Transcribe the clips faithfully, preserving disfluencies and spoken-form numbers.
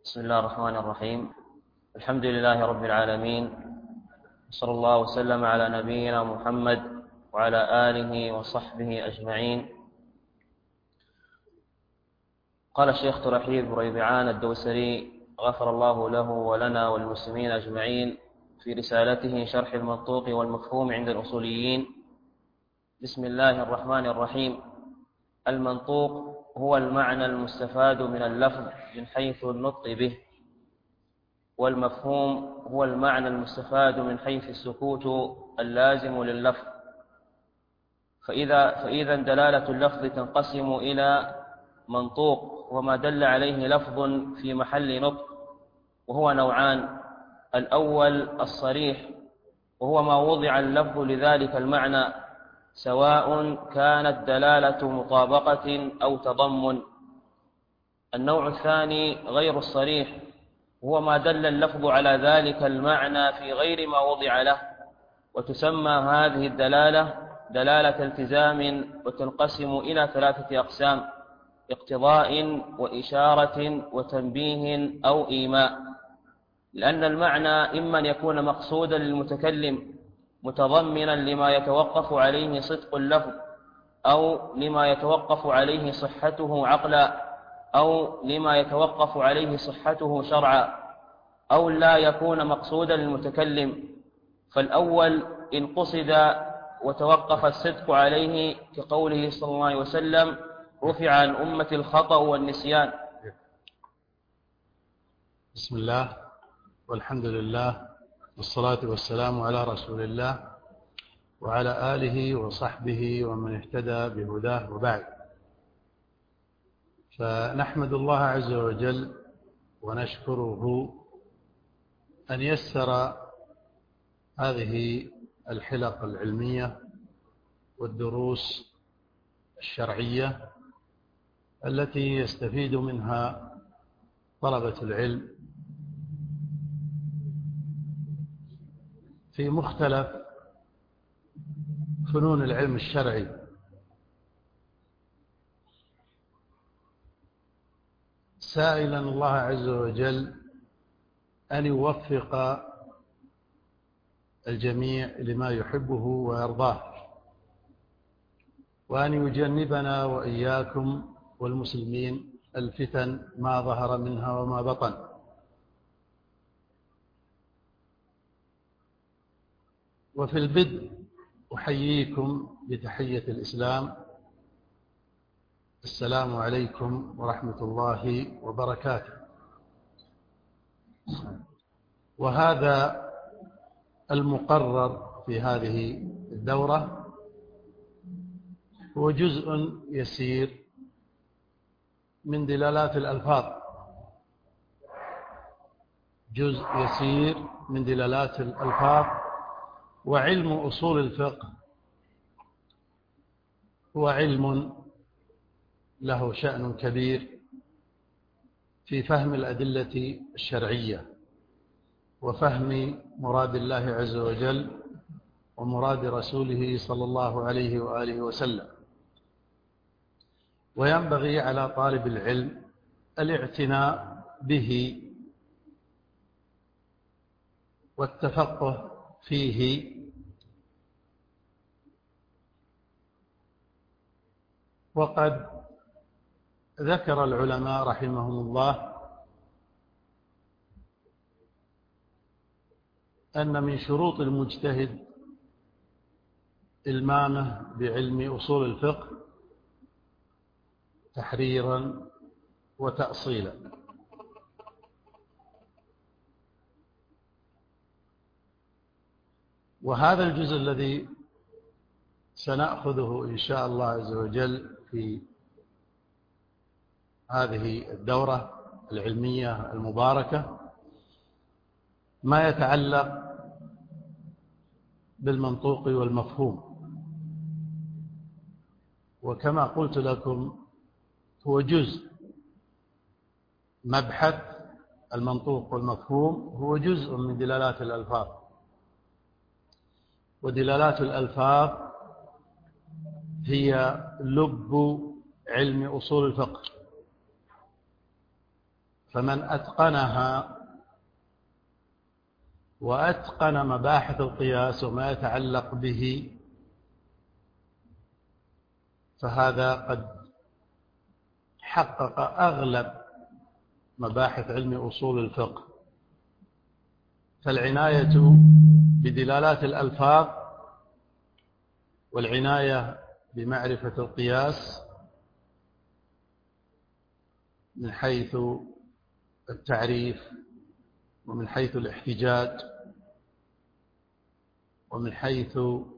بسم الله الرحمن الرحيم. الحمد لله رب العالمين، صلى الله وسلم على نبينا محمد وعلى آله وصحبه أجمعين. قال الشيخ ترحيب ريبعان الدوسري غفر الله له ولنا والمسلمين أجمعين في رسالته شرح المنطوق والمفهوم عند الأصوليين: بسم الله الرحمن الرحيم. المنطوق هو المعنى المستفاد من اللفظ من حيث النطق به، والمفهوم هو المعنى المستفاد من حيث السكوت اللازم لللفظ. فإذا, فإذا دلالة اللفظ تنقسم إلى منطوق وما دل عليه لفظ في محل نطق، وهو نوعان: الأول الصريح، وهو ما وضع اللفظ لذلك المعنى سواء كانت دلالة مطابقة أو تضمن. النوع الثاني غير الصريح، هو ما دل اللفظ على ذلك المعنى في غير ما وضع له، وتسمى هذه الدلالة دلالة التزام، وتنقسم إلى ثلاثة أقسام: اقتضاء وإشارة وتنبيه أو إيماء. لأن المعنى إما أن يكون مقصودا للمتكلم متضمنا لما يتوقف عليه صدق اللفظ، أو لما يتوقف عليه صحته عقلا، أو لما يتوقف عليه صحته شرعا، أو لا يكون مقصودا للمتكلم. فالأول إن قصد وتوقف الصدق عليه كقوله صلى الله عليه وسلم: رفع عن أمة الخطأ والنسيان. بسم الله والحمد لله والصلاة والسلام على رسول الله وعلى آله وصحبه ومن اهتدى بهداه، وبعد. فنحمد الله عز وجل ونشكره أن يسر هذه الحلق العلمية والدروس الشرعية التي يستفيد منها طلبة العلم في مختلف فنون العلم الشرعي، سائلا الله عز وجل أن يوفق الجميع لما يحبه ويرضاه، وأن يجنبنا وإياكم والمسلمين الفتن ما ظهر منها وما بطن. وفي البدء أحييكم بتحية الإسلام: السلام عليكم ورحمة الله وبركاته. وهذا المقرر في هذه الدورة هو جزء يسير من دلالات الألفاظ، جزء يسير من دلالات الألفاظ. وعلم أصول الفقه هو علم له شأن كبير في فهم الأدلة الشرعية وفهم مراد الله عز وجل ومراد رسوله صلى الله عليه وآله وسلم. وينبغي على طالب العلم الاعتناء به والتفقه فيه، وقد ذكر العلماء رحمهم الله أن من شروط المجتهد إلمامه بعلم أصول الفقه تحريرا وتأصيلا. وهذا الجزء الذي سنأخذه إن شاء الله عز وجل في هذه الدورة العلمية المباركة ما يتعلق بالمنطوق والمفهوم. وكما قلت لكم هو جزء مبحث المنطوق والمفهوم، هو جزء من دلالات الألفاظ. ودلالات الألفاظ هي لب علم أصول الفقه، فمن أتقنها وأتقن مباحث القياس وما يتعلق به فهذا قد حقق أغلب مباحث علم أصول الفقه. فالعناية بدلالات الألفاظ والعناية بمعرفة القياس من حيث التعريف ومن حيث الاحتجاج ومن حيث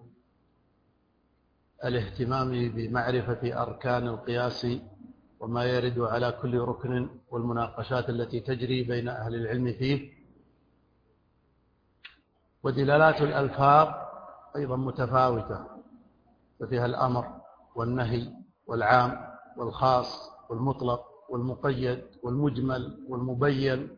الاهتمام بمعرفة أركان القياس وما يرد على كل ركن والمناقشات التي تجري بين أهل العلم فيه. ودلالات الألفاظ أيضا متفاوتة، ففيها الأمر والنهي والعام والخاص والمطلق والمقيد والمجمل والمبين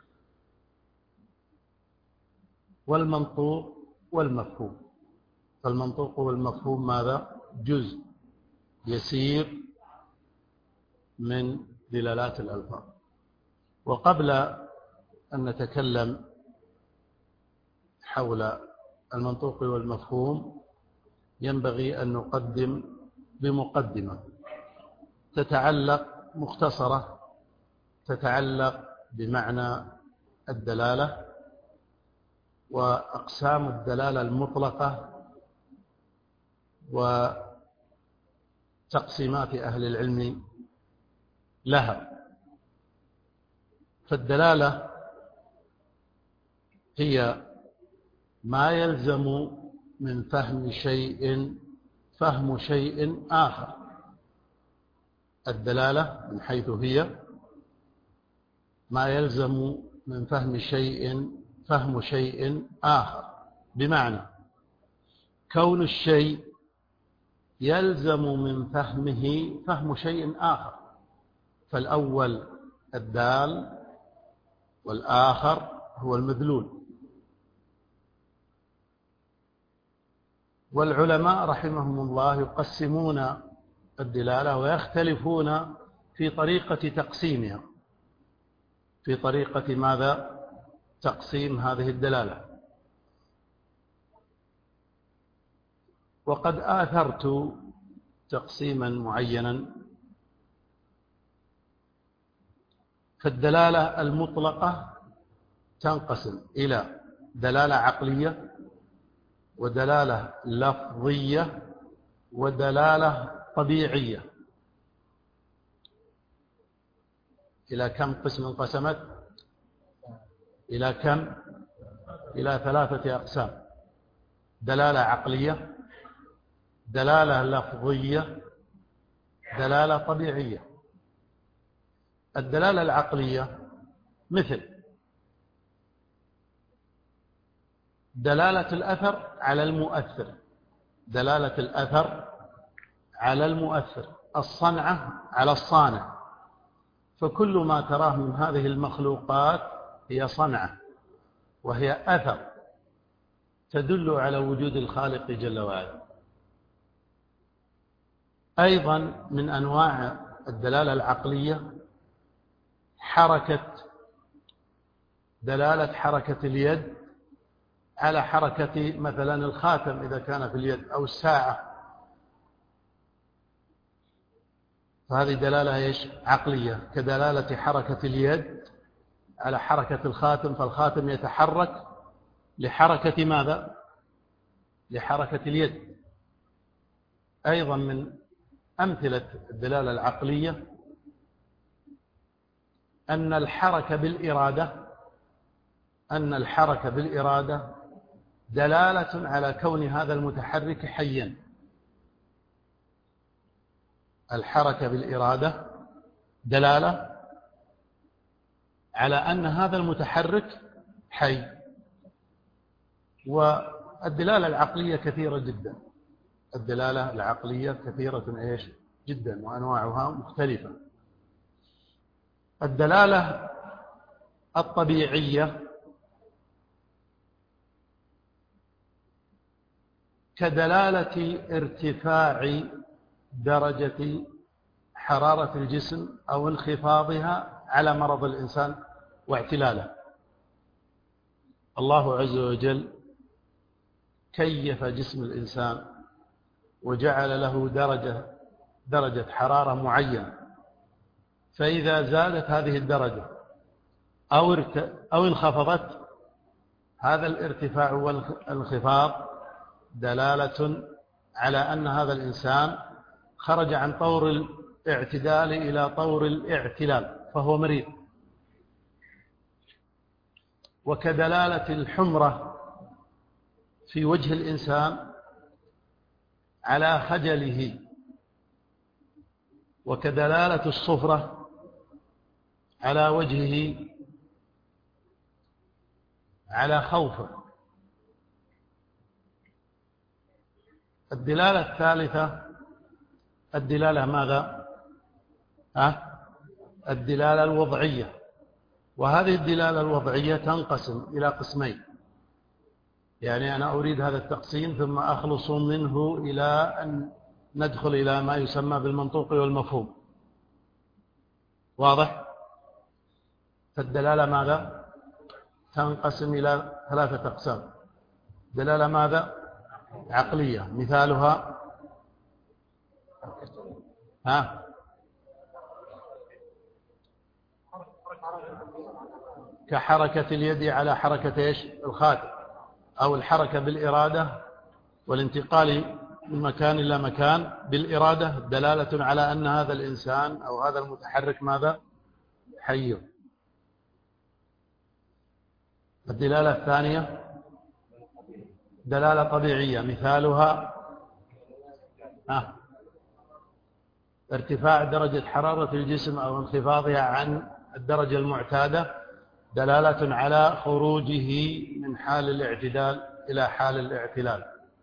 والمنطوق والمفهوم. فالمنطوق والمفهوم ماذا؟ جزء يسير من دلالات الألفاظ. وقبل أن نتكلم حول المنطوق والمفهوم ينبغي أن نقدم بمقدمة تتعلق مختصرة تتعلق بمعنى الدلالة وأقسام الدلالة المطلقة وتقسيمات أهل العلم لها. فالدلالة هي ما يلزم من فهم شيء فهم شيء آخر. الدلالة من حيث هي ما يلزم من فهم شيء فهم شيء آخر، بمعنى كون الشيء يلزم من فهمه فهم شيء آخر، فالأول الدال والآخر هو المدلول. والعلماء رحمهم الله يقسمون الدلالة ويختلفون في طريقة تقسيمها، في طريقة ماذا؟ تقسيم هذه الدلالة. وقد آثرت تقسيما معينا. فالدلالة المطلقة تنقسم إلى دلالة عقلية ودلالة لفظية ودلالة طبيعية. إلى كم قسم انقسمت؟ إلى كم؟ إلى ثلاثة أقسام: دلالة عقلية، دلالة لفظية، دلالة طبيعية. الدلالة العقلية مثل دلالة الأثر على المؤثر، دلالة الأثر على المؤثر، الصنعة على الصانع. فكل ما تراه من هذه المخلوقات هي صنعة وهي أثر تدل على وجود الخالق جل وعلا. أيضا من أنواع الدلالة العقلية حركة، دلالة حركة اليد على حركة مثلا الخاتم إذا كان في اليد أو الساعة، فهذه دلالة إيش؟ عقلية، كدلالة حركة اليد على حركة الخاتم، فالخاتم يتحرك لحركة ماذا؟ لحركة اليد. أيضا من أمثلة الدلالة العقلية أن الحركة بالإرادة أن الحركة بالإرادة دلالة على كون هذا المتحرك حيا. الحركة بالإرادة دلالة على أن هذا المتحرك حي. والدلالة العقلية كثيرة جدا، الدلالة العقلية كثيرة إيش؟ جدا، وأنواعها مختلفة. الدلالة الطبيعية كدلالة ارتفاع درجة حرارة الجسم أو انخفاضها على مرض الإنسان واعتلاله. الله عز وجل كيف جسم الإنسان وجعل له درجة درجة حرارة معينة، فإذا زادت هذه الدرجة أو أو انخفضت، هذا الارتفاع والانخفاض دلالة على أن هذا الإنسان خرج عن طور الاعتدال إلى طور الاعتلال، فهو مريض. وكدلالة الحمرة في وجه الإنسان على خجله، وكدلالة الصفرة على وجهه على خوفه. الدلالة الثالثة الدلالة ماذا؟ ها؟ الدلالة الوضعية، وهذه الدلالة الوضعية تنقسم إلى قسمين، يعني أنا أريد هذا التقسيم ثم أخلص منه إلى أن ندخل إلى ما يسمى بالمنطوق والمفهوم. واضح؟ فالدلالة ماذا؟ تنقسم إلى ثلاثة أقسام. دلالة ماذا؟ عقلية، مثالها ها؟ كحركة اليد على حركة إيش؟ الخاتم، أو الحركة بالإرادة والانتقال من مكان إلى مكان بالإرادة، دلالة على أن هذا الإنسان أو هذا المتحرك ماذا؟ حي. الدلالة الثانية دلالة طبيعية، مثالها آه. ارتفاع درجة حرارة الجسم أو انخفاضها عن الدرجة المعتادة، دلالة على خروجه من حال الاعتدال إلى حال الاعتلال.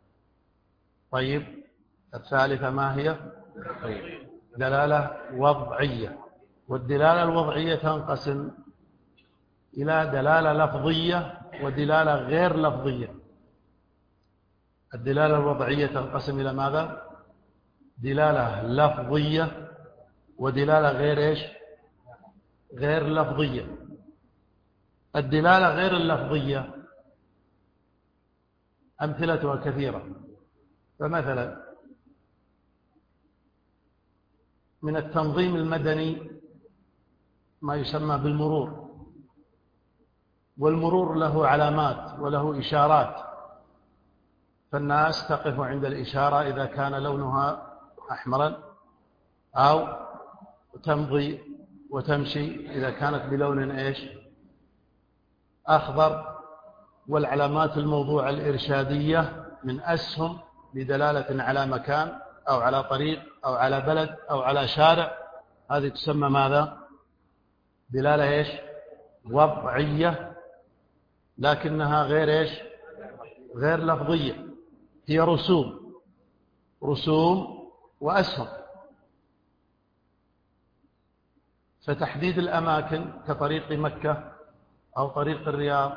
طيب، الثالثة ما هي؟ دلالة وضعية. والدلالة الوضعية تنقسم إلى دلالة لفظية ودلالة غير لفظية. الدلالة الوضعية تنقسم إلى ماذا؟ دلالة لفظية ودلالة غير إيش؟ غير لفظية. الدلالة غير اللفظية أمثلتها كثيرة. فمثلا من التنظيم المدني ما يسمى بالمرور، والمرور له علامات وله إشارات، فالناس تقف عند الإشارة إذا كان لونها أحمرا، أو تمضي وتمشي إذا كانت بلون إيش؟ أخضر. والعلامات الموضوعة الإرشادية من أسهم بدلالة على مكان أو على طريق أو على بلد أو على شارع، هذه تسمى ماذا؟ دلالة إيش؟ وضعية، لكنها غير إيش؟ غير لفظية. هي رسوم رسوم وأسهم. فتحديد الأماكن كطريق مكة أو طريق الرياض،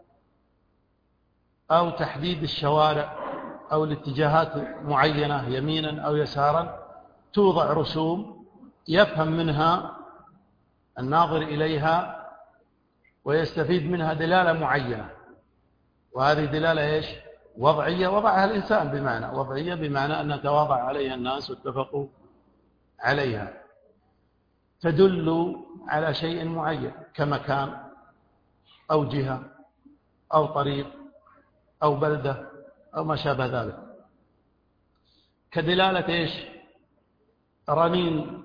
أو تحديد الشوارع أو الاتجاهات معينة يمينا أو يسارا، توضع رسوم يفهم منها الناظر إليها ويستفيد منها دلالة معينة، وهذه دلالة إيش؟ وضعية، وضعها الإنسان بمعنى وضعية، بمعنى أن تواضع عليها الناس واتفقوا عليها، تدل على شيء معين كمكان أو جهة أو طريق أو بلدة أو ما شابه ذلك. كدلالة إيش؟ رنين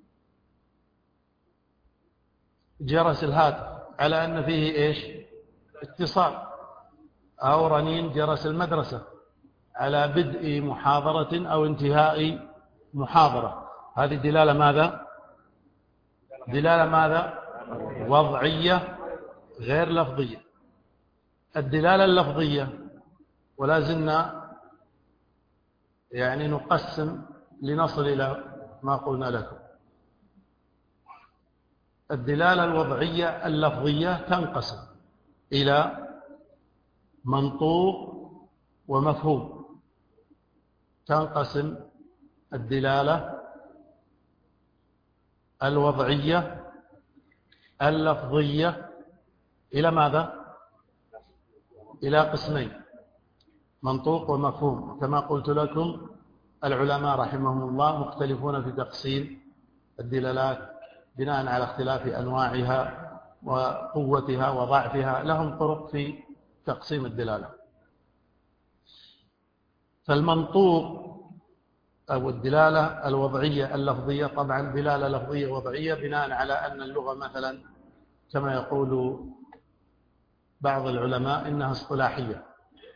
جرس الهاتف على أن فيه إيش؟ اتصال، أو رنين جرس المدرسة على بدء محاضرة أو انتهاء محاضرة. هذه دلالة ماذا؟ دلالة ماذا؟ وضعية غير لفظية. الدلالة اللفظية، ولا زلنا يعني نقسم لنصل إلى ما قلنا لكم. الدلالة الوضعية اللفظية تنقسم إلى منطوق ومفهوم. تنقسم الدلالة الوضعية اللفظية إلى ماذا؟ إلى قسمين: منطوق ومفهوم. كما قلت لكم العلماء رحمهم الله مختلفون في تقسيم الدلالات بناء على اختلاف أنواعها وقوتها وضعفها، لهم طرق في تقسيم الدلالة. فالمنطوق أو الدلالة الوضعية اللفظية، طبعا دلالة لفظية وضعية بناء على أن اللغة مثلا كما يقول بعض العلماء إنها اصطلاحية.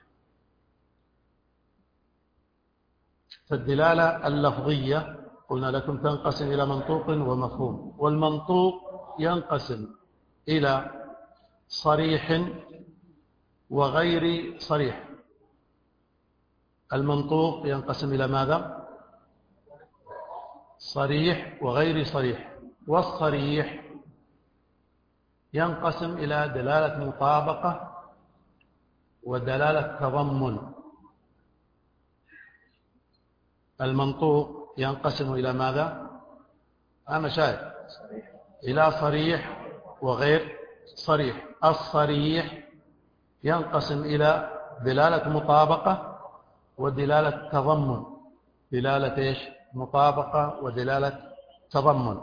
فالدلالة اللفظية قلنا لكم تنقسم إلى منطوق ومفهوم، والمنطوق ينقسم إلى صريح وغير صريح. المنطوق ينقسم إلى ماذا؟ صريح وغير صريح. والصريح ينقسم إلى دلالة مطابقة ودلالة تضمن. المنطوق ينقسم إلى ماذا؟ أنا شايف إلى صريح وغير صريح. الصريح ينقسم إلى دلالة مطابقة ودلالة تضمن. دلالة إيش؟ مطابقة ودلالة تضمن.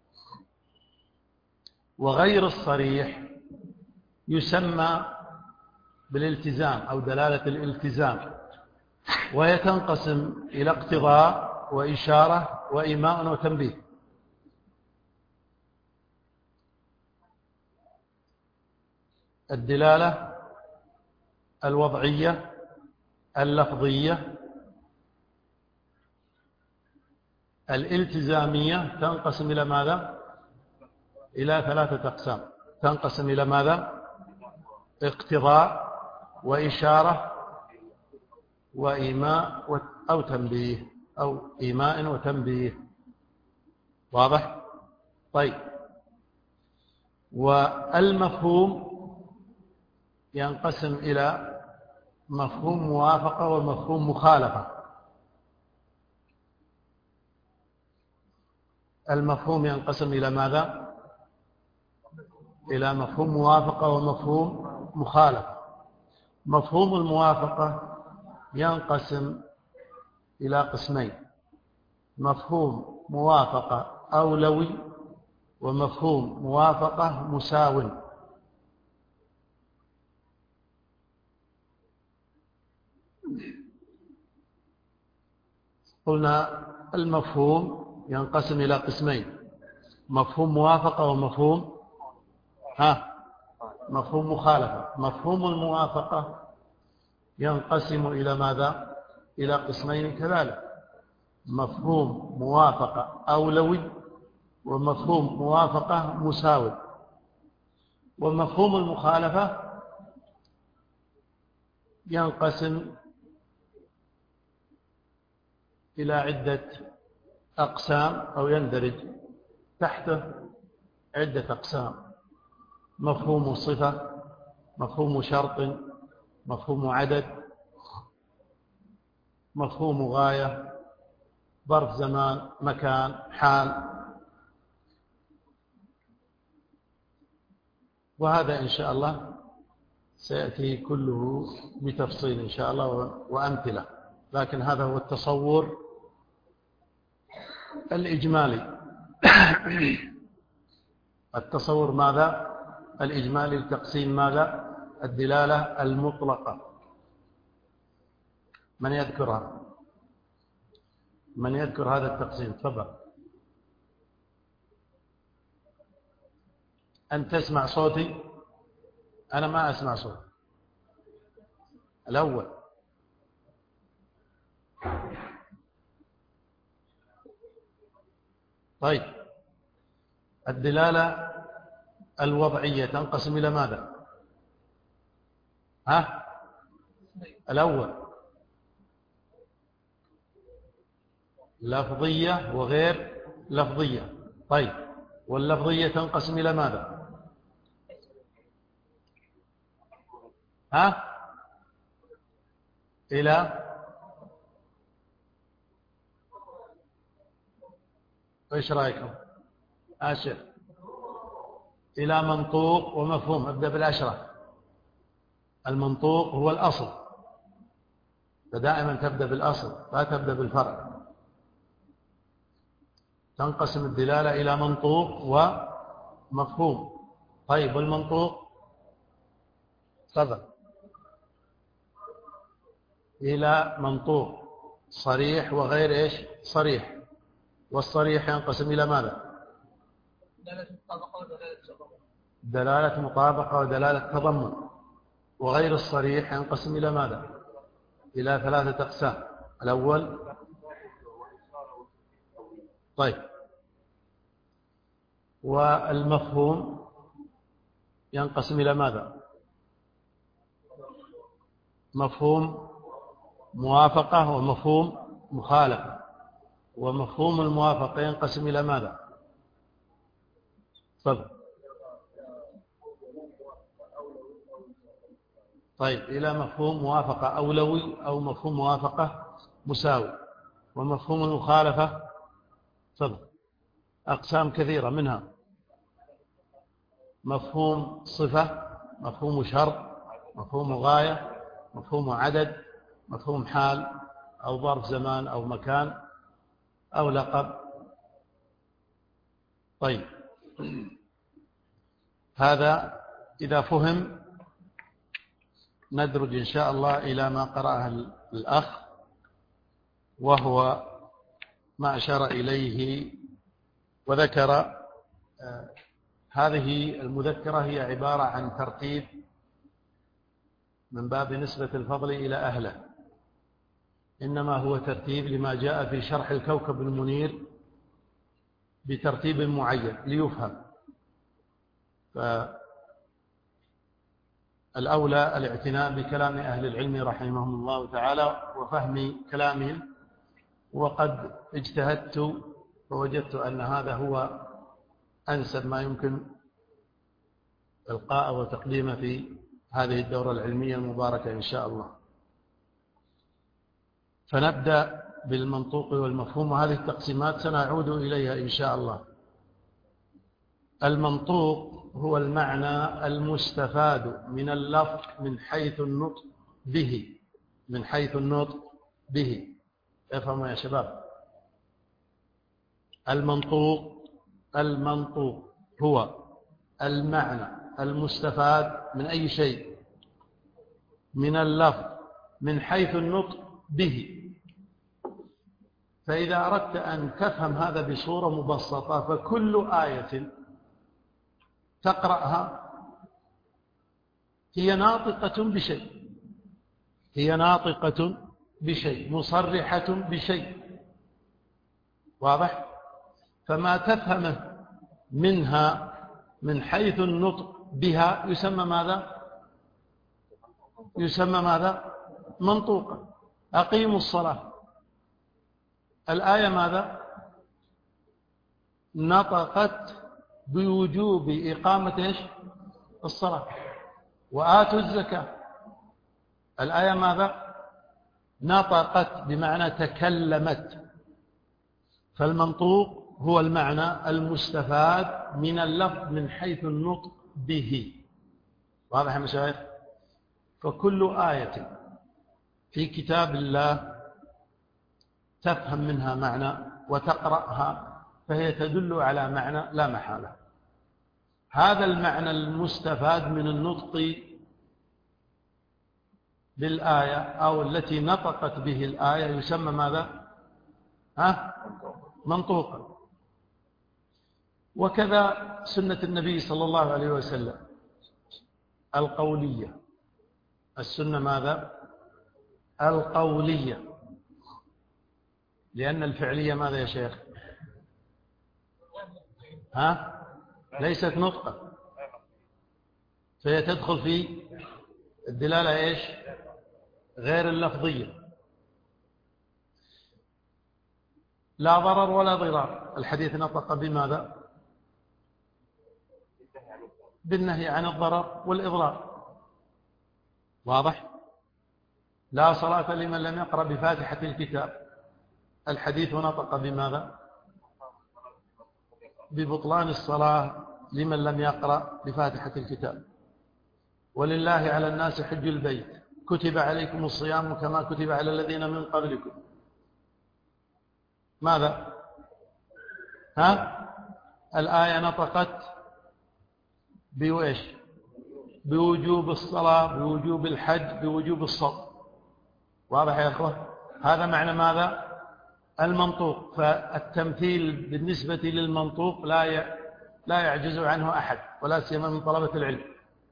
وغير الصريح يسمى بالالتزام أو دلالة الالتزام، وهي تنقسم إلى اقتضاء وإشارة وإيماء وتنبيه. الدلالة الوضعية اللفظية الالتزامية تنقسم إلى ماذا؟ إلى ثلاثة أقسام. تنقسم إلى ماذا؟ اقتضاء وإشارة وإيماء أو تنبيه أو إيماء وتنبيه. واضح؟ طيب. والمفهوم ينقسم إلى مفهوم موافقة ومفهوم مخالفة. المفهوم ينقسم إلى ماذا؟ إلى مفهوم موافقة ومفهوم مخالفة. مفهوم الموافقة ينقسم إلى قسمين: مفهوم موافقة أولوي ومفهوم موافقة مساو. قلنا المفهوم ينقسم إلى قسمين: مفهوم موافقة ومفهوم ها مفهوم مخالفة. مفهوم الموافقة ينقسم إلى ماذا؟ إلى قسمين كذلك: مفهوم موافقة أولوي ومفهوم موافقة مساوي. ومفهوم المخالفة ينقسم إلى عدة أقسام أو يندرج تحته عدة أقسام: مفهوم صفة، مفهوم شرط، مفهوم عدد، مفهوم غاية، ظرف زمان، مكان، حال. وهذا إن شاء الله سيأتي كله بتفصيل إن شاء الله وأمثلة، لكن هذا هو التصور الإجمالي. التصور ماذا؟ الإجمالي لتقسيم ماذا؟ الدلالة المطلقة. من يذكرها؟ من يذكر هذا التقسيم؟ تفضل. أن تسمع صوتي؟ أنا ما أسمع صوتي. الأول طيب. الدلالة الوضعية تنقسم إلى ماذا؟ ها؟ الأول لفظية وغير لفظية. طيب. واللفظية تنقسم إلى ماذا؟ ها؟ إلى إيش رأيكم؟ آشر إلى منطوق ومفهوم. أبدأ بالأشرف. المنطوق هو الأصل، فدائما تبدأ بالأصل لا تبدأ بالفرع. تنقسم الدلالة إلى منطوق ومفهوم. طيب والمنطوق تفضل. إلى منطوق صريح وغير إيش صريح. والصريح ينقسم إلى ماذا؟ دلالة مطابقة ودلالة تضمن. وغير الصريح ينقسم إلى ماذا؟ إلى ثلاثة أقسام. الأول طيب والمفهوم ينقسم إلى ماذا؟ مفهوم موافقة ومفهوم مخالفة. ومفهوم الموافقة ينقسم إلى ماذا؟ تفضل. طيب إلى مفهوم موافقة أولوي أو مفهوم موافقة مساوي. ومفهوم المخالفة تفضل. أقسام كثيرة، منها مفهوم صفة، مفهوم شرط، مفهوم غاية، مفهوم عدد، مفهوم حال أو ظرف زمان أو مكان أو لقب. طيب هذا إذا فهم ندرج إن شاء الله إلى ما قرأه الأخ، وهو ما أشار إليه وذكر. هذه المذكرة هي عبارة عن ترتيب من باب نسبة الفضل إلى أهله، إنما هو ترتيب لما جاء في شرح الكوكب المنير بترتيب معين ليفهم. فالأولى الاعتناء بكلام أهل العلم رحمهم الله تعالى وفهم كلامهم. وقد اجتهدت فوجدت أن هذا هو أنسب ما يمكن إلقاءه وتقديمه في هذه الدورة العلمية المباركة إن شاء الله. فنبدأ بالمنطوق والمفهوم، وهذه التقسيمات سنعود إليها إن شاء الله. المنطوق هو المعنى المستفاد من اللفظ من حيث النطق به. من حيث النطق به. افهموا يا شباب. المنطوق المنطوق هو المعنى المستفاد من أي شيء من اللفظ من حيث النطق به. فإذا أردت أن تفهم هذا بصورة مبسطة فكل آية تقرأها هي ناطقة بشيء، هي ناطقة بشيء، مصرحة بشيء. واضح؟ فما تفهمه منها من حيث النطق بها يسمى ماذا؟ يسمى ماذا؟ منطوقا. أقيموا الصلاة، الآية ماذا؟ نطقت بوجوب إقامة إيش؟ الصلاة. وآتوا الزكاة، الآية ماذا؟ نطقت بمعنى تكلمت. فالمنطوق هو المعنى المستفاد من اللفظ من حيث النطق به. واضح يا مشايخ؟ فكل آية في كتاب الله تفهم منها معنى وتقرأها فهي تدل على معنى لا محالة. هذا المعنى المستفاد من النطق بالآية أو التي نطقت به الآية يسمى ماذا؟ ها؟ منطوقا. وكذا سنة النبي صلى الله عليه وسلم القولية. السنة ماذا؟ القولية. لأن الفعلية ماذا يا شيخ؟ ها؟ ليست نطقة، فهي تدخل في الدلالة إيش؟ غير اللفظية. لا ضرر ولا ضرار. الحديث نطق بماذا؟ بالنهي عن الضرر والإضرار. واضح؟ لا صلاة لمن لم يقرأ بفاتحة الكتاب. الحديث نطق بماذا؟ ببطلان الصلاة لمن لم يقرأ بفاتحة الكتاب. ولله على الناس حج البيت كتب عليكم الصيام كما كتب على الذين من قبلكم. ماذا؟ ها؟ الآية نطقت بويش؟ بوجوب الصلاة، بوجوب الحج، بوجوب الصوم. واضح يا أخوة؟ هذا معنى ماذا؟ المنطوق. فالتمثيل بالنسبة للمنطوق لا لا يعجز عنه أحد، ولا سيما من طلبة العلم.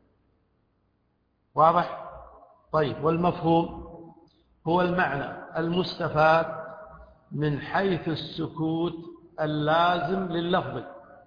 واضح؟ طيب، والمفهوم هو المعنى المستفاد من حيث السكوت اللازم لللفظ.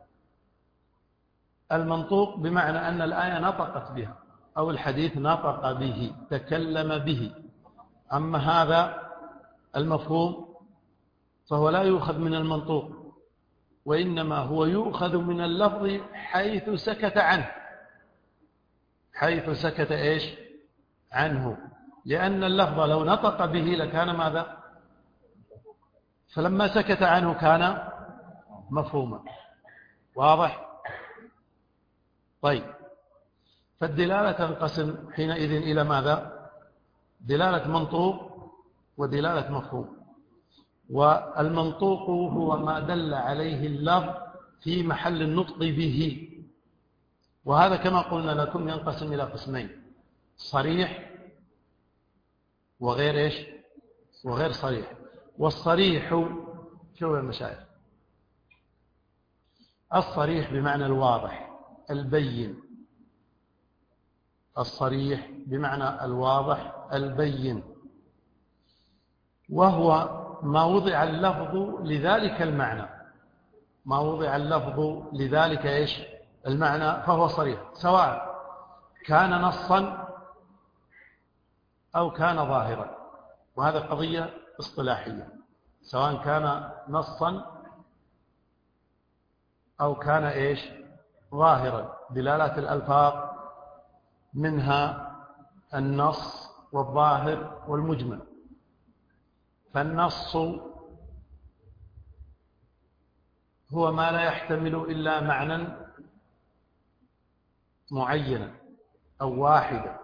المنطوق بمعنى أن الآية نطقت بها أو الحديث نطق به، تكلم به. أما هذا المفهوم فهو لا يؤخذ من المنطوق، وإنما هو يؤخذ من اللفظ حيث سكت عنه. حيث سكت إيش؟ عنه. لأن اللفظ لو نطق به لكان ماذا؟ فلما سكت عنه كان مفهوما. واضح؟ طيب، فالدلالة تنقسم حينئذ إلى ماذا؟ دلالة منطوق ودلالة مفهوم. والمنطوق هو ما دل عليه اللفظ في محل النطق به، وهذا كما قلنا لكم ينقسم إلى قسمين: صريح وغير إيش؟ وغير صريح. والصريح شو يا مشايخ؟ الصريح بمعنى الواضح البين. الصريح بمعنى الواضح البين، وهو ما وضع اللفظ لذلك المعنى. ما وضع اللفظ لذلك إيش؟ المعنى، فهو صريح، سواء كان نصا أو كان ظاهرا. وهذا قضية اصطلاحية، سواء كان نصا أو كان إيش؟ ظاهرا. دلالات الألفاظ منها النص والظاهر والمجمل. فالنص هو ما لا يحتمل إلا معنى معينا أو واحدا.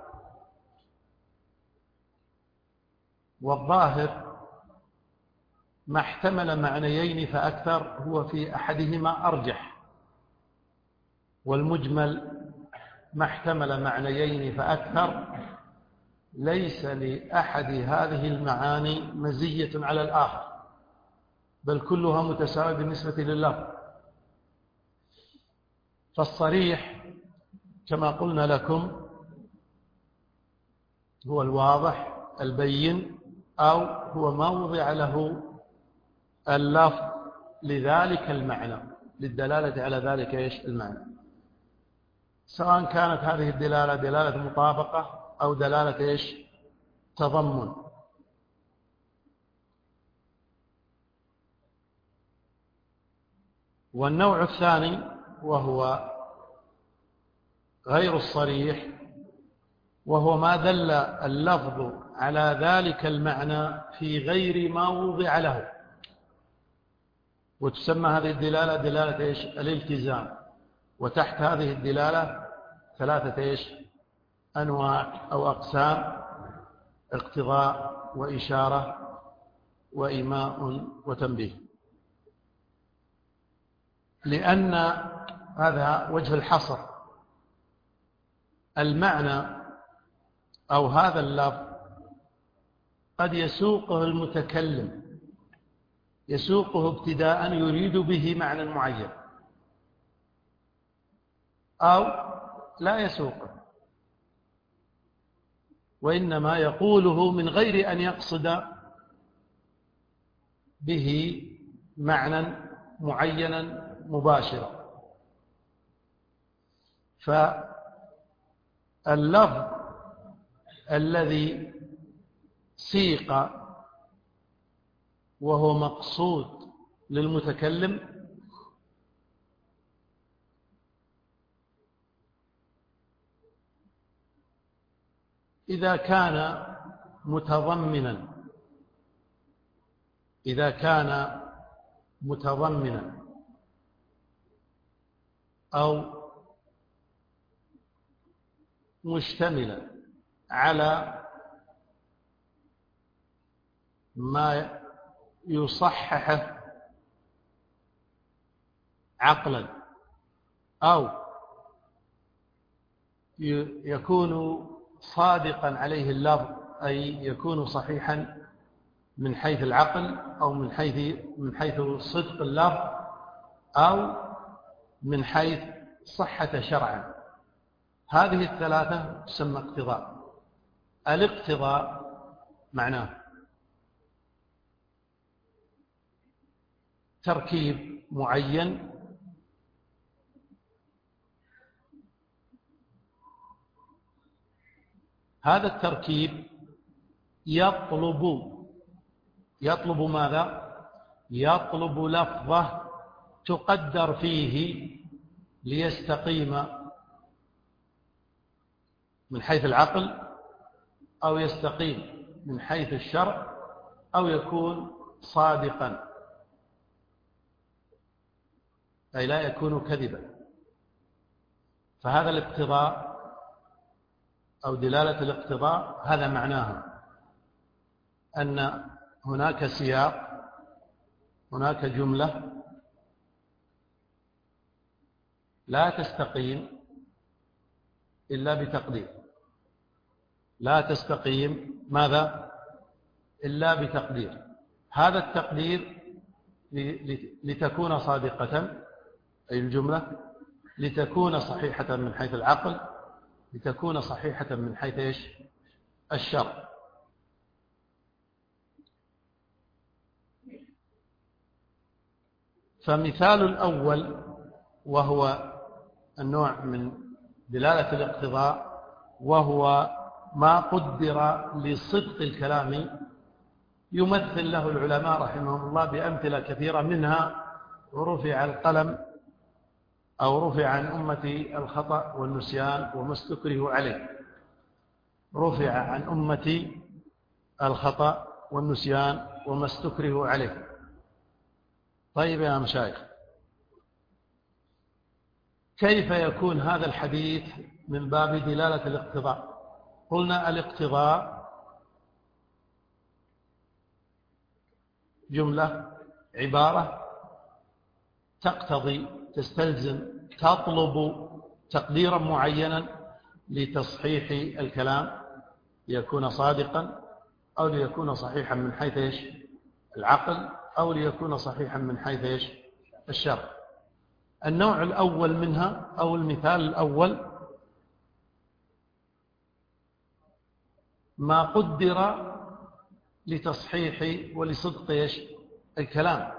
والظاهر ما احتمل معنيين فأكثر، هو في أحدهما أرجح. والمجمل ما احتمل معنيين فأكثر، ليس لأحد هذه المعاني مزية على الآخر، بل كلها متساوية بالنسبة لللفظ. فالصريح كما قلنا لكم هو الواضح البين، أو هو ما وضع له اللفظ لذلك المعنى، للدلالة على ذلك إيش؟ المعنى، سواء كانت هذه الدلالة دلالة مطابقة أو دلالة إيش؟ تضمن. والنوع الثاني وهو غير الصريح، وهو ما دل اللفظ على ذلك المعنى في غير ما وضع له. وتسمى هذه الدلالة دلالة إيش؟ الالتزام. وتحت هذه الدلالة ثلاثة إيش؟ أنواع أو أقسام: اقتضاء وإشارة وإيماء وتنبيه. لأن هذا وجه الحصر، المعنى أو هذا اللفظ قد يسوقه المتكلم، يسوقه ابتداء يريد به معنى معين، أو لا يسوقه، وإنما يقوله من غير أن يقصد به معنى معينا مباشرا. فاللفظ الذي سيق وهو مقصود للمتكلم إذا كان متضمنا إذا كان متضمنا أو مشتملة على ما يصححه عقلا أو يكون صادقا عليه اللفظ، أي يكون صحيحا من حيث العقل أو من حيث من حيث صدق اللفظ أو من حيث صحة شرعا. هذه الثلاثة تسمى اقتضاء. الاقتضاء معناه تركيب معين هذا التركيب يطلب يطلب ماذا؟ يطلب لفظة تقدر فيه ليستقيم من حيث العقل أو يستقيم من حيث الشرع أو يكون صادقا، أي لا يكون كذبا. فهذا الاقتضاء أو دلالة الاقتضاء هذا معناها أن هناك سياق، هناك جملة لا تستقيم إلا بتقدير، لا تستقيم ماذا؟ إلا بتقدير. هذا التقدير لتكون صادقة، أي الجملة لتكون صحيحة من حيث العقل، لتكون صحيحة من حيث إيش؟ الشرع. فمثال الأول وهو النوع من دلالة الاقتضاء وهو ما قدر لصدق الكلام يمثل له العلماء رحمهم الله بأمثلة كثيرة، منها رفع القلم أو رفع عن أمتي الخطأ والنسيان وما استكرهوا عليه. رفع عن أمتي الخطأ والنسيان وما استكرهوا عليه. طيب يا مشايخ، كيف يكون هذا الحديث من باب دلالة الاقتضاء؟ قلنا الاقتضاء جملة عبارة تقتضي، تستلزم، تطلب تقديرا معينا لتصحيح الكلام ليكون صادقا أو ليكون صحيحا من حيث إيش؟ العقل أو ليكون صحيحا من حيث إيش؟ الشرع. النوع الأول منها أو المثال الأول ما قدر لتصحيح ولصدق إيش؟ الكلام،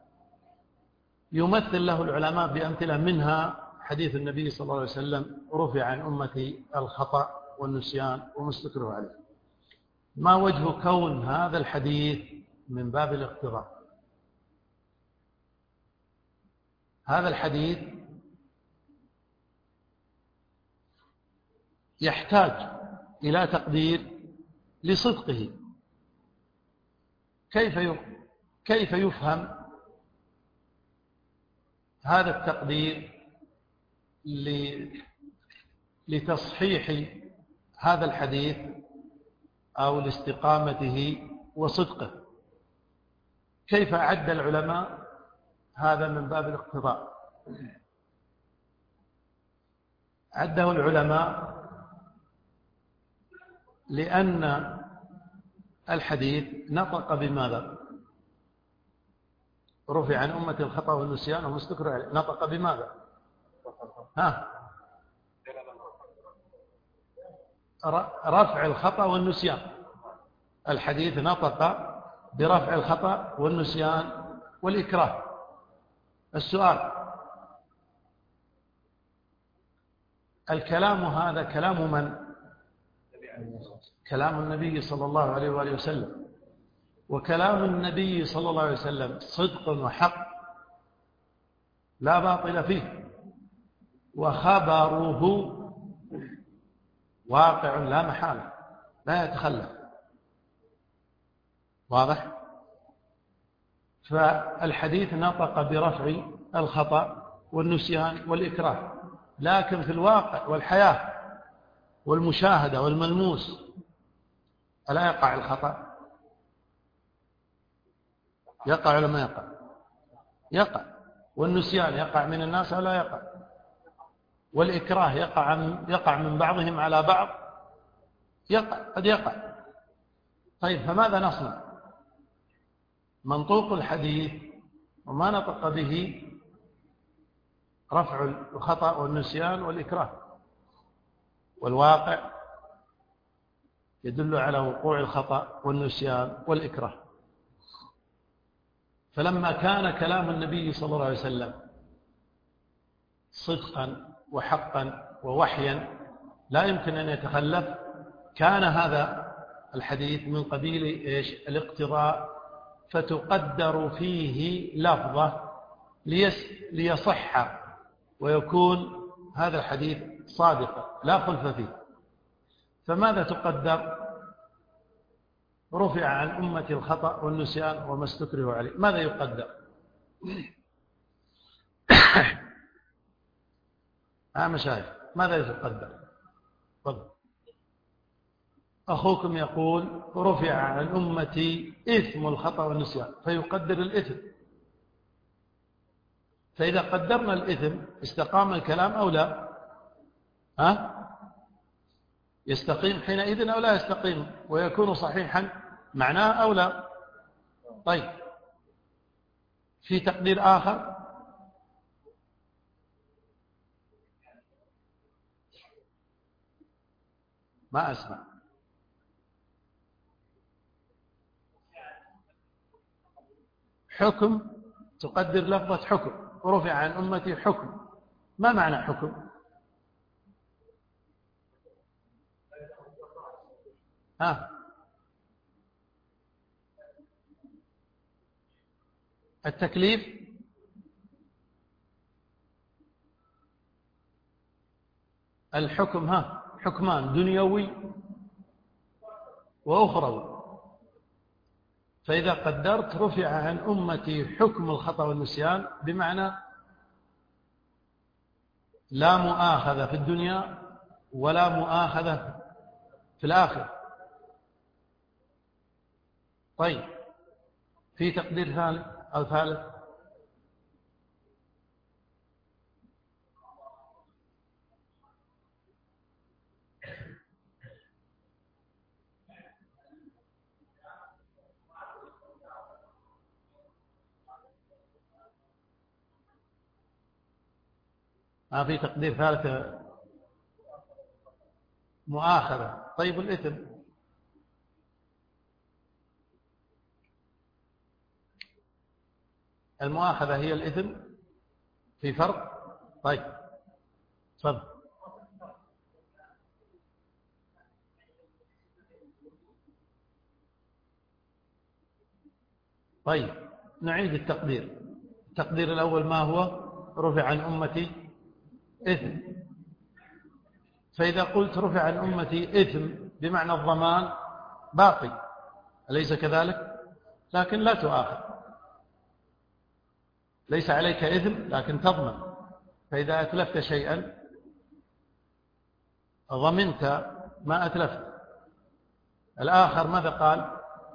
يمثل له العلماء بأمثلة، منها حديث النبي صلى الله عليه وسلم رفع عن أمتي الخطأ والنسيان وما استكرهوا عليه. ما وجه كون هذا الحديث من باب الاقتضاء؟ هذا الحديث يحتاج إلى تقدير لصدقه. كيف كيف يفهم هذا التقدير لتصحيح هذا الحديث أو لاستقامته وصدقه؟ كيف أعد العلماء هذا من باب الاقتضاء؟ عده العلماء لأن الحديث نطق بماذا؟ رفع عن أمة الخطأ والنسيان وما استكرهوا عليه، نطق بماذا؟ ها؟ رفع الخطأ والنسيان. الحديث نطق برفع الخطأ والنسيان والإكراه. السؤال: الكلام هذا كلام من؟ كلام النبي صلى الله عليه وآله وسلم، وكلام النبي صلى الله عليه وسلم صدق وحق لا باطل فيه، وخبره واقع لا محالة لا يتخلف. واضح؟ فالحديث نطق برفع الخطأ والنسيان والإكراه، لكن في الواقع والحياة والمشاهدة والملموس ألا يقع الخطأ؟ يقع ولا ما يقع؟ يقع. والنسيان يقع من الناس أو لا يقع؟ والإكراه يقع يقع من بعضهم على بعض، يقع، قد يقع. طيب فماذا نصنع؟ منطوق الحديث وما نطق به رفع الخطأ والنسيان والإكراه، والواقع يدل على وقوع الخطأ والنسيان والإكراه. فلما كان كلام النبي صلى الله عليه وسلم صدقا وحقا ووحيا لا يمكن أن يتخلف، كان هذا الحديث من قبيل إيش؟ الاقتضاء، فتقدر فيه لفظة ليصح ويكون هذا الحديث صادقا لا خلف فيه. فماذا تقدر؟ رفع عن أمة الخطأ والنسيان وما استكره عليه. ماذا يقدر؟ ها مشايخ، ماذا يتقدر؟ تفضل. أخوكم يقول رفع عن أمتي إثم الخطأ والنسيان، فيقدر الإثم. فإذا قدرنا الإثم استقام الكلام أو لا؟ ها؟ يستقيم حينئذ أو لا يستقيم ويكون صحيحا معناه أو لا؟ طيب في تقدير آخر؟ ما أسمع. حكم، تقدر لفظة حكم، رفع عن أمتي حكم. ما معنى حكم؟ ها؟ التكليف، الحكم، ها حكمان دنيوي وأخروي. فإذا قدرت رفع عن أمتي حكم الخطأ والنسيان بمعنى لا مؤاخذة في الدنيا ولا مؤاخذة في الآخرة. طيب في تقدير ثالث أو ثالث؟ ما في تقدير ثالث؟ مؤاخذة. طيب الإثم؟ المؤاخذة هي الإثم؟ في فرق؟ طيب تفضل. طيب نعيد التقدير. التقدير الأول ما هو؟ رفع عن أمتي إثم. فإذا قلت رفع عن أمتي إثم بمعنى الضمان باقي، أليس كذلك؟ لكن لا تؤاخذ، ليس عليك إثم لكن تضمن. فإذا أتلفت شيئا ضمنت ما أتلفت. الآخر ماذا قال؟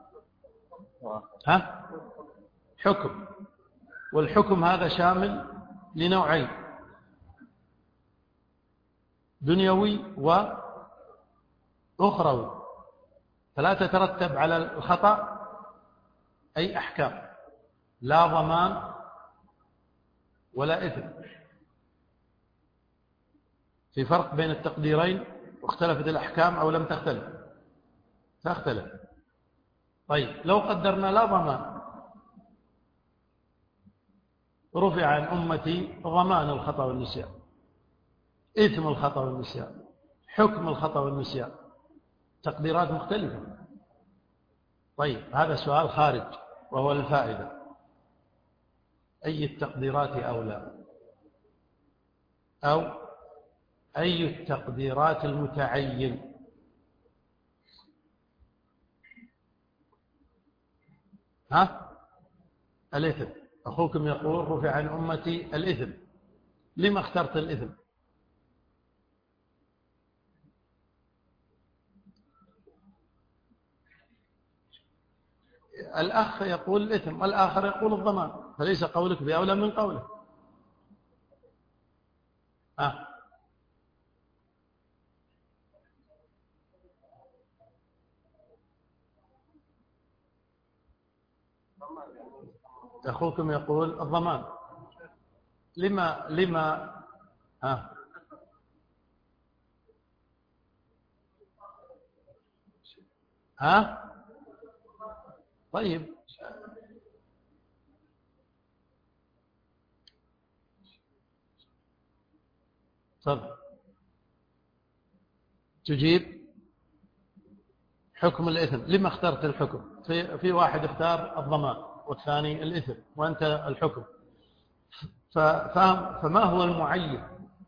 ها؟ حكم. والحكم هذا شامل لنوعين، دنيوي وأخروي، فلا تترتب على الخطأ أي أحكام، لا ضمان ولا إثم. في فرق بين التقديرين، واختلفت الأحكام أو لم تختلف؟ تختلف. طيب لو قدرنا لا ضمان، رفع عن أمتي ضمان الخطأ والنسيان، إثم الخطأ والنسيان، حكم الخطأ والنسيان، تقديرات مختلفة. طيب هذا سؤال خارج وهو الفائدة، أي التقديرات أولى؟ أو أي التقديرات المتعين؟ ها؟ الإثم. أخوكم يقول رفع عن أمتي الإثم. لما اخترت الإثم؟ الأخ يقول الإثم والآخر يقول الضمان، فليس قولك بأولى من قوله. آه. أخوكم يقول الضمان. لما لما ها ها طيب تفضل تجيب حكم الإثم. لما اخترت الحكم؟ في في واحد اختار الضمان والثاني الإثم وأنت الحكم، فما هو المعين؟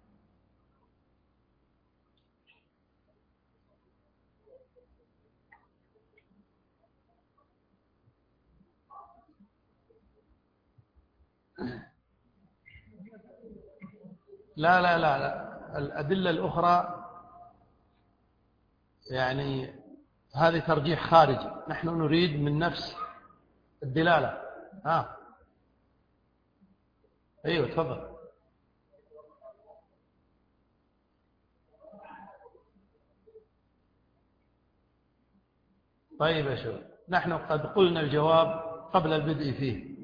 لا لا لا لا الأدلة الأخرى يعني هذه ترجيح خارجي، نحن نريد من نفس الدلالة. ها أيوة تفضل. طيب يا شباب، نحن قد قلنا الجواب قبل البدء فيه.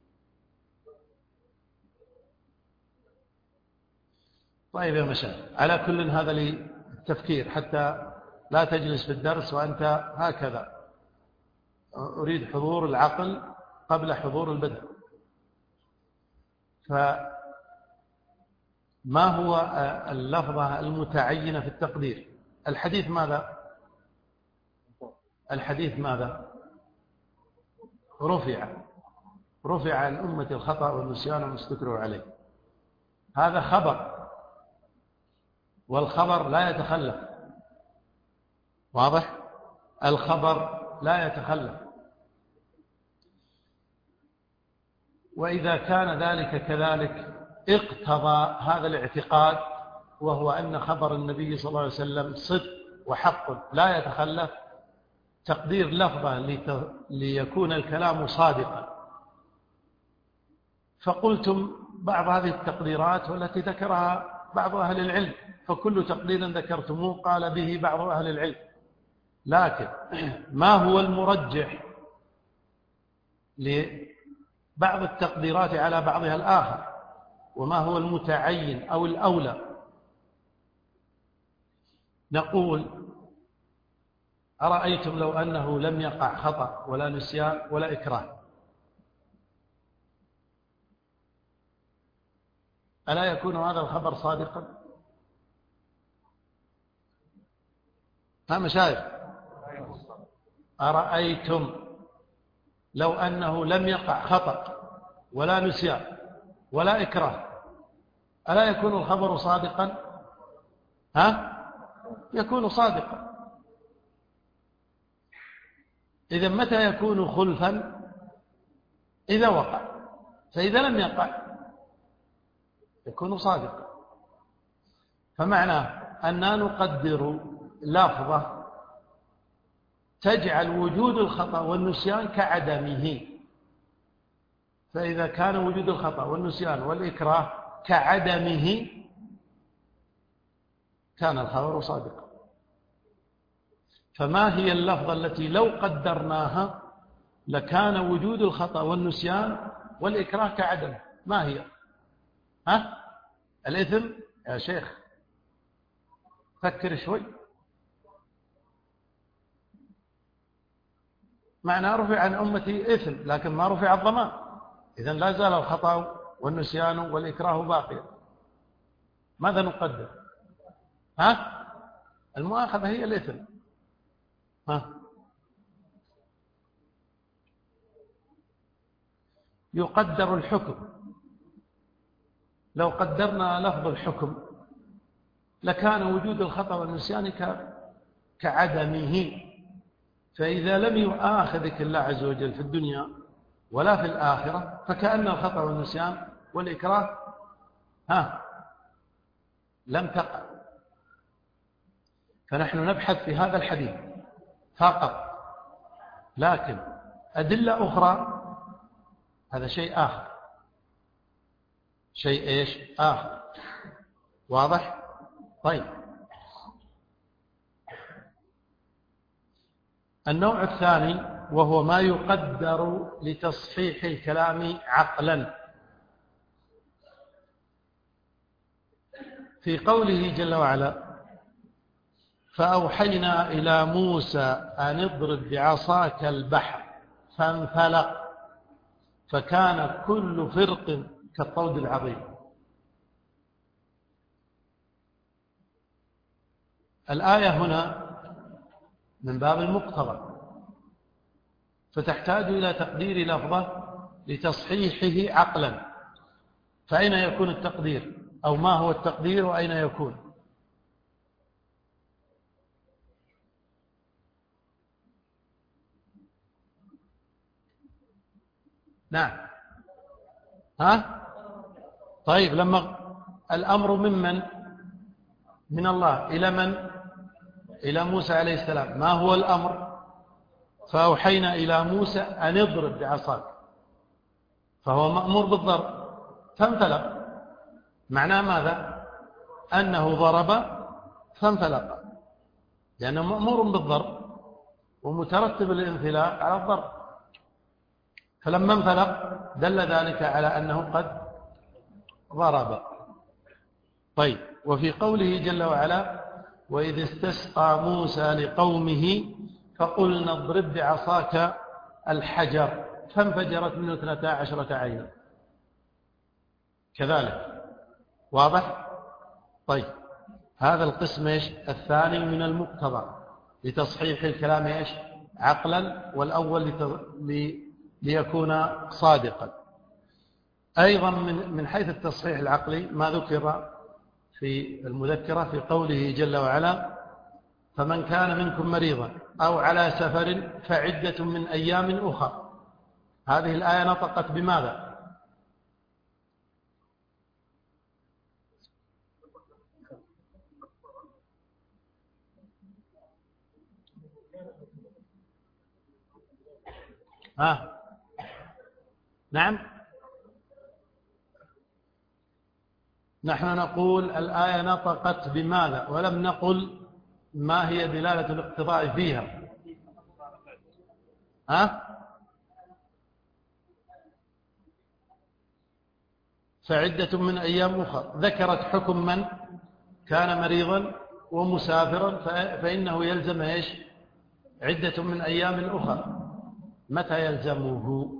طيب يا مشايخ، على كل هذا للتفكير حتى لا تجلس في الدرس وأنت هكذا. أريد حضور العقل قبل حضور البدن. فما هو اللفظة المتعينة في التقدير؟ الحديث ماذا؟ الحديث ماذا؟ رفع رفع عن أمة الخطأ والنسيان وما استكرهوا عليه. هذا خبر، والخبر لا يتخلف. واضح؟ الخبر لا يتخلف. وإذا كان ذلك كذلك اقتضى هذا الاعتقاد، وهو أن خبر النبي صلى الله عليه وسلم صدق وحق لا يتخلف، تقدير لفظة ليكون الكلام صادقا. فقلتم بعض هذه التقديرات والتي ذكرها بعض أهل العلم، فكل تقدير ذكرتموه قال به بعض أهل العلم. لكن ما هو المرجح لبعض التقديرات على بعضها الآخر، وما هو المتعين أو الأولى؟ نقول أرأيتم لو أنه لم يقع خطأ ولا نسيان ولا إكراه، ألا يكون هذا الخبر صادقا؟ ها مشايخ، أرأيتم لو أنه لم يقع خطأ ولا نسيان ولا إكراه، ألا يكون الخبر صادقا؟ ها؟ يكون صادقا. إذا متى يكون خلفا؟ إذا وقع. فإذا لم يقع يكون صادقا. فمعناه أننا نقدر لفظة تجعل وجود الخطأ والنسيان كعدمه. فإذا كان وجود الخطأ والنسيان والإكراه كعدمه كان الخبر صادقا. فما هي اللفظة التي لو قدرناها لكان وجود الخطأ والنسيان والإكراه كعدم؟ ما هي؟ ها؟ الإثم يا شيخ، فكر شوي. معنى رفع عن أمتي إثم لكن ما رفع الضمان، إذن لا زال الخطأ والنسيان والإكراه باقيا. ماذا نقدر؟ ها؟ المؤاخذة هي الإثم. ها؟ يقدر الحكم. لو قدرنا لفظ الحكم لكان وجود الخطأ والنسيان كعدمه. فإذا لم يؤاخذك الله عز وجل في الدنيا ولا في الآخرة فكأن الخطأ والنسيان والإكراه ها لم تقع. فنحن نبحث في هذا الحديث فقط. لكن أدلة أخرى هذا شيء آخر، شيء إيش آخر. واضح؟ طيب، النوع الثاني وهو ما يقدر لتصحيح الكلام عقلا، في قوله جل وعلا فأوحينا إلى موسى أن اضرب بعصاك البحر فانفلق فكان كل فرق كالطود العظيم. الآية هنا من باب المقتضى، فتحتاج إلى تقدير لفظة لتصحيحه عقلا. فأين يكون التقدير، أو ما هو التقدير وأين يكون؟ نعم، ها؟ طيب، لما الأمر ممن من الله إلى من؟ إلى موسى عليه السلام. ما هو الأمر؟ فأوحينا إلى موسى أن اضرب بعصاك، فهو مأمور بالضرب فانفلق. معناه ماذا؟ أنه ضرب فانفلق، لأنه مأمور بالضرب ومترتب الانفلاق على الضرب، فلما انفلق دل ذلك على أنه قد ضرب. طيب، وفي قوله جل وعلا وإذ استسقى موسى لقومه فقلنا اضرب بعصاك الحجر فانفجرت منه اثنتا عشرة عينا، كذلك. واضح؟ طيب، هذا القسم إيش؟ الثاني من المقتضى لتصحيح الكلام إيش؟ عقلا، والأول لت... ليكون صادقا. أيضا من من حيث التصحيح العقلي ما ذكر في المذكرة في قوله جل وعلا فمن كان منكم مريضا أو على سفر فعدة من أيام أخرى. هذه الآية نطقت بماذا؟ ها؟ نعم، نحن نقول الآية نطقت بماذا، ولم نقل ما هي دلالة الاقتضاء فيها. ها؟ فعدة من أيام أخرى، ذكرت حكم من كان مريضا ومسافرا فإنه يلزم إيش؟ عدة من أيام أخرى. متى يلزمه؟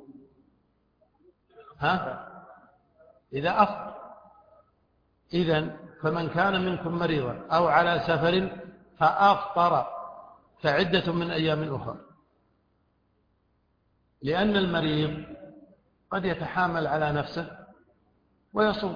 ها؟ إذا أفطر. إذن فمن كان منكم مريضا أو على سفر فأفطر فعدة من أيام أخرى، لأن المريض قد يتحامل على نفسه ويصوم،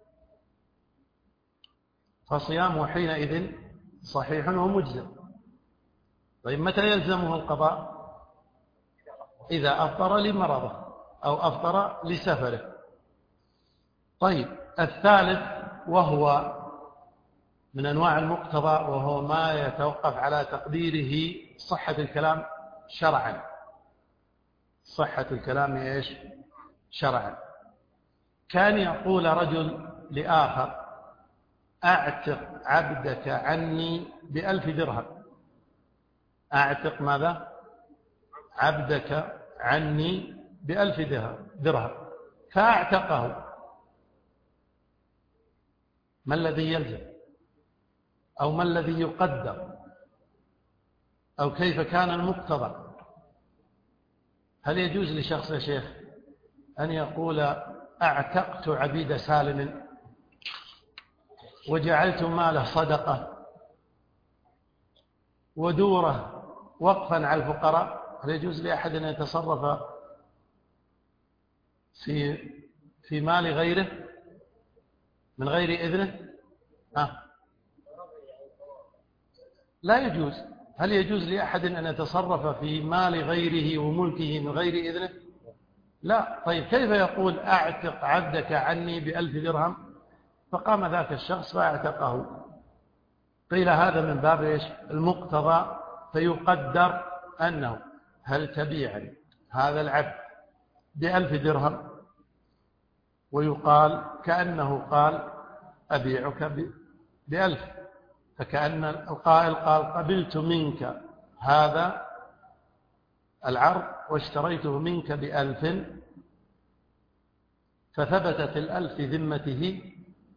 فصيامه حينئذ صحيح ومجزم. طيب، متى يلزمه القضاء؟ إذا أفطر لمرضه أو أفطر لسفره. طيب، الثالث وهو من أنواع المقتضى وهو ما يتوقف على تقديره صحة الكلام شرعا. صحة الكلام إيش؟ شرعا. كان يقول رجل لآخر أعتق عبدك عني بألف درهم. أعتق ماذا؟ عبدك عني بألف درهم، فأعتقه. ما الذي يلزم، أو ما الذي يقدر، أو كيف كان المقتضى؟ هل يجوز لشخص يا شيخ أن يقول أعتقت عبيد سالم وجعلت ماله صدقة ودوره وقفا على الفقراء؟ هل يجوز لأحد أن يتصرف في في مال غيره من غير إذنه؟ آه. لا يجوز. هل يجوز لأحد أن يتصرف في مال غيره وملكه من غير إذنه؟ لا. طيب، كيف يقول أعتق عبدك عني بألف درهم؟ فقام ذاك الشخص فاعتقه. قيل هذا من باب إيش؟ المقتضى، فيقدر أنه هل تبيعني هذا العبد بألف درهم، ويقال كأنه قال أبيعك بألف، فكأن القائل قال قبلت منك هذا العرض واشتريته منك بألف، فثبتت الألف في ذمته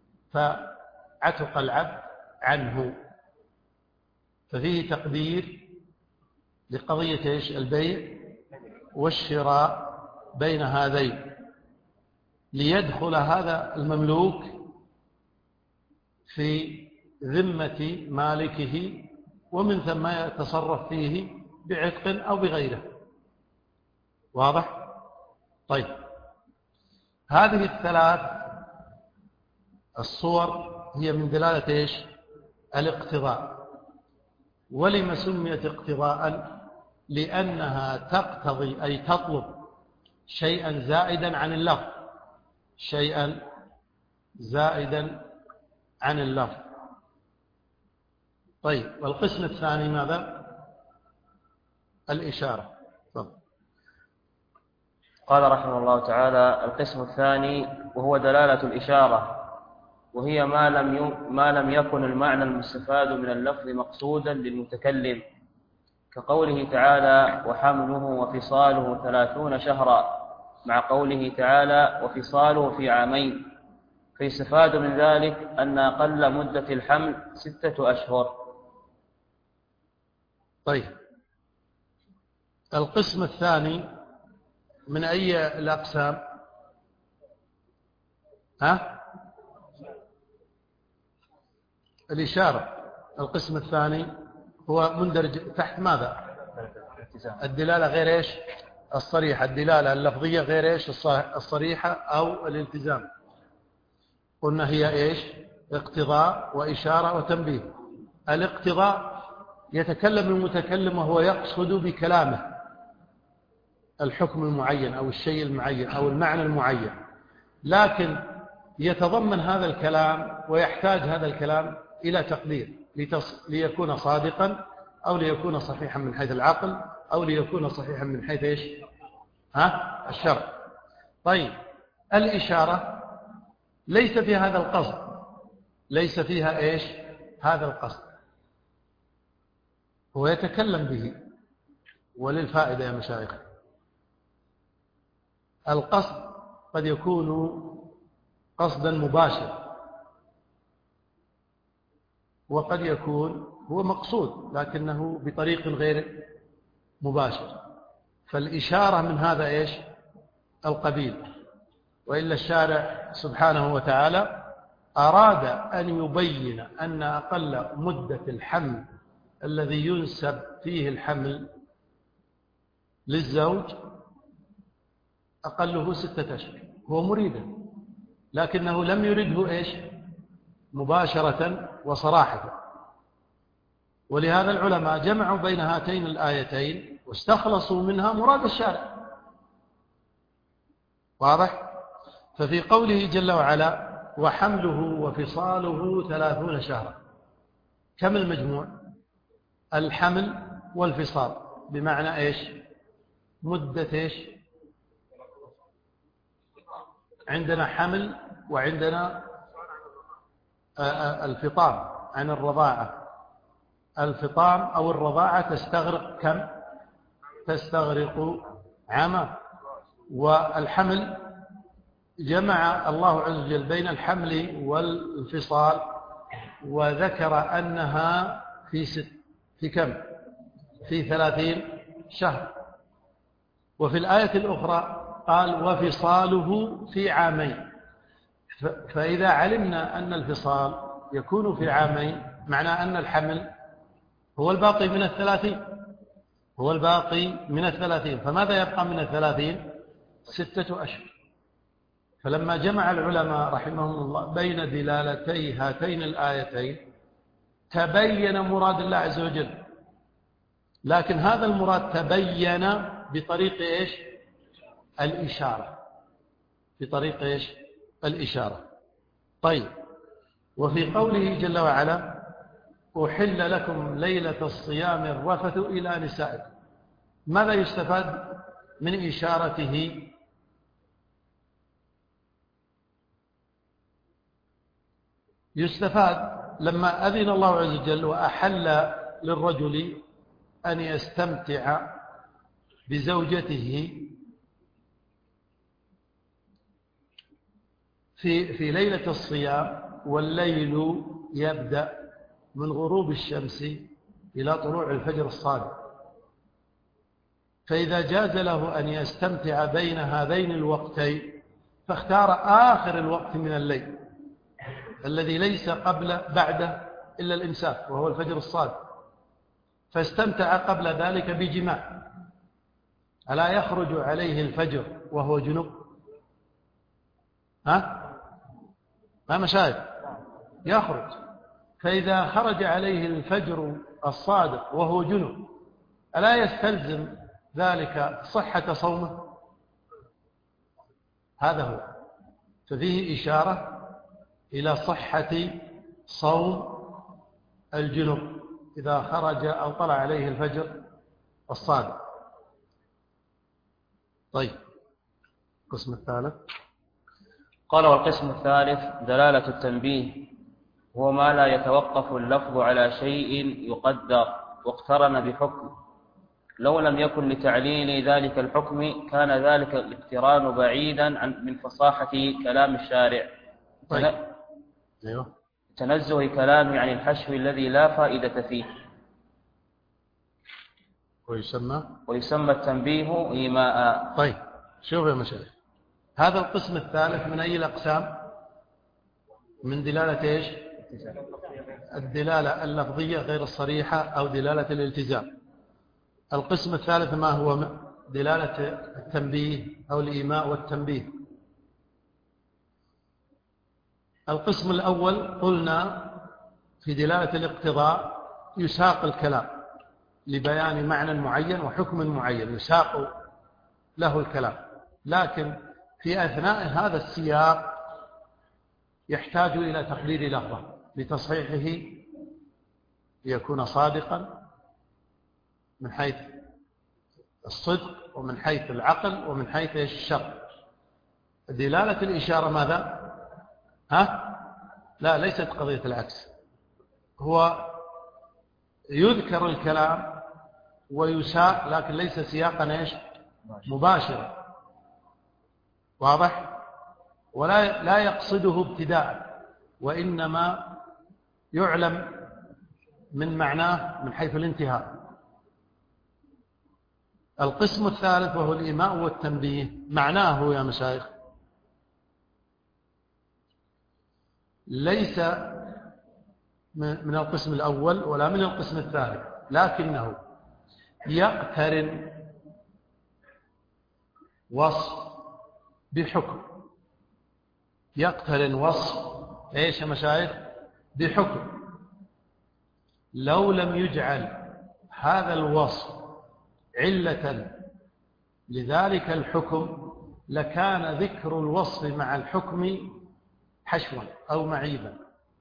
فعتق العبد عنه. ففيه تقدير لقضية إيش؟ البيع والشراء بين هذين، ليدخل هذا المملوك في ذمة مالكه، ومن ثم يتصرف فيه بعتق أو بغيره. واضح؟ طيب، هذه الثلاث الصور هي من دلالة إيش؟ الاقتضاء. ولما سميت اقتضاء؟ لأنها تقتضي أي تطلب شيئا زائدا عن اللفظ، شيئا زائدا عن اللفظ. طيب، والقسم الثاني ماذا؟ الإشارة. طب. قال رحمه الله تعالى: القسم الثاني وهو دلالة الإشارة، وهي ما لم ما لم يكن المعنى المستفاد من اللفظ مقصودا للمتكلم، كقوله تعالى: وحمله وفصاله ثلاثون شهرا، مع قوله تعالى: وفصاله في عامين، فيستفاد من ذلك أن أقل مدة الحمل ستة أشهر. طيب، القسم الثاني من أي الأقسام؟ ها؟ الإشارة. القسم الثاني هو مندرج تحت ماذا؟ الدلالة غير إيش؟ الصريحة. الدلالة اللفظية غير إيش؟ الصريحة أو الالتزام. قلنا هي إيش؟ اقتضاء وإشارة وتنبيه. الاقتضاء يتكلم المتكلم وهو يقصد بكلامه الحكم المعين أو الشيء المعين أو المعنى المعين، لكن يتضمن هذا الكلام ويحتاج هذا الكلام إلى تقدير ليكون صادقا أو ليكون صحيحا من حيث العقل أو ليكون صحيحا من حيث إيش؟ ها؟ الشرع. طيب، الإشارة ليس في هذا القصد، ليس فيها إيش؟ هذا القصد. هو يتكلم به وللفائدة يا مشايخ. القصد قد يكون قصدا مباشر، وقد يكون هو مقصود لكنه بطريق غير مباشر، فالإشارة من هذا إيش؟ القبيل. وإلا الشارع سبحانه وتعالى أراد أن يبين أن أقل مدة الحمل الذي ينسب فيه الحمل للزوج أقله ستة أشهر، هو مريده، لكنه لم يرده إيش؟ مباشرة وصراحة. ولهذا العلماء جمعوا بين هاتين الآيتين واستخلصوا منها مراد الشارع. واضح؟ ففي قوله جل وعلا: وحمله وفصاله ثلاثون شهرا، كم المجموع؟ الحمل والفصال بمعنى إيش؟ مدة إيش؟ عندنا حمل وعندنا الفطام عن الرضاعة. الفطام أو الرضاعة تستغرق كم؟ تستغرق عاما. والحمل جمع الله عز وجل بين الحمل والفصال وذكر أنها في ست في كم؟ في ثلاثين شهر. وفي الآية الأخرى قال: وفصاله في عامين. فإذا علمنا أن الفصال يكون في عامين، معنى أن الحمل هو الباقي من الثلاثين، هو الباقي من الثلاثين. فماذا يبقى من الثلاثين؟ ستة أشهر. فلما جمع العلماء رحمهم الله بين دلالتي هاتين الآيتين تبين مراد الله عز وجل، لكن هذا المراد تبين بطريق إيش؟ الإشارة، بطريق إيش؟ الإشارة. طيب، وفي قوله جل وعلا: أحل لكم ليلة الصيام الرفث إلى نسائكم، ماذا يستفاد من إشارته يستفاد لما أذن الله عز وجل وأحل للرجل أن يستمتع بزوجته في في ليلة الصيام، والليل يبدأ من غروب الشمس إلى طلوع الفجر الصادق، فإذا جاز له أن يستمتع بين هذين الوقتين فاختار آخر الوقت من الليل الذي ليس قبل بعده إلا الإمساك وهو الفجر الصادق، فاستمتع قبل ذلك بجماع. ألا يخرج عليه الفجر وهو جنوب؟ ها؟ ما مشاهد؟ يخرج. فإذا خرج عليه الفجر الصادق وهو جنوب ألا يستلزم ذلك صحة صومه؟ هذا هو. ففيه إشارة إلى صحة صوم الجنوب إذا خرج أو طلع عليه الفجر الصادق. طيب، القسم الثالث. قال: والقسم الثالث دلالة التنبيه، هو ما لا يتوقف اللفظ على شيء يقدر واقترن بحكم، لو لم يكن لتعليل ذلك الحكم كان ذلك الاقتران بعيدا عن من فصاحة كلام الشارع. طيب. أيوه. تنزه كلامه عن الحشو الذي لا فائدة فيه. ويسمى ويسمى التنبيه إيماء. طيب، شوف يا مشايخ، هذا القسم الثالث من أي الأقسام؟ من دلالة إيش؟ الدلالة اللفظية غير الصريحة أو دلالة الالتزام. القسم الثالث ما هو؟ دلالة التنبيه أو الإيماء والتنبيه. القسم الأول قلنا في دلالة الاقتضاء يساق الكلام لبيان معنى معين وحكم معين، يساق له الكلام، لكن في أثناء هذا السياق يحتاج إلى تقدير لفظه لتصحيحه ليكون صادقا من حيث الصدق ومن حيث العقل ومن حيث الشرع. دلالة الإشارة ماذا؟ ها؟ لا، ليست قضية العكس. هو يذكر الكلام ويساق لكن ليس سياقا ايش؟ مباشرا. واضح؟ ولا لا يقصده ابتداء، وإنما يعلم من معناه من حيث الانتهاء. القسم الثالث وهو الإيماء والتنبيه، معناه يا مشايخ ليس من القسم الأول ولا من القسم الثالث، لكنه يقترن وصف بحكم. يقترن وصف ايش يا مشايخ؟ بحكم. لو لم يجعل هذا الوصف علة لذلك الحكم لكان ذكر الوصف مع الحكم حشوا أو معيبا.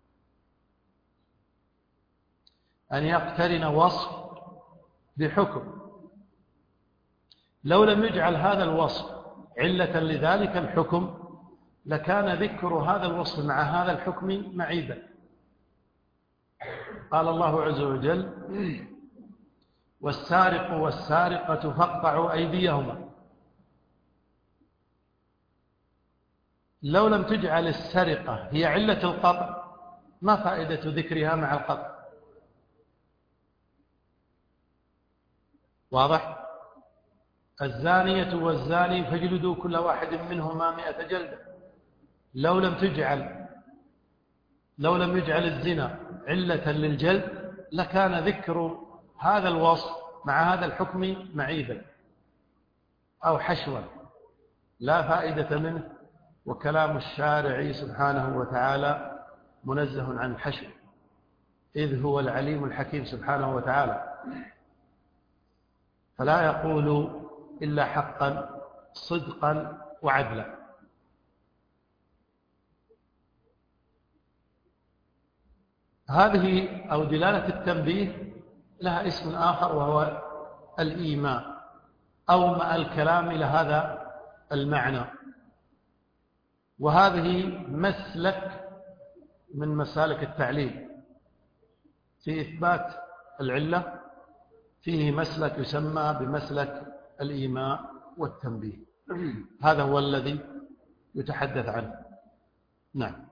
أن يقترن وصف بحكم، لو لم يجعل هذا الوصف علة لذلك الحكم لكان ذكر هذا الوصف مع هذا الحكم معيبا. قال الله عز وجل: والسارق والسارقة فاقطعوا أيديهما. لو لم تجعل السرقة هي علة القطع ما فائدة ذكرها مع القطع؟ واضح؟ الزانية والزاني فاجلدوا كل واحد منهما مئة جلدة. لو لم تجعل لو لم يجعل الزنا علة للجلد لكان ذكر هذا الوصف مع هذا الحكم معيبا أو حشوا لا فائدة منه. وكلام الشارع سبحانه وتعالى منزه عن الحشو، إذ هو العليم الحكيم سبحانه وتعالى، فلا يقول إلا حقا صدقا وعدلا. هذه أو دلالة التنبيه لها اسم آخر وهو الإيماء. أومأ الكلام إلى هذا المعنى. وهذه مسلك من مسالك التعليل في إثبات العلة، فيه مسلك يسمى بمسلك الإيماء والتنبيه. هذا هو الذي يتحدث عنه. نعم.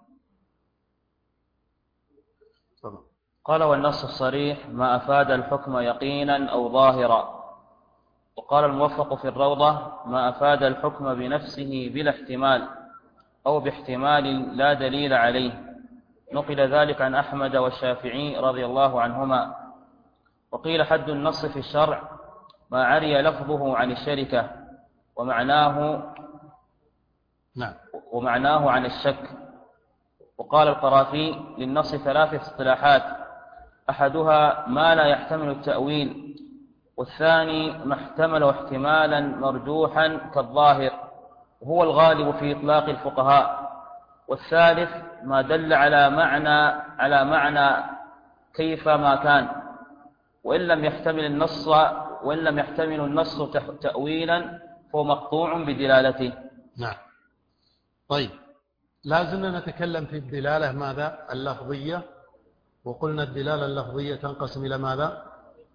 طبعا. قال: والنص الصريح ما أفاد الحكم يقينا أو ظاهرا. وقال الموفق في الروضة: ما أفاد الحكم بنفسه بلا احتمال أو باحتمال لا دليل عليه. نقل ذلك عن أحمد والشافعي رضي الله عنهما. وقيل: حد النص في الشرع ما عري لفظه عن الشركة ومعناه نعم. ومعناه عن الشك. وقال القرافي: للنص ثلاث اصطلاحات: أحدها ما لا يحتمل التأويل، والثاني ما احتمل احتمالا مرجوحا كالظاهر وهو الغالب في إطلاق الفقهاء، والثالث ما دل على معنى على معنى كيف ما كان، وإن لم يحتمل النص وإن لم يحتمل النص تأويلا فهو مقطوع بدلالته. نعم. طيب، لازلنا نتكلم في الدلالة ماذا؟ اللفظية. وقلنا الدلالة اللفظية تنقسم إلى ماذا؟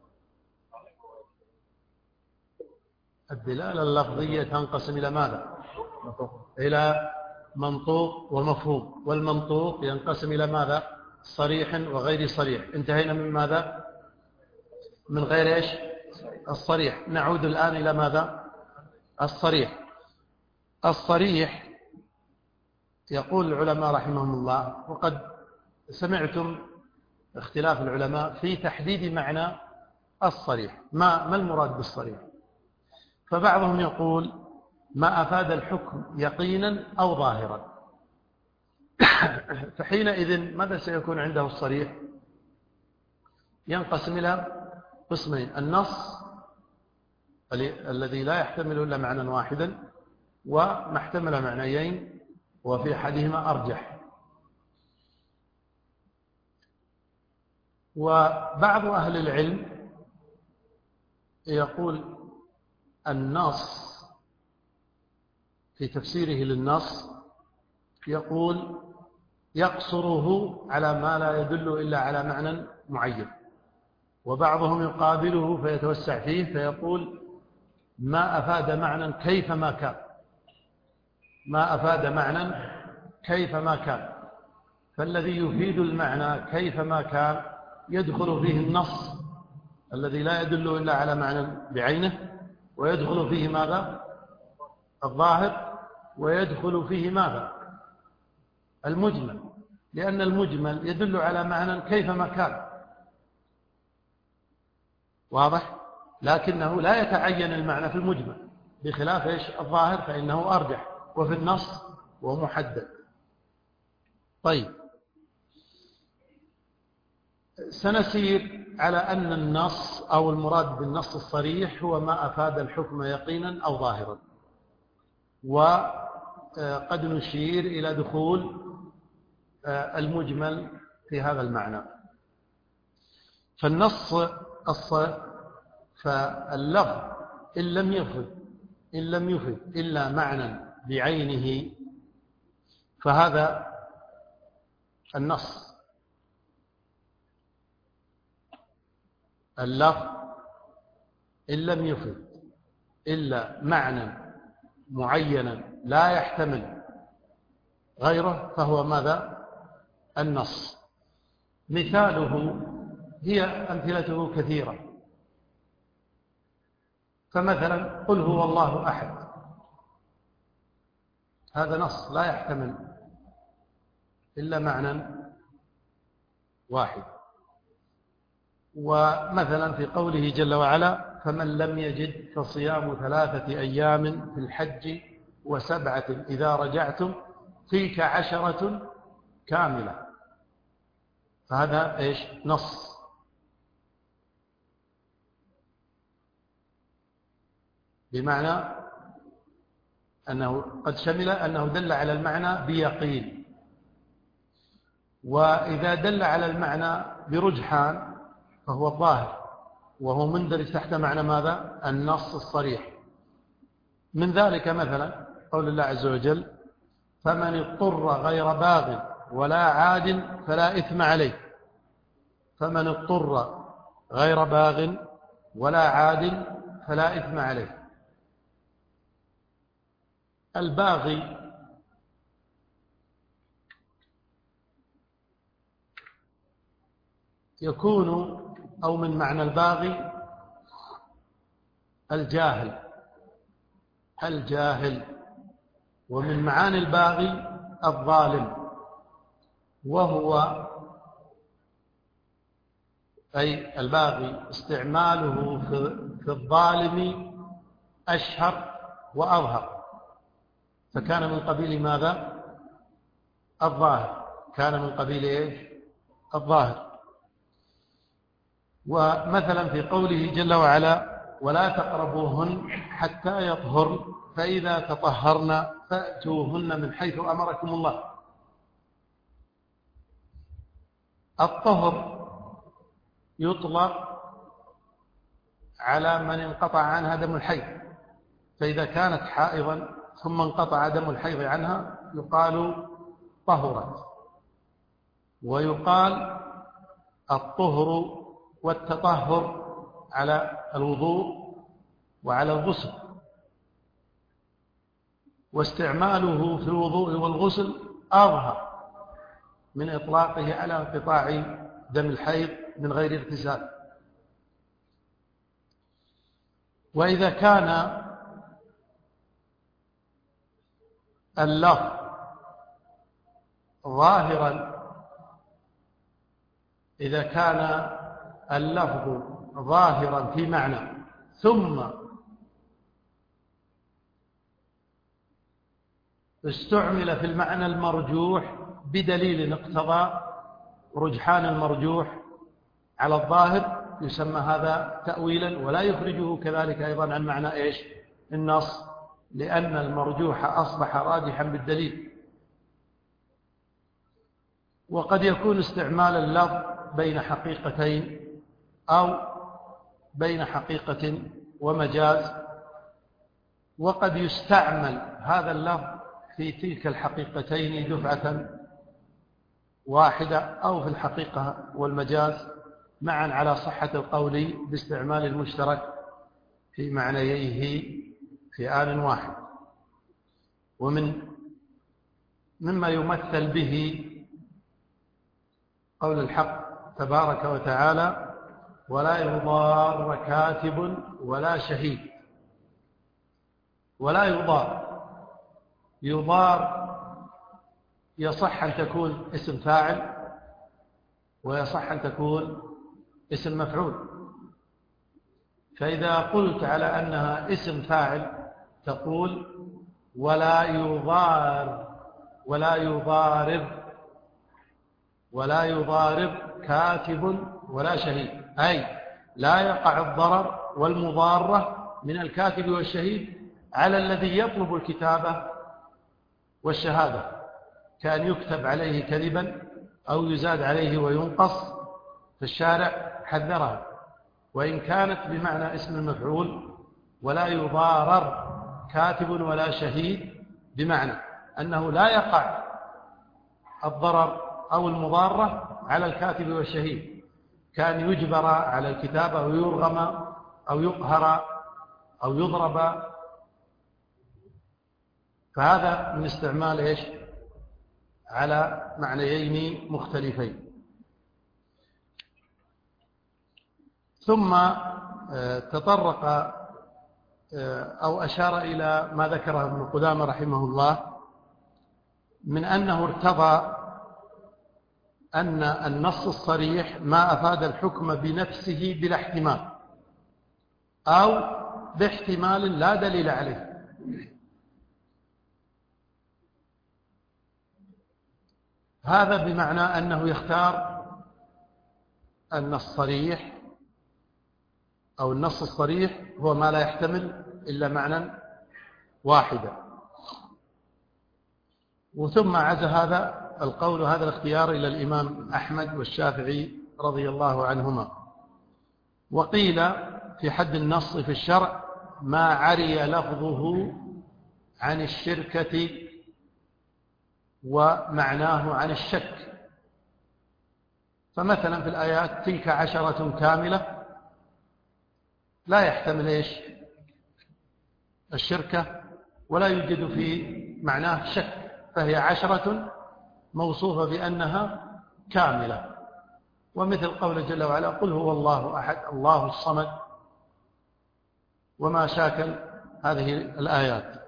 الدلالة اللفظية تنقسم إلى ماذا؟ إلى منطوق ومفهوم. والمنطوق ينقسم إلى ماذا؟ صريح وغير صريح. انتهينا من ماذا؟ من غير إيش؟ الصريح. نعود الآن إلى ماذا؟ الصريح. الصريح يقول العلماء رحمهم الله، وقد سمعتم اختلاف العلماء في تحديد معنى الصريح. ما ما المراد بالصريح؟ فبعضهم يقول ما أفاد الحكم يقينا أو ظاهرا. فحينئذ ماذا سيكون عنده الصريح؟ ينقسم إلى قسمين: النص الذي لا يحتمل إلا معنى واحدا، وما احتمل معنيين وفي أحدهما أرجح. وبعض أهل العلم يقول النص في تفسيره للنص يقول يقصره على ما لا يدل إلا على معنى معين. وبعضهم يقابله فيتوسع فيه فيقول ما أفاد معنى كيفما كان، ما أفاد معنى كيفما كان. فالذي يفيد المعنى كيفما كان يدخل فيه النص الذي لا يدل إلا على معنى بعينه، ويدخل فيه ماذا؟ الظاهر، ويدخل فيه ماذا؟ المجمل، لأن المجمل يدل على معنى كيفما كان. واضح؟ لكنه لا يتعين المعنى في المجمل، بخلاف إيش؟ الظاهر فإنه أرجح، وفي النص ومحدد. طيب، سنسير على أن النص أو المراد بالنص الصريح هو ما أفاد الحكم يقينا أو ظاهرا، وقد نشير إلى دخول المجمل في هذا المعنى. فالنص فاللفظ إن لم يفد إن لم يفد إلا معنى بعينه فهذا النص. اللفظ إن لم يفد إلا معنى معينا لا يحتمل غيره فهو ماذا؟ النص. مثاله هي أمثلته كثيرة. فمثلا قل هو الله أحد، هذا نص لا يحتمل إلا معنى واحد. ومثلا في قوله جل وعلا فمن لم يجد فصيام ثلاثة أيام في الحج وسبعة إذا رجعتم تلك عشرة كاملة، فهذا إيش؟ نص. بمعنى أنه قد شمل أنه دل على المعنى بيقين. وإذا دل على المعنى برجحان فهو الظاهر، وهو مندرج تحت معنى ماذا؟ النص الصريح. من ذلك مثلا قول الله عز وجل: فمن اضطر غير باغ ولا عاد فلا إثم عليه. فمن اضطر غير باغ ولا عاد فلا إثم عليه. الباغي يكون، أو من معنى الباغي الجاهل الجاهل ومن معاني الباغي الظالم، وهو أي الباغي استعماله في الظالم أشهر وأظهر، فكان من قبيل ماذا؟ الظاهر، كان من قبيل إيش؟ الظاهر. ومثلا في قوله جل وعلا: ولا تقربوهن حتى يطهرن فإذا تطهرن فأتوهن من حيث أمركم الله. الطهر يطلق على من انقطع عنها دم الحيض، فإذا كانت حائضا ثم انقطع دم الحيض عنها يقال طهرت. ويقال الطهر والتطهر على الوضوء وعلى الغسل، واستعماله في الوضوء والغسل أظهر من إطلاقه على انقطاع دم الحيض من غير اغتسال. وإذا كان اللفظ ظاهرا إذا كان اللفظ ظاهرا في معنى ثم استعمل في المعنى المرجوح بدليل اقتضى رجحان المرجوح على الظاهر، يسمى هذا تأويلا، ولا يخرجه كذلك أيضا عن معنى إيش؟ النص، لأن المرجوح أصبح راجحا بالدليل. وقد يكون استعمال اللفظ بين حقيقتين أو بين حقيقة ومجاز، وقد يستعمل هذا اللفظ في تلك الحقيقتين دفعة واحدة أو في الحقيقة والمجاز معا على صحة القول باستعمال المشترك في معنييه في آن واحد. ومن مما يمثل به قول الحق تبارك وتعالى: ولا يضار كاتب ولا شهيد. ولا يضار، يضار يصح أن تكون اسم فاعل ويصح أن تكون اسم مفعول. فإذا قلت على أنها اسم فاعل تقول: ولا يضار ولا يضارب ولا يضارب كاتب ولا شهيد، أي لا يقع الضرر والمضارة من الكاتب والشهيد على الذي يطلب الكتابة والشهادة، كان يكتب عليه كذبا أو يزاد عليه وينقص، فالشارع حذره. وإن كانت بمعنى اسم المفعول ولا يضارر كاتب ولا شهيد، بمعنى أنه لا يقع الضرر أو المضارة على الكاتب والشهيد، كان يجبر على الكتابة ويرغم أو يقهر أو يضرب. فهذا من استعمال إيش؟ على معنيين مختلفين. ثم تطرق أو أشار إلى ما ذكره ابن قدامة رحمه الله من أنه ارتضى أن النص الصريح ما أفاد الحكم بنفسه بلا احتمال أو باحتمال لا دليل عليه. هذا بمعنى أنه يختار أن الصريح أو النص الصريح هو ما لا يحتمل إلا معنى واحدا. وثم عز هذا القول هذا الاختيار إلى الإمام أحمد والشافعي رضي الله عنهما. وقيل في حد النص في الشرع ما عري لفظه عن الشركة ومعناه عن الشك. فمثلا في الآيات تلك عشرة كاملة لا يحتمل إيش الشركة ولا يوجد في معناه شك، فهي عشرة موصوفة بأنها كاملة. ومثل قول جل وعلا قل هو الله أحد الله الصمد وما شاكل هذه الآيات.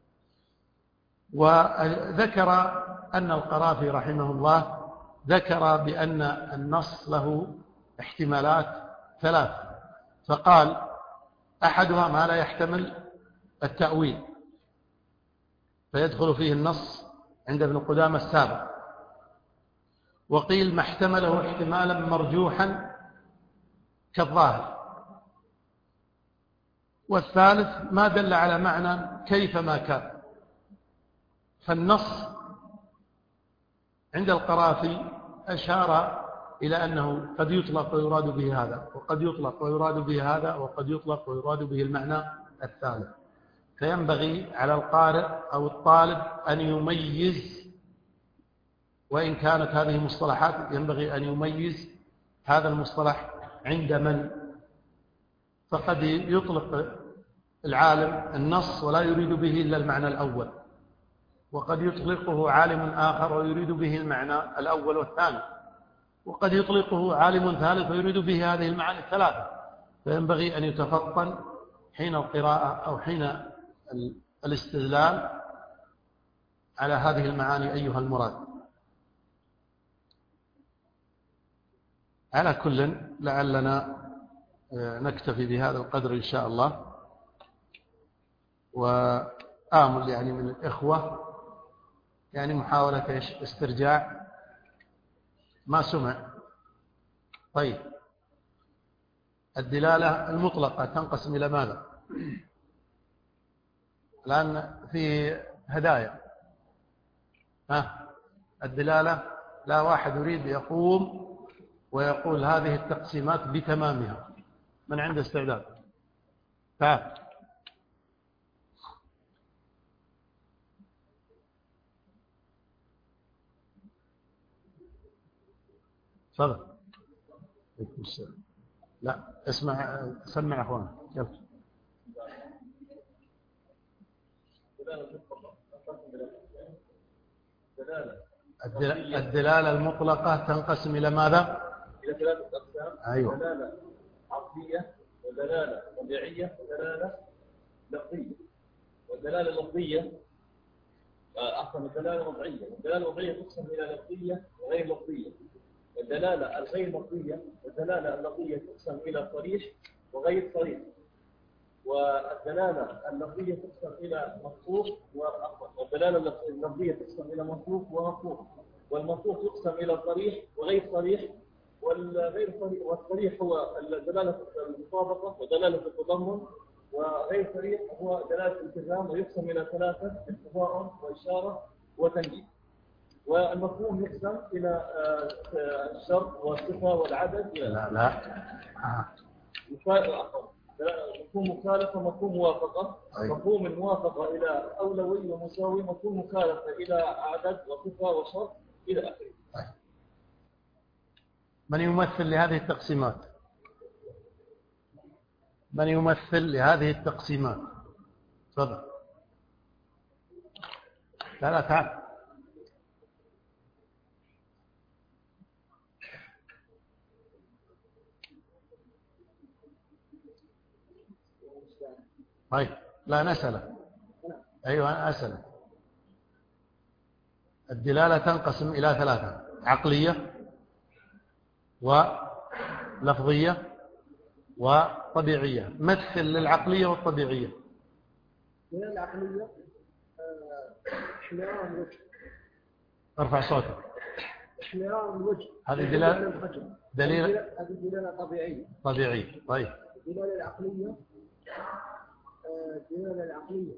وذكر أن القرافي رحمه الله ذكر بأن النص له احتمالات ثلاث، فقال أحدها ما لا يحتمل التأويل فيدخل فيه النص عند ابن قدامة السابق، وقيل ما احتمله احتمالا مرجوحا كالظاهر، والثالث ما دل على معنى كيفما كان. فالنص عند القرافي أشار إلى أنه قد يطلق ويراد به هذا وقد يطلق ويراد به هذا وقد يطلق ويراد به المعنى الثالث، فينبغي على القارئ أو الطالب أن يميز، وإن كانت هذه مصطلحات ينبغي أن يميز هذا المصطلح عند من. فقد يطلق العالم النص ولا يريد به إلا المعنى الأول، وقد يطلقه عالم آخر ويريد به المعنى الأول والثاني، وقد يطلقه عالم ثالث ويريد به هذه المعاني الثلاثة. فينبغي أن يتفطن حين القراءة أو حين الاستدلال على هذه المعاني أيها المراد. على كل لعلنا نكتفي بهذا القدر إن شاء الله، وآمل يعني من الإخوة يعني محاولة إيش استرجاع ما سمع. طيب، الدلالة المطلقة تنقسم إلى ماذا؟ الآن في هدايا. ها الدلالة لا واحد يريد يقوم ويقول هذه التقسيمات بتمامها. من عنده استعداد؟ تعال. تفضل. لا اسمع، سمع اخوان. يلا. الدلالة المطلقة تنقسم إلى ماذا؟ إلى ثلاثة أقسام. أيوة. دلالة عقلية ودلالة طبيعية ودلالة لفظية. والدلالة اللفظية أقسم الدلالة وضعية، والدلالة الوضعية تقسم إلى لفظية وغير لفظية. والدلالة الغير لفظية والدلالة اللفظية تقسم إلى صريح وغير صريح. والدلالة اللفظية تقسم إلى مصروف وأخر، والدلالة اللفظية تقسم إلى مصروف ومصروف، والمصروف يقسم إلى صريح وغير صريح، والغير صريح والصريح هو دلالة المطابقة ودلالة التضمن، وغير صريح هو دلالة الالتزام، ويقسم إلى ثلاثة: اقتضاء وإشارة وتنجيز. والمفهوم يقسم إلى الشرط والصفة والعدد. لا لا مفهوم مخالفة، مفهوم موافقة. أيوة. مفهوم الموافقة إلى أولوي ومساوي، مفهوم مخالفة إلى عدد وصفة وشرط إلى آخره. أيوة. من يمثل لهذه التقسيمات؟ من يمثل لهذه التقسيمات؟ تفضل. لا لا تعال. طيب لا نسأل. أيوة أنا أسأل. الدلالة تنقسم إلى ثلاثة: عقلية ولفظية وطبيعية. مثل للعقلية والطبيعية. الدلالة العقلية احمرار الوجه. ارفع صوتك. احمرار الوجه. هذه دلالة دليل. هذه دلالة طبيعية. طبيعية. طيب. الدلالة العقلية الدلالة العقلية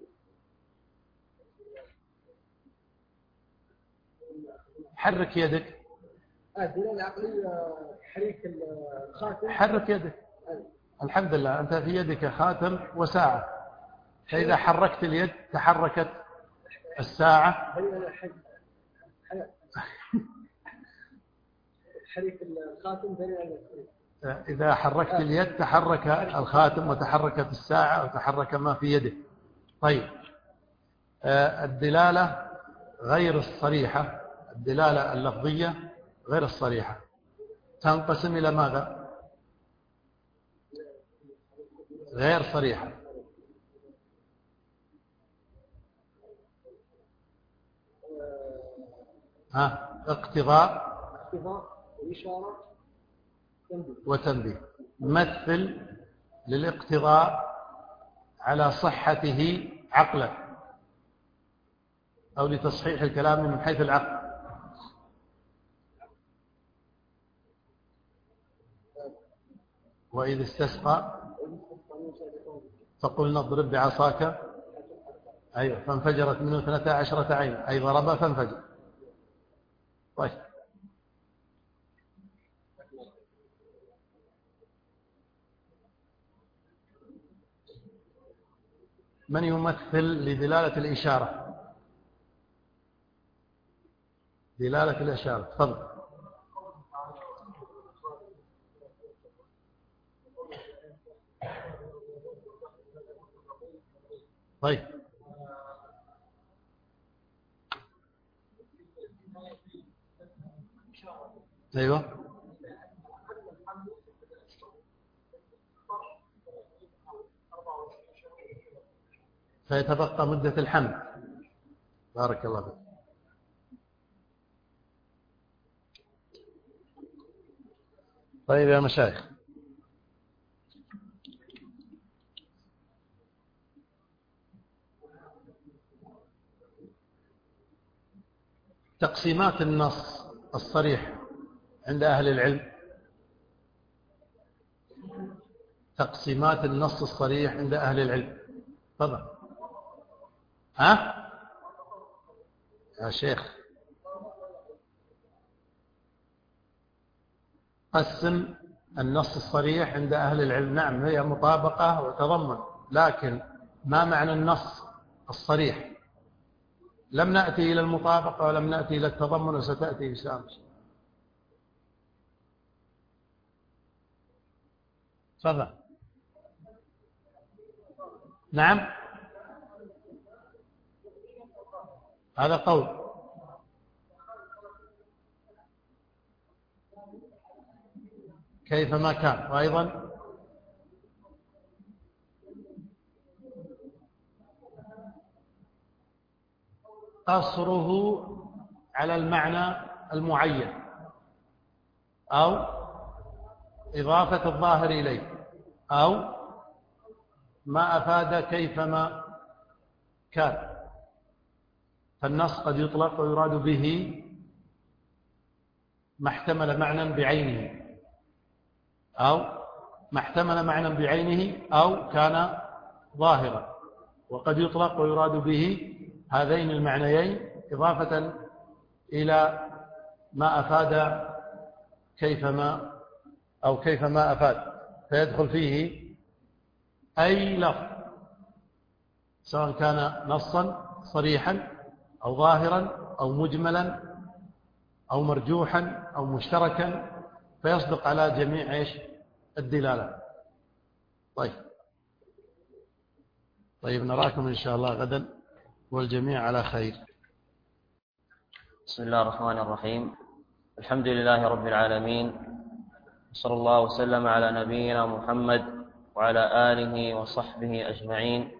حرك يدك. الدلالة العقلية تحريك الخاتم. حرك يدك. الحمد لله أنت في يدك خاتم وساعة. فإذا حركت اليد تحركت الساعة. حريك الخاتم دليل على الحريك. إذا حركت اليد تحرك الخاتم وتحركت الساعة وتحرك ما في يده. طيب، الدلالة غير الصريحة، الدلالة اللفظية غير الصريحة تنقسم إلى ماذا؟ غير صريحة. ها، اقتضاء وإشارة وتنبيه. مثل للاقتضاء على صحته عقلا أو لتصحيح الكلام من حيث العقل. وإذ استسقى فقلنا اضرب بعصاك، أيوة، فانفجرت منه اثنتا عشرة عين، أي ضرب فانفجر. طيب، من يمثل لدلالة الإشارة؟ دلالة الإشارة، تفضل. طيب، أيوة، فيتبقى مدة الحمل. بارك الله فيك. طيب يا مشايخ، تقسيمات النص الصريح عند أهل العلم، تقسيمات النص الصريح عند أهل العلم. تفضل. ها يا شيخ، قسم النص الصريح عند أهل العلم. نعم، هي مطابقة وتضمن، لكن ما معنى النص الصريح؟ لم نأتي إلى المطابقة ولم نأتي إلى التضمن، وستأتي إسلام. تفضل. نعم، هذا قول. كيفما كان. وأيضا قصره على المعنى المعين أو إضافة الظاهر إليه أو ما أفاد كيفما كان. فالنص قد يطلق ويراد به ما احتمل معنى بعينه أو ما احتمل معنى بعينه أو كان ظاهرا، وقد يطلق ويراد به هذين المعنيين إضافة إلى ما أفاد كيفما أو كيفما أفاد، فيدخل فيه أي لفظ سواء كان نصا صريحا أو ظاهرا أو مجملا أو مرجوحا أو مشتركا، فيصدق على جميع إيش الدلالة. طيب طيب نراكم إن شاء الله غدا والجميع على خير. بسم الله الرحمن الرحيم. الحمد لله رب العالمين، صلى الله وسلم على نبينا محمد وعلى آله وصحبه أجمعين.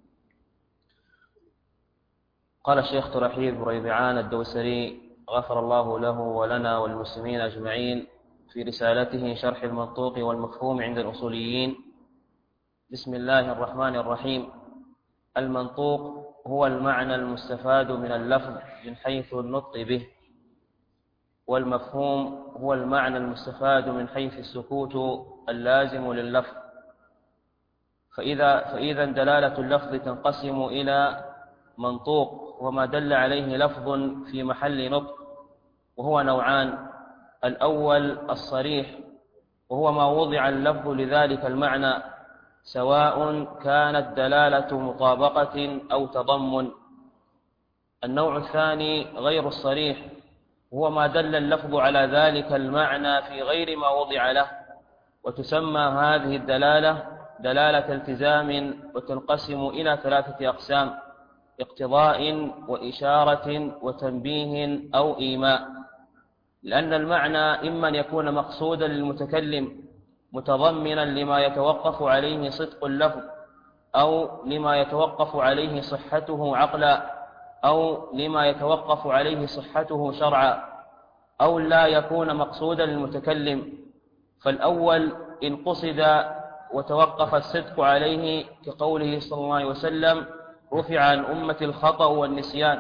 قال الشيخ ترحيب ريبعان الدوسري غفر الله له ولنا والمسلمين أجمعين في رسالته شرح المنطوق والمفهوم عند الأصوليين: بسم الله الرحمن الرحيم. المنطوق هو المعنى المستفاد من اللفظ من حيث النطق به، والمفهوم هو المعنى المستفاد من حيث السكوت اللازم لللفظ. فإذا, فإذا دلالة اللفظ تنقسم إلى منطوق وما دل عليه لفظ في محل نطق، وهو نوعان: الأول الصريح، وهو ما وضع اللفظ لذلك المعنى سواء كانت دلالة مطابقة أو تضمن. النوع الثاني غير الصريح، هو ما دل اللفظ على ذلك المعنى في غير ما وضع له، وتسمى هذه الدلالة دلالة التزام، وتنقسم إلى ثلاثة أقسام: اقتضاء وإشارة وتنبيه أو إيماء. لأن المعنى إما أن يكون مقصودا للمتكلم متضمنا لما يتوقف عليه صدق اللفظ، أو لما يتوقف عليه صحته عقلا، أو لما يتوقف عليه صحته شرعا، أو لا يكون مقصودا للمتكلم. فالأول إن قصد وتوقف الصدق عليه كقوله صلى الله عليه وسلم: رفع عن أمة الخطأ والنسيان.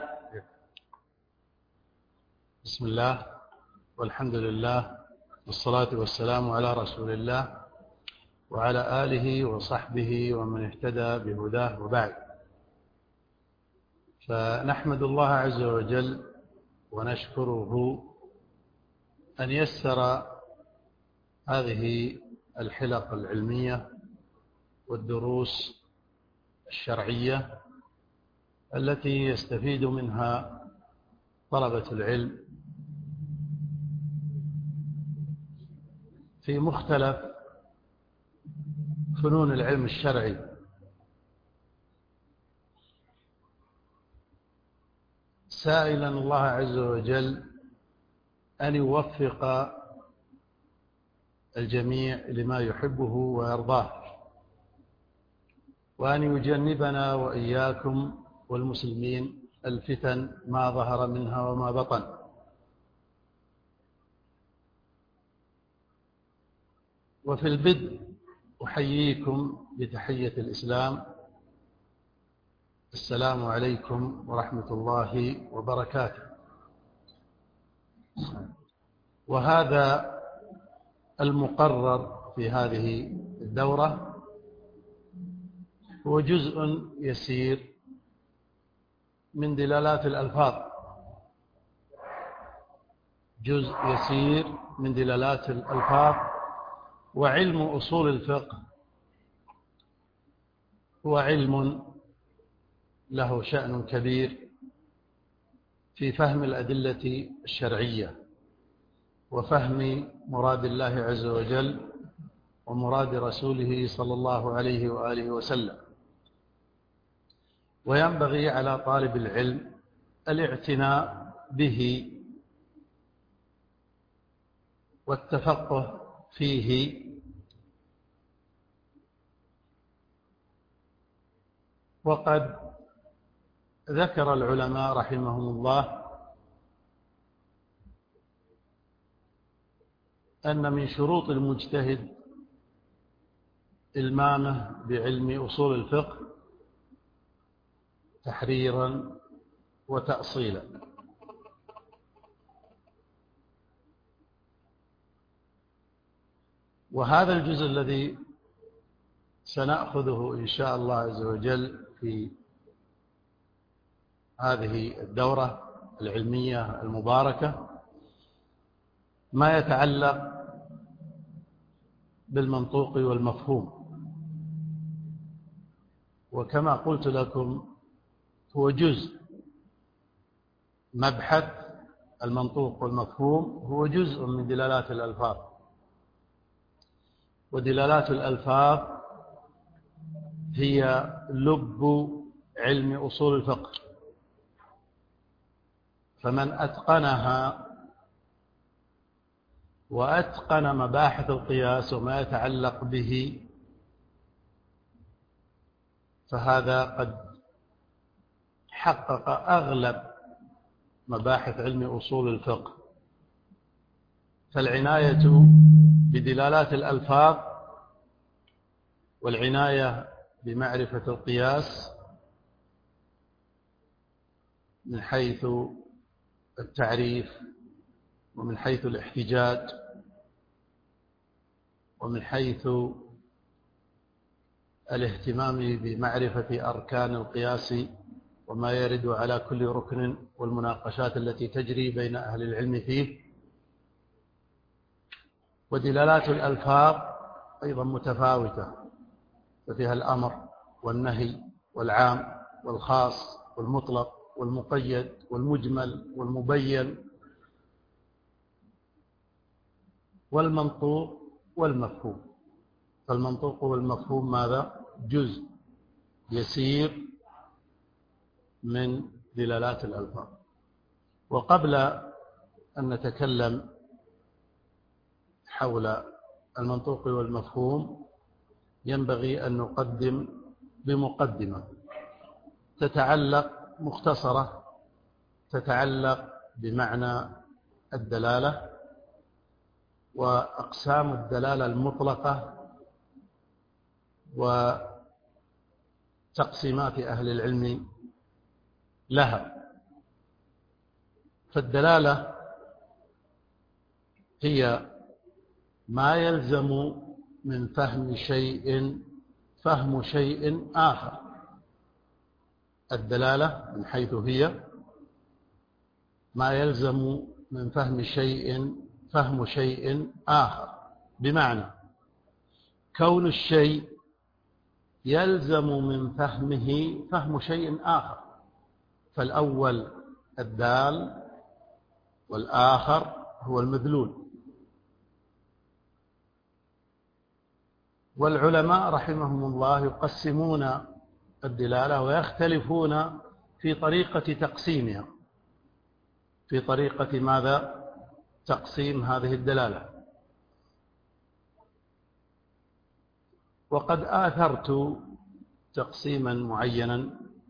بسم الله والحمد لله والصلاة والسلام على رسول الله وعلى آله وصحبه ومن اهتدى بهداه، وبعد. فنحمد الله عز وجل ونشكره أن يسر هذه الحلق العلمية والدروس الشرعية التي يستفيد منها طلبة العلم في مختلف فنون العلم الشرعي، سائلا الله عز وجل أن يوفق الجميع لما يحبه ويرضاه، وأن يجنبنا وإياكم والمسلمين الفتن ما ظهر منها وما بطن. وفي البدء أحييكم بتحية الإسلام: السلام عليكم ورحمة الله وبركاته. وهذا المقرر في هذه الدورة هو جزء يسير من دلالات الألفاظ، جزء يسير من دلالات الألفاظ. وعلم أصول الفقه هو علم له شأن كبير في فهم الأدلة الشرعية وفهم مراد الله عز وجل ومراد رسوله صلى الله عليه وآله وسلم. وينبغي على طالب العلم الاعتناء به والتفقه فيه، وقد ذكر العلماء رحمهم الله أن من شروط المجتهد إلمامه بعلم أصول الفقه تحريرا وتأصيلا. وهذا الجزء الذي سنأخذه إن شاء الله عز وجل في هذه الدورة العلمية المباركة ما يتعلق بالمنطوق والمفهوم. وكما قلت لكم هو جزء مبحث المنطوق والمفهوم، هو جزء من دلالات الألفاظ. ودلالات الألفاظ هي لب علم أصول الفقه، فمن أتقنها وأتقن مباحث القياس وما يتعلق به فهذا قد حقق أغلب مباحث علم أصول الفقه. فالعناية بدلالات الألفاظ والعناية بمعرفة القياس من حيث التعريف ومن حيث الاحتجاج ومن حيث الاهتمام بمعرفة أركان القياس وما يرد على كل ركن والمناقشات التي تجري بين أهل العلم فيه. ودلالات الألفاظ أيضا متفاوتة، ففيها الأمر والنهي والعام والخاص والمطلق والمقيد والمجمل والمبين والمنطوق والمفهوم. فالمنطوق والمفهوم ماذا؟ جزء يسير من دلالات الألفاظ. وقبل أن نتكلم حول المنطوق والمفهوم ينبغي أن نقدم بمقدمة تتعلق مختصرة تتعلق بمعنى الدلالة وأقسام الدلالة المطلقة وتقسيمات أهل العلم لها. فالدلالة هي ما يلزم من فهم شيء فهم شيء آخر. الدلالة من حيث هي ما يلزم من فهم شيء فهم شيء آخر، بمعنى كون الشيء يلزم من فهمه فهم شيء آخر. فالأول الدال والآخر هو المدلول. والعلماء رحمهم الله يقسمون الدلالة ويختلفون في طريقة تقسيمها، في طريقة ماذا؟ تقسيم هذه الدلالة. وقد آثرت تقسيما معينا.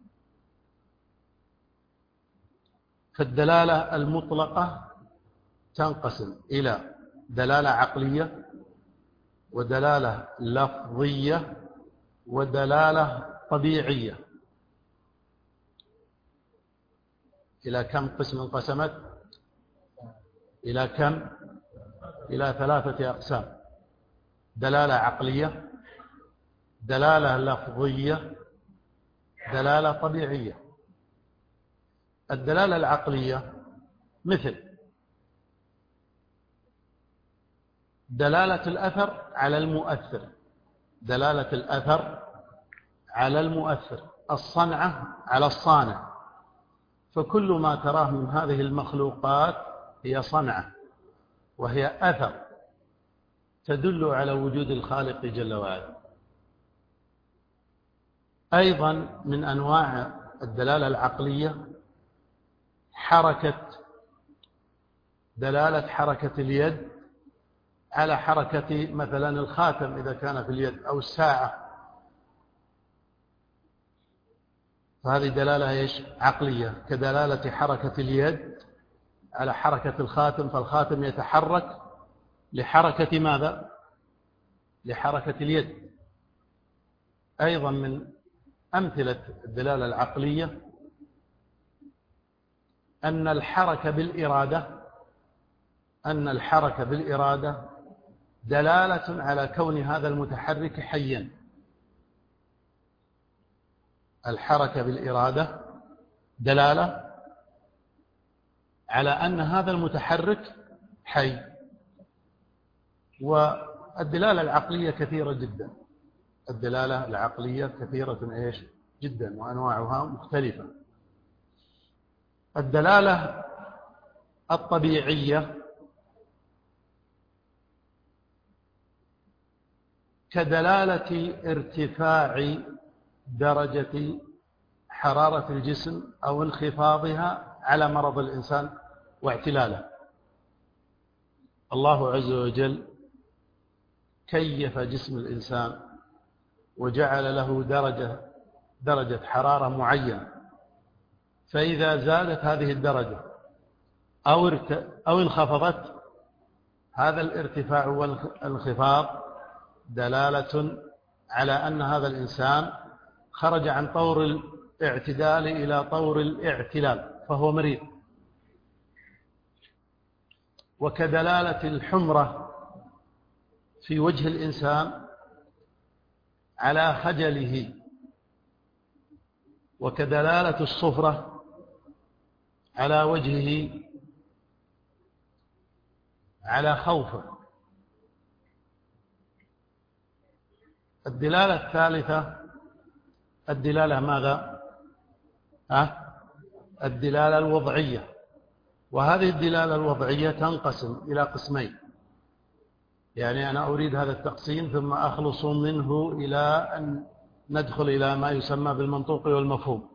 فالدلالة المطلقة تنقسم إلى دلالة عقلية ودلالة لفظية ودلالة طبيعية. إلى كم قسم انقسمت؟ إلى كم؟ إلى ثلاثة أقسام: دلالة عقلية، دلالة لفظية، دلالة طبيعية. الدلالة العقلية مثل دلالة الأثر على المؤثر، دلالة الأثر على المؤثر، الصنعة على الصانع. فكل ما تراه من هذه المخلوقات هي صنعة وهي أثر تدل على وجود الخالق جل وعلا. أيضا من أنواع الدلالة العقلية حركة، دلالة حركة اليد على حركة مثلا الخاتم إذا كان في اليد أو الساعة، فهذه دلالة إيش؟ عقلية، كدلالة حركة اليد على حركة الخاتم، فالخاتم يتحرك لحركة ماذا؟ لحركة اليد. أيضا من أمثلة الدلالة العقلية أن الحركة بالإرادة أن الحركة بالإرادة دلالة على كون هذا المتحرك حيا. الحركة بالإرادة دلالة على أن هذا المتحرك حي. والدلالة العقلية كثيرة جدا، الدلالة العقلية كثيرة إيش جدا وأنواعها مختلفة. الدلالة الطبيعية كدلالة ارتفاع درجة حرارة الجسم أو انخفاضها على مرض الإنسان واعتلاله. الله عز وجل كيف جسم الإنسان وجعل له درجة درجة حرارة معينة، فإذا زادت هذه الدرجة أو أو انخفضت، هذا الارتفاع والانخفاض دلالة على أن هذا الإنسان خرج عن طور الاعتدال إلى طور الاعتلال، فهو مريض. وكدلالة الحمرة في وجه الإنسان على خجله، وكدلالة الصفرة على وجهه على خوفه. الدلالة الثالثة الدلالة ماذا؟ ها؟ الدلالة الوضعية، وهذه الدلالة الوضعية تنقسم إلى قسمين. يعني أنا أريد هذا التقسيم ثم أخلص منه إلى أن ندخل إلى ما يسمى بالمنطوق والمفهوم.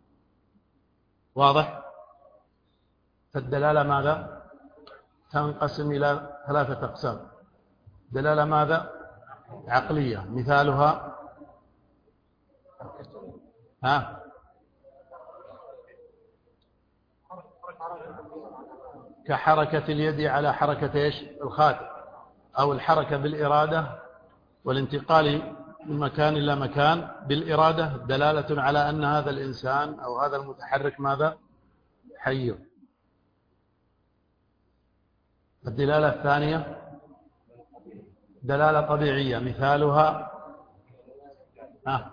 واضح؟ فالدلالة ماذا؟ تنقسم إلى ثلاثة أقسام. دلالة ماذا؟ عقلية، مثالها ها؟ كحركة اليد على حركة إيش؟ الخاتم، أو الحركة بالإرادة والانتقال من مكان إلى مكان بالإرادة، دلالة على أن هذا الإنسان أو هذا المتحرك ماذا؟ حي. الدلالة الثانية دلالة طبيعية، مثالها ها؟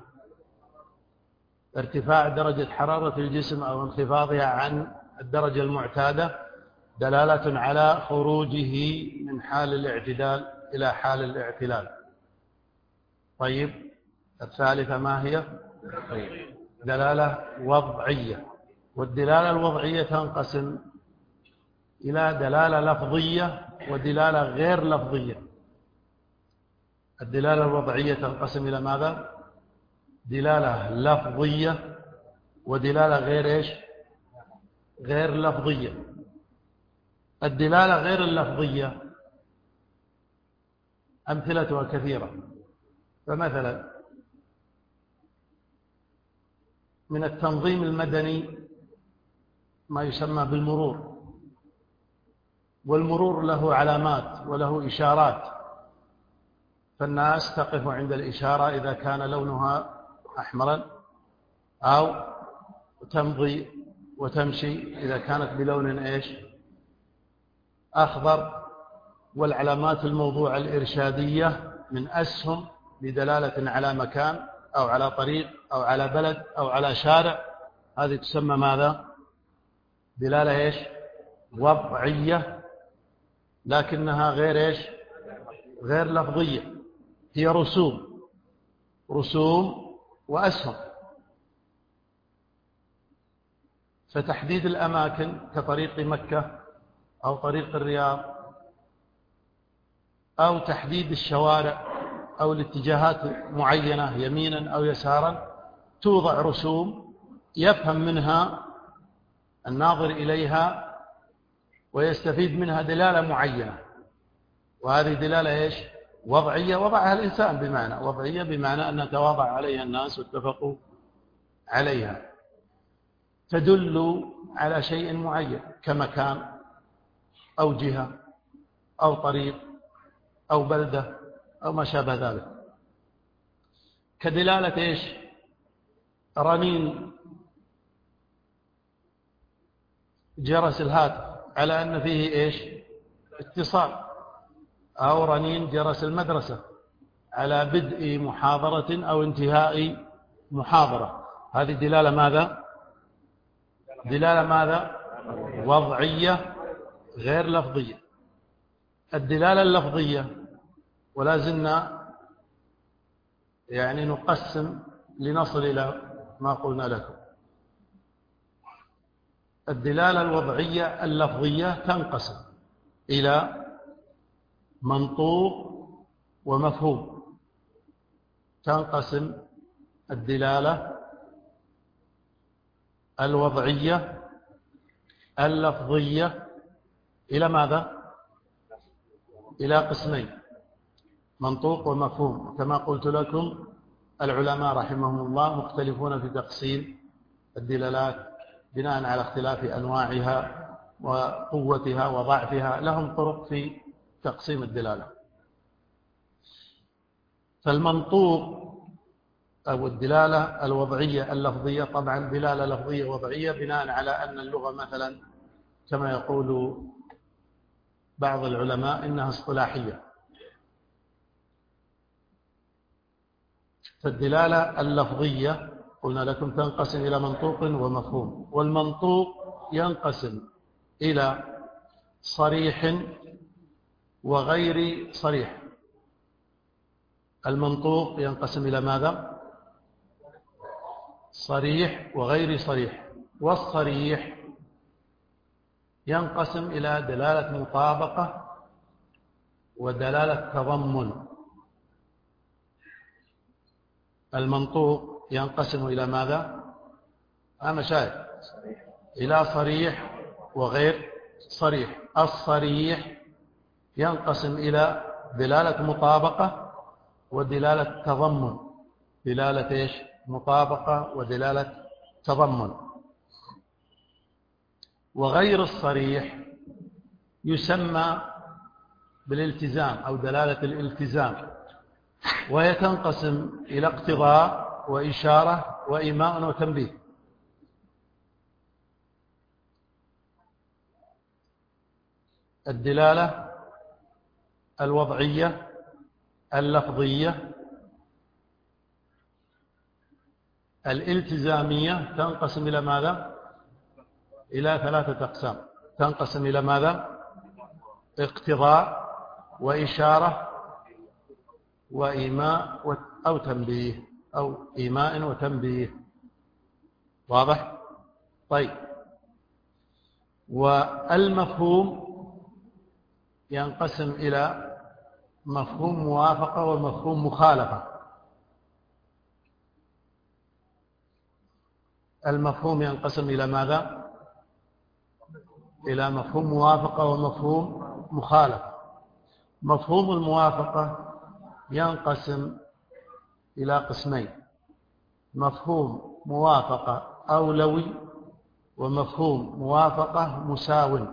ارتفاع درجة حرارة الجسم أو انخفاضها عن الدرجة المعتادة، دلالة على خروجه من حال الاعتدال إلى حال الاعتلال. طيب، الثالثة ما هي؟ دلالة وضعية. والدلالة الوضعية تنقسم إلى دلالة لفظية ودلالة غير لفظية. الدلالة الوضعية تنقسم إلى ماذا؟ دلالة لفظية ودلالة غير إيش؟ غير لفظية. الدلالة غير اللفظية أمثلتها كثيرة. فمثلا من التنظيم المدني ما يسمى بالمرور، والمرور له علامات وله إشارات، فالناس تقف عند الإشارة إذا كان لونها أحمرا، أو تمضي وتمشي إذا كانت بلون إيش؟ أخضر. والعلامات الموضوع الإرشادية من أسهم بدلالة على مكان أو على طريق أو على بلد أو على شارع، هذه تسمى ماذا؟ دلالة إيش؟ وضعية، لكنها غير إيش؟ غير لفظية. هي رسوم رسوم وأسهم. فتحديد الأماكن كطريق مكة أو طريق الرياض، أو تحديد الشوارع أو الاتجاهات معينة يمينا أو يسارا، توضع رسوم يفهم منها الناظر إليها ويستفيد منها دلالة معينة، وهذه دلالة إيش؟ وضعية وضعها الإنسان، بمعنى وضعية بمعنى أن تواضع عليها الناس واتفقوا عليها، تدل على شيء معين كمكان أو جهة أو طريق أو بلدة أو ما شابه ذلك. كدلالة إيش؟ رنين جرس الهاتف على أن فيه إيش؟ اتصال، أو رنين جرس المدرسة على بدء محاضرة أو انتهاء محاضرة. هذه دلالة ماذا؟ دلالة ماذا؟ وضعية غير لفظية. الدلالة اللفظية، ولا زلنا يعني نقسم لنصل إلى ما قلنا لكم. الدلالة الوضعية اللفظية تنقسم إلى منطوق ومفهوم. تنقسم الدلالة الوضعية اللفظية إلى ماذا؟ إلى قسمين، منطوق ومفهوم. كما قلت لكم العلماء رحمهم الله مختلفون في تقسيم الدلالات بناء على اختلاف أنواعها وقوتها وضعفها، لهم طرق في تقسيم الدلالة. فالمنطوق أو الدلالة الوضعية اللفظية، طبعا دلالة لفظية وضعية بناء على أن اللغة مثلا كما يقول بعض العلماء إنها اصطلاحية. فالدلالة اللفظية قلنا لكم تنقسم إلى منطوق ومفهوم، والمنطوق ينقسم إلى صريح وغير صريح. المنطوق ينقسم إلى ماذا؟ صريح وغير صريح. والصريح ينقسم إلى دلالة مطابقة ودلالة تضمن. المنطوق ينقسم إلى ماذا؟ أنا شايف إلى صريح وغير صريح. الصريح ينقسم إلى دلالة مطابقة ودلالة تضمن. دلالة إيش؟ مطابقة ودلالة تضمن. وغير الصريح يسمى بالالتزام أو دلالة الالتزام، وهي تنقسم إلى اقتضاء وإشارة وإيماء وتنبيه. الدلالة الوضعية اللفظية الالتزامية تنقسم إلى ماذا؟ إلى ثلاثة أقسام. تنقسم إلى ماذا؟ اقتضاء وإشارة وإيماء أو تنبيه أو إيماء وتنبيه. واضح؟ طيب. والمفهوم ينقسم إلى مفهوم موافقة ومفهوم مخالفة. المفهوم ينقسم إلى ماذا؟ إلى مفهوم موافقة ومفهوم مخالفة. مفهوم الموافقة ينقسم إلى قسمين: مفهوم موافقة أولوي ومفهوم موافقة مساو.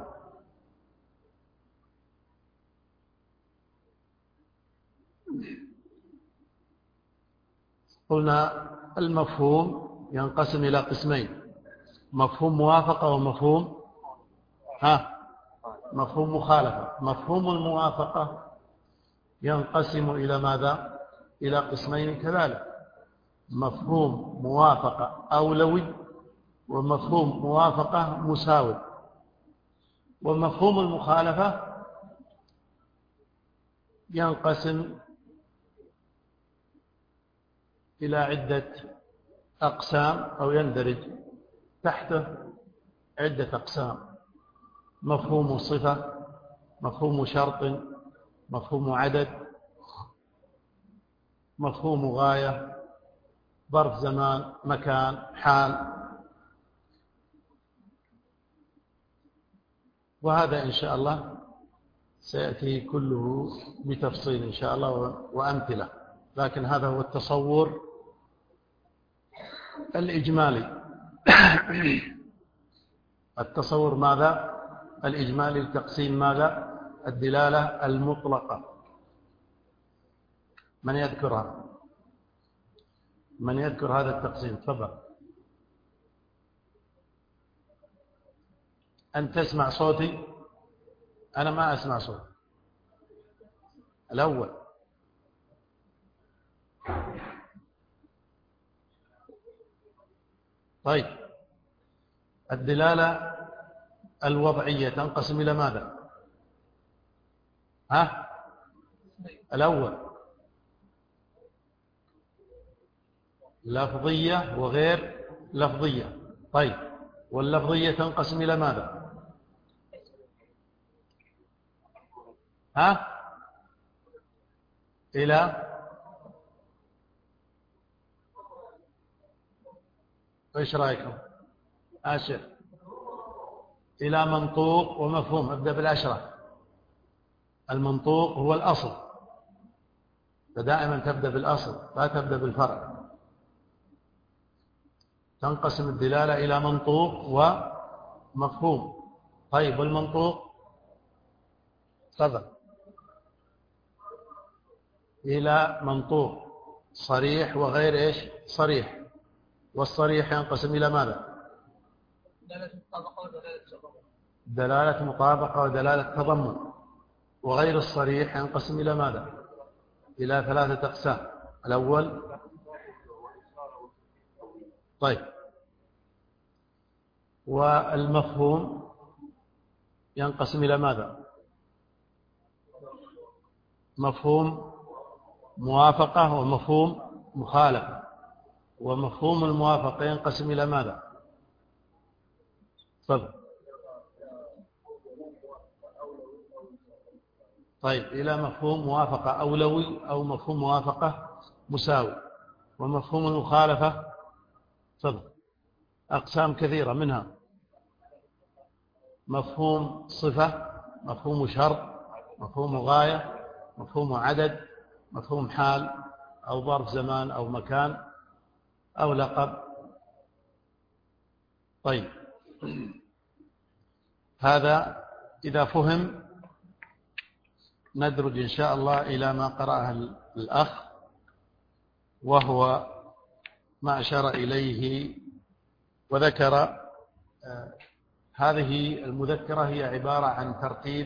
قلنا المفهوم ينقسم إلى قسمين: مفهوم موافقة ومفهوم ها مفهوم مخالفة. مفهوم الموافقة ينقسم إلى ماذا؟ إلى قسمين كذلك: مفهوم موافقة أولوي ومفهوم موافقة مساوي. ومفهوم المخالفة ينقسم إلى عدة أقسام أو يندرج تحته عدة أقسام: مفهوم صفة، مفهوم شرط، مفهوم عدد، مفهوم غاية، ظرف زمان، مكان، حال. وهذا إن شاء الله سيأتي كله بتفصيل إن شاء الله وأمثلة، لكن هذا هو التصور الإجمالي. التصور ماذا؟ الإجمالي لتقسيم ماذا؟ الدلالة المطلقة. من يذكرها؟ من يذكر هذا التقسيم؟ تفضل. أنت تسمع صوتي؟ أنا ما أسمع صوتي. الأول طيب. الدلالة الوضعية تنقسم إلى ماذا؟ ها؟ الأول لفظية وغير لفظية. طيب. واللفظية تنقسم إلى ماذا؟ ها؟ إلى ايش رايكم؟ آشر. إلى منطوق ومفهوم. أبدأ بالأشرة. المنطوق هو الأصل، فدائما تبدأ بالأصل لا تبدأ بالفرع. تنقسم الدلالة إلى منطوق ومفهوم. طيب. والمنطوق تفضل. إلى منطوق صريح وغير إيش صريح. والصريح ينقسم إلى ماذا؟ دلالة مطابقة ودلالة تضمن. وغير الصريح ينقسم إلى ماذا؟ إلى ثلاثة أقسام. الأول طيب. والمفهوم ينقسم إلى ماذا؟ مفهوم موافقة ومفهوم مخالفة. ومفهوم الموافقة ينقسم إلى ماذا؟ تفضل. طيب، إلى مفهوم موافقة أولوي أو مفهوم موافقة مساوي. ومفهوم المخالفة تفضل. أقسام كثيرة، منها مفهوم صفة، مفهوم شرط، مفهوم غاية، مفهوم عدد، مفهوم حال أو ظرف زمان أو مكان أو لقب. طيب، هذا إذا فهم ندرج إن شاء الله إلى ما قرأه الأخ، وهو ما أشار إليه وذكر. هذه المذكرة هي عبارة عن ترتيب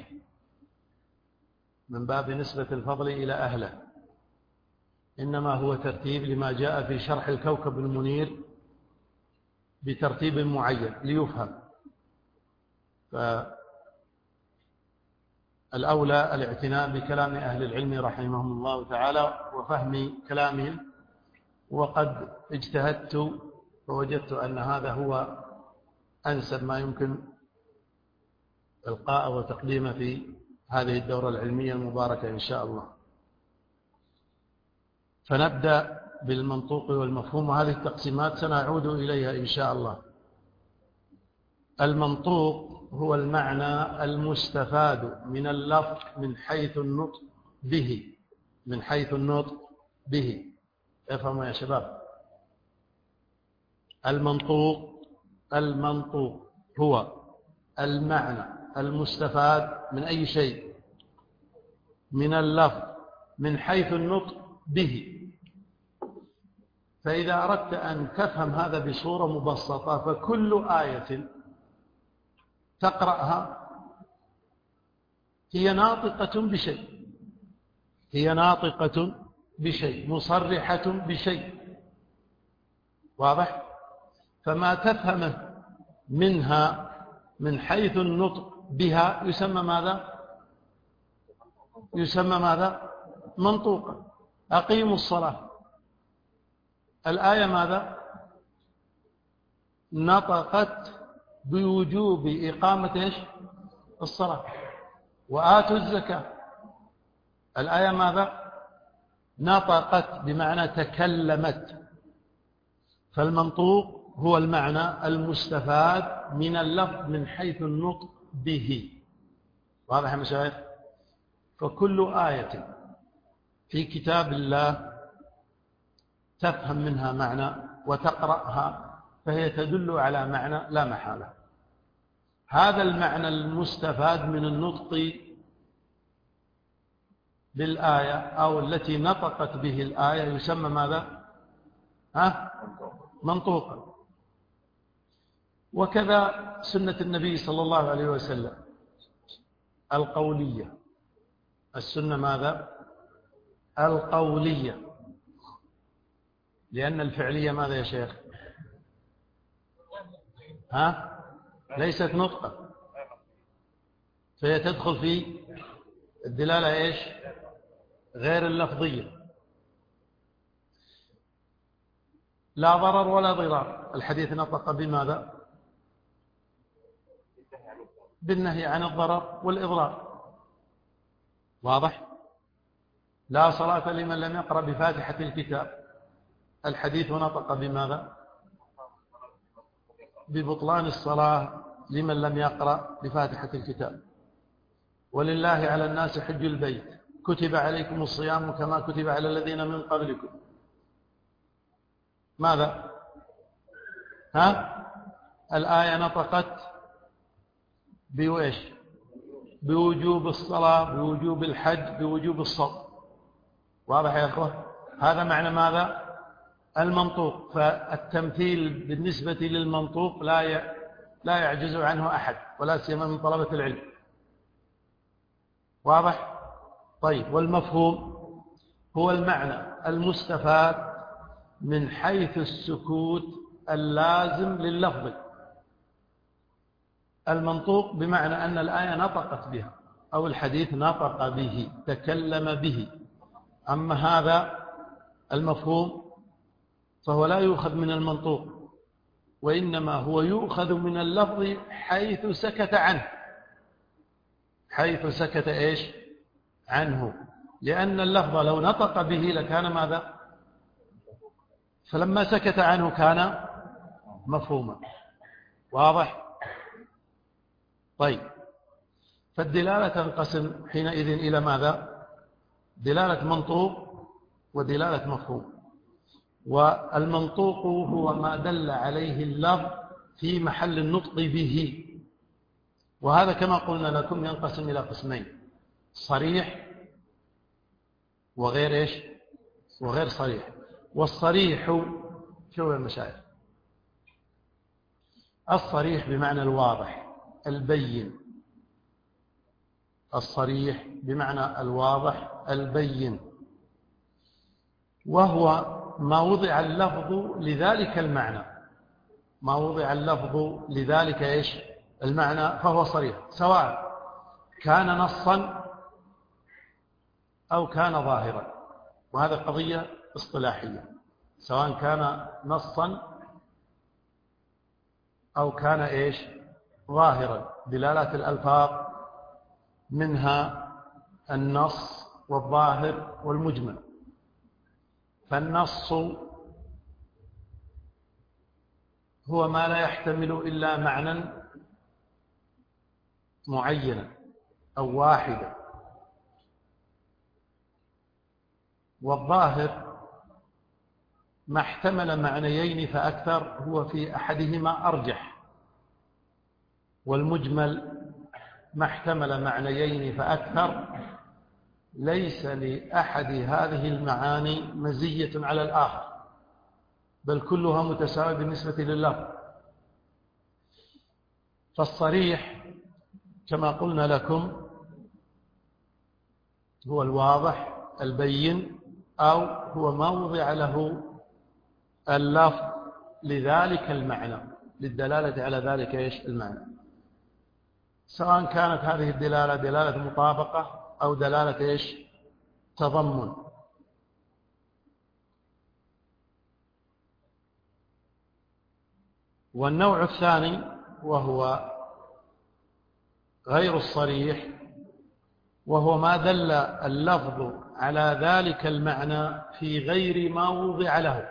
من باب نسبة الفضل إلى أهله، إنما هو ترتيب لما جاء في شرح الكوكب المنير بترتيب معين ليفهم. فالأولى الاعتناء بكلام أهل العلم رحمهم الله تعالى وفهم كلامهم، وقد اجتهدت فوجدت أن هذا هو أنسب ما يمكن إلقاء وتقديمه في هذه الدورة العلمية المباركة إن شاء الله. فنبدأ بالمنطوق والمفهوم، وهذه التقسيمات سنعود إليها إن شاء الله. المنطوق هو المعنى المستفاد من اللفظ من حيث النطق به، من حيث النطق به. افهموا يا شباب. المنطوق المنطوق هو المعنى المستفاد من أي شيء من اللفظ من حيث النطق به. فإذا أردت أن تفهم هذا بصورة مبسطة، فكل آية تقرأها هي ناطقة بشيء، هي ناطقة بشيء، مصرحة بشيء. واضح؟ فما تفهمه منها من حيث النطق بها يسمى ماذا؟ يسمى ماذا؟ منطوقا. أقيموا الصلاة، الآية ماذا؟ نطقت بوجوب إقامة إيش؟ الصلاة. وآتوا الزكاة، الآية ماذا؟ نطقت بمعنى تكلمت. فالمنطوق هو المعنى المستفاد من اللفظ من حيث النطق به. واضح يا مشايخ؟ فكل آية في كتاب الله تفهم منها معنى وتقرأها فهي تدل على معنى لا محالة. هذا المعنى المستفاد من النطق بالآية أو التي نطقت به الآية يسمى ماذا؟ ها؟ منطوقا. وكذا سنة النبي صلى الله عليه وسلم القولية. السنة ماذا؟ القولية، لأن الفعلية ماذا يا شيخ؟ ها؟ ليست نطقة، فهي تدخل في الدلالة إيش؟ غير اللفظية. لا ضرر ولا ضرار. الحديث نطق بماذا؟ بالنهي عن الضرر والإضرار. واضح؟ لا صلاة لمن لم يقرأ بفاتحة الكتاب. الحديث نطق بماذا؟ ببطلان الصلاة لمن لم يقرأ بفاتحة الكتاب. ولله على الناس حج البيت كتب عليكم الصيام كما كتب على الذين من قبلكم. ماذا؟ ها؟ الآية نطقت بويش؟ بوجوب الصلاة، بوجوب الحج، بوجوب الصوم. واضح يا أخوة؟ هذا معنى ماذا؟ المنطوق. فالتمثيل بالنسبة للمنطوق لا لا يعجز عنه أحد، ولا سيما من طلبة العلم. واضح؟ طيب، والمفهوم هو المعنى المستفاد من حيث السكوت اللازم لللفظ. المنطوق بمعنى أن الآية نطقت بها أو الحديث نطق به، تكلم به. أما هذا المفهوم فهو لا يؤخذ من المنطوق، وإنما هو يؤخذ من اللفظ حيث سكت عنه، حيث سكت إيش عنه، لأن اللفظ لو نطق به لكان ماذا؟ فلما سكت عنه كان مفهوما. واضح؟ طيب، فالدلالة تنقسم حينئذ إلى ماذا؟ دلالة منطوق ودلالة مفهوم. والمنطوق هو ما دل عليه اللفظ في محل النطق به، وهذا كما قلنا لكم ينقسم إلى قسمين: صريح وغير إيش؟ وغير صريح. والصريح شو يا مشايخ؟ الصريح بمعنى الواضح البين، الصريح بمعنى الواضح البين، وهو ما وضع اللفظ لذلك المعنى، ما وضع اللفظ لذلك إيش المعنى، فهو صريح، سواء كان نصا أو كان ظاهرا. وهذا قضية اصطلاحية، سواء كان نصا أو كان إيش ظاهرا. دلالات الألفاظ منها النص والظاهر والمجمل. فالنص هو ما لا يحتمل إلا معنى معينا أو واحدا، والظاهر ما احتمل معنيين فأكثر هو في أحدهما أرجح، والمجمل ما احتمل معنيين فأكثر ليس لأحد هذه المعاني مزية على الآخر، بل كلها متساوية بالنسبة لللفظ. فالصريح كما قلنا لكم هو الواضح البين، أو هو ما وضع له اللفظ لذلك المعنى، للدلالة على ذلك إيش المعنى، سواء كانت هذه الدلالة دلالة مطابقة أو دلالة إيش تضمن. والنوع الثاني وهو غير الصريح، وهو ما دل اللفظ على ذلك المعنى في غير ما وضع له،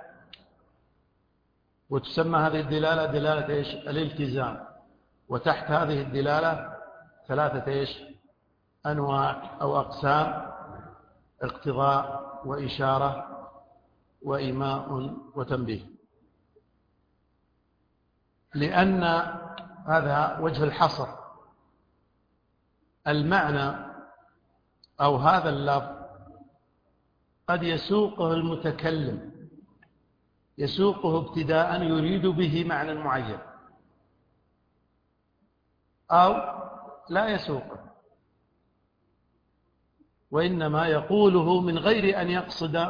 وتسمى هذه الدلالة دلالة إيش الالتزام. وتحت هذه الدلالة ثلاثة إيش أنواع أو أقسام: اقتضاء وإشارة وإيماء وتنبيه. لأن هذا وجه الحصر، المعنى أو هذا اللفظ قد يسوقه المتكلم، يسوقه ابتداء يريد به معنى معين، أو لا يسوقه وإنما يقوله من غير أن يقصد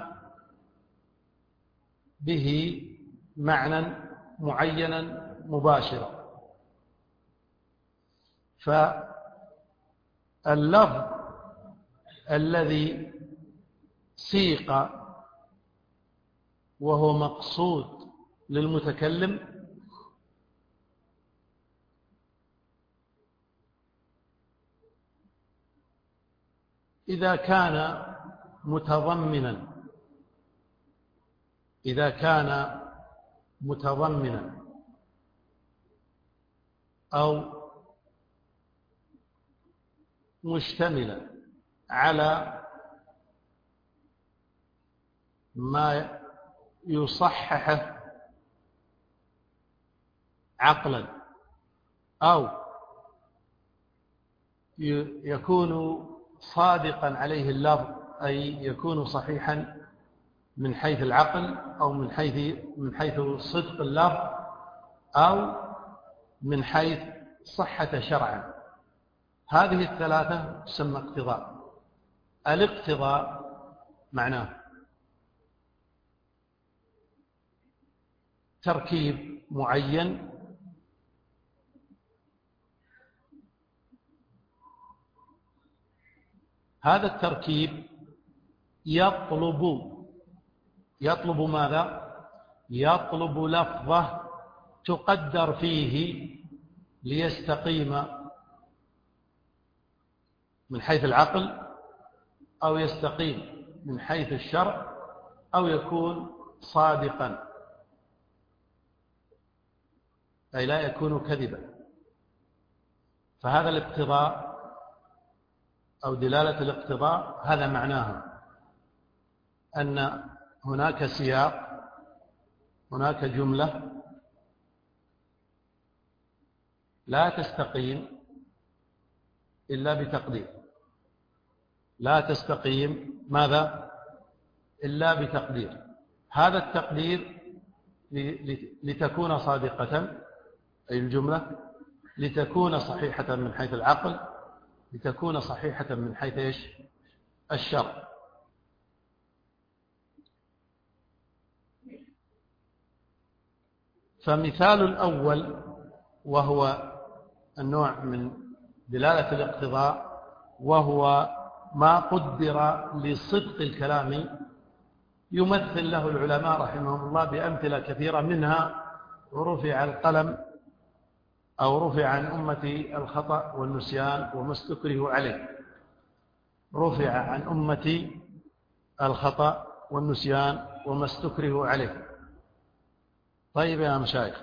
به معنى معينا مباشرا. فاللفظ الذي سيق وهو مقصود للمتكلم إذا كان متضمنا إذا كان متضمنا أو مشتملا على ما يصححه عقلا، أو يكون صادقا عليه اللفظ، أي يكون صحيحا من حيث العقل أو من حيث من حيث صدق اللفظ أو من حيث صحة شرعا. هذه الثلاثة تسمى اقتضاء. الاقتضاء معناه تركيب معين هذا التركيب يطلب. يطلب ماذا؟ يطلب لفظة تقدر فيه ليستقيم من حيث العقل، أو يستقيم من حيث الشرع، أو يكون صادقا أي لا يكون كذبا. فهذا الاقتضاء أو دلالة الاقتضاء هذا معناها أن هناك سياق، هناك جملة لا تستقيم إلا بتقدير، لا تستقيم ماذا؟ إلا بتقدير. هذا التقدير لتكون صادقة أي الجملة، لتكون صحيحة من حيث العقل، لتكون صحيحة من حيث إيش؟ الشرع. فمثال الأول وهو النوع من دلالة الاقتضاء، وهو ما قدر لصدق الكلام، يمثل له العلماء رحمهم الله بأمثلة كثيرة، منها رفع القلم أو رفع عن أمتي الخطأ والنسيان وما استكرهوا عليه. رفع عن أمتي الخطأ والنسيان وما استكرهوا عليه. طيب يا مشايخ،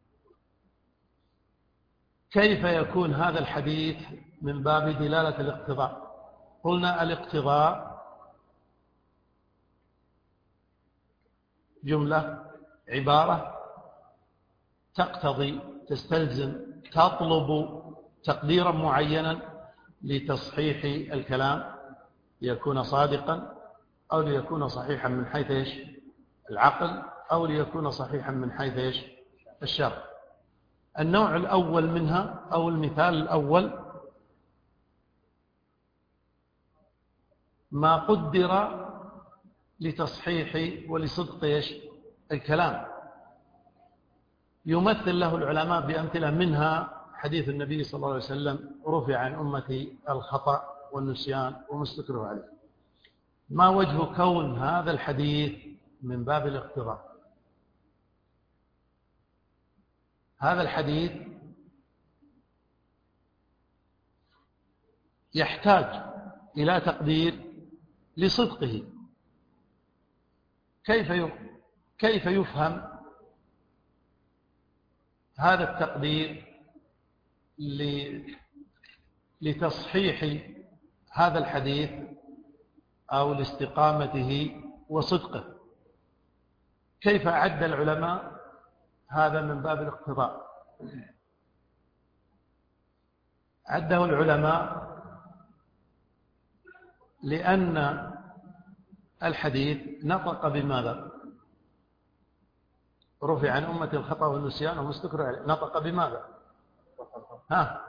كيف يكون هذا الحديث من باب دلالة الاقتضاء؟ قلنا الاقتضاء جملة، عبارة تقتضي، تستلزم، تطلب تقديرا معينا لتصحيح الكلام ليكون صادقا، أو ليكون صحيحا من حيث إيش؟ العقل، أو ليكون صحيحا من حيث إيش؟ الشرع. النوع الأول منها أو المثال الأول ما قدر لتصحيح ولصدق إيش؟ الكلام، يمثل له العلماء بأمثلة، منها حديث النبي صلى الله عليه وسلم رفع عن أمتي الخطأ والنسيان وما استكرهوا عليه. ما وجه كون هذا الحديث من باب الاقتضاء؟ هذا الحديث يحتاج إلى تقدير لصدقه. كيف كيف يفهم هذا التقدير لتصحيح هذا الحديث أو لاستقامته وصدقه؟ كيف أعد العلماء هذا من باب الاقتضاء؟ عده العلماء لأن الحديث نطق بماذا؟ رفع عن أمة الخطأ والنسيان وما استكرهوا عليه. نطق بماذا؟ ها؟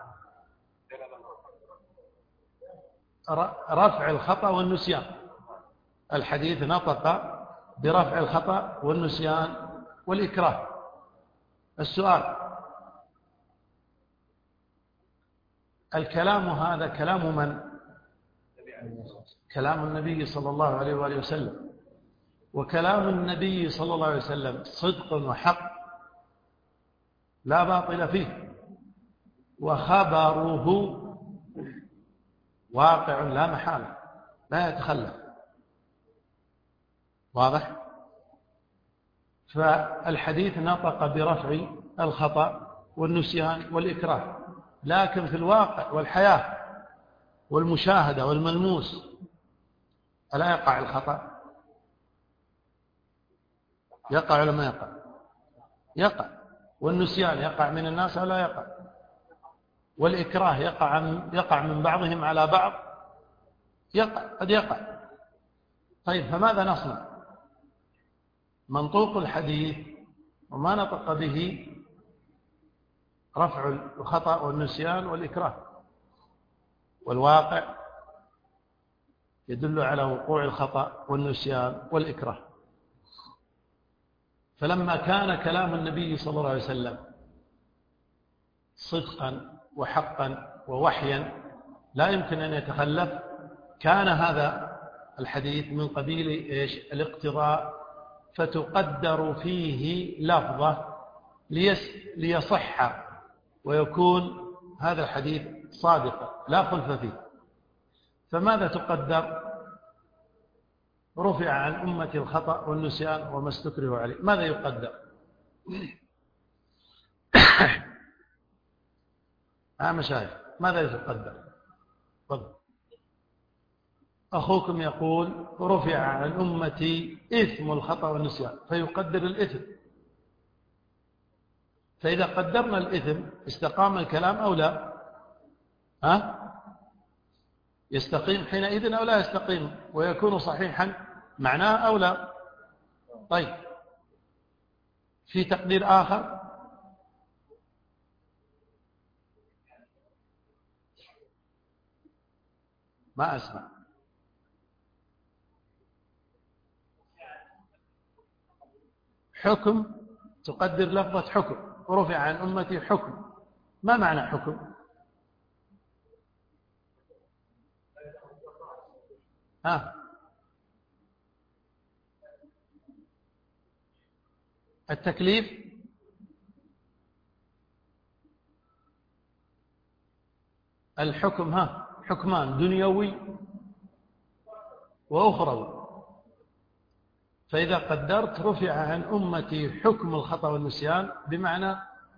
رفع الخطأ والنسيان. الحديث نطق برفع الخطأ والنسيان والإكراه. السؤال: الكلام هذا كلام من؟ كلام النبي صلى الله عليه وآله وسلم. وكلام النبي صلى الله عليه وسلم صدق وحق لا باطل فيه، وخبره واقع لا محالة لا يتخلف. واضح؟ فالحديث نطق برفع الخطأ والنسيان والإكراه، لكن في الواقع والحياة والمشاهدة والملموس ألا يقع الخطأ؟ يقع ولا ما يقع؟ يقع. والنسيان يقع من الناس أو لا يقع؟ والإكراه يقع من, يقع من بعضهم على بعض؟ يقع، قد يقع. طيب، فماذا نصنع؟ منطوق الحديث وما نطق به رفع الخطأ والنسيان والإكراه، والواقع يدل على وقوع الخطأ والنسيان والإكراه. فلما كان كلام النبي صلى الله عليه وسلم صدقا وحقا ووحيا لا يمكن أن يتخلف، كان هذا الحديث من قبيل إيش؟ الاقتضاء، فتقدر فيه لفظة ليس ليصح ويكون هذا الحديث صادقا لا خلف فيه. فماذا تقدر؟ رفع عن أمتي الخطأ والنسيان وما استكرهوا عليه. ماذا يقدر؟ ها مشايخ، ماذا يتقدر؟ طب أخوكم يقول رفع عن أمتي إثم الخطأ والنسيان، فيقدر الإثم. فإذا قدرنا الإثم استقام الكلام أو لا؟ ها؟ يستقيم حينئذ أو لا يستقيم، ويكون صحيحا معناه أو لا؟ طيب في تقدير آخر؟ ما أسمع. حكم، تقدر لفظة حكم، رفع عن أمتي حكم. ما معنى حكم؟ ها؟ التكليف، الحكم، ها حكمان دنيوي وأخروي. فإذا قدرت رفع عن أمتي حكم الخطأ والنسيان بمعنى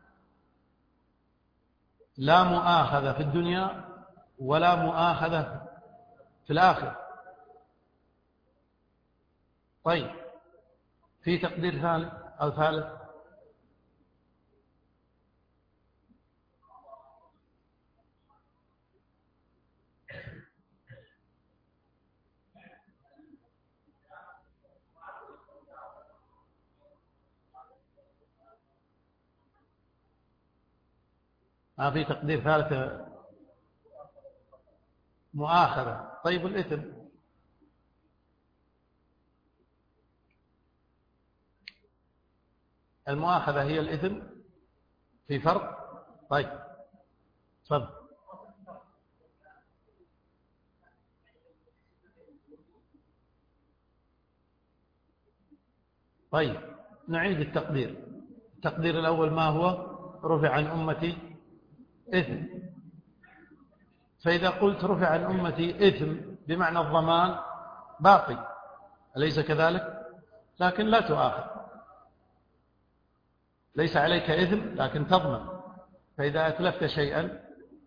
لا مؤاخذة في الدنيا ولا مؤاخذة في الآخرة. طيب في تقدير ثالث أو ثالث؟ ما في تقدير ثالث؟ مؤاخذة. طيب الإثم؟ المؤاخذة هي الإثم؟ في فرق؟ طيب تفضل. طيب نعيد التقدير. التقدير الأول ما هو؟ رفع عن أمتي إثم. فإذا قلت رفع عن أمتي إثم بمعنى الضمان باقي، أليس كذلك؟ لكن لا تؤاخذ، ليس عليك إثم لكن تضمن. فإذا أتلفت شيئا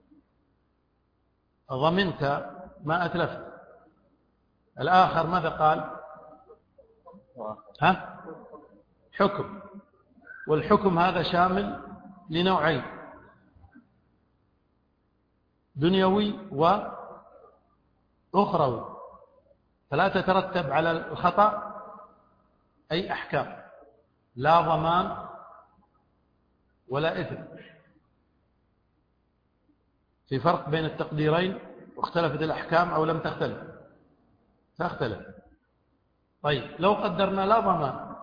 ضمنت ما أتلفت. الآخر ماذا قال؟ ها؟ حكم. والحكم هذا شامل لنوعين، دنيوي وأخروي، فلا تترتب على الخطأ أي أحكام، لا ضمان ولا إثم. في فرق بين التقديرين، واختلفت الأحكام أو لم تختلف؟ تختلف. طيب لو قدرنا لا ضمان،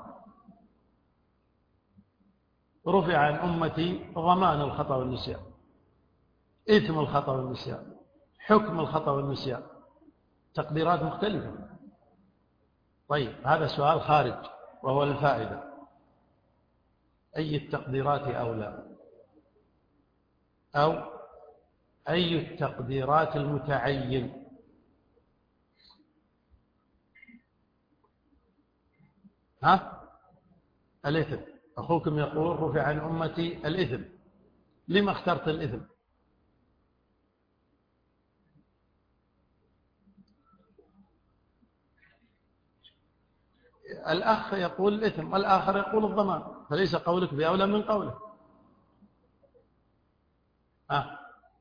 رفع عن أمتي ضمان الخطأ والنسيان، إثم الخطأ والنسيان، حكم الخطأ والنسيان، تقديرات مختلفة. طيب هذا سؤال خارج وهو الفائدة، أي التقديرات أولى؟ أو أي التقديرات المتعين؟ ها؟ الإثم. أخوكم يقول رفع عن أمتي الإثم. لما اخترت الإثم؟ الأخ يقول الإثم والآخر يقول الضمان، فليس قولك بأولى من قوله. ها؟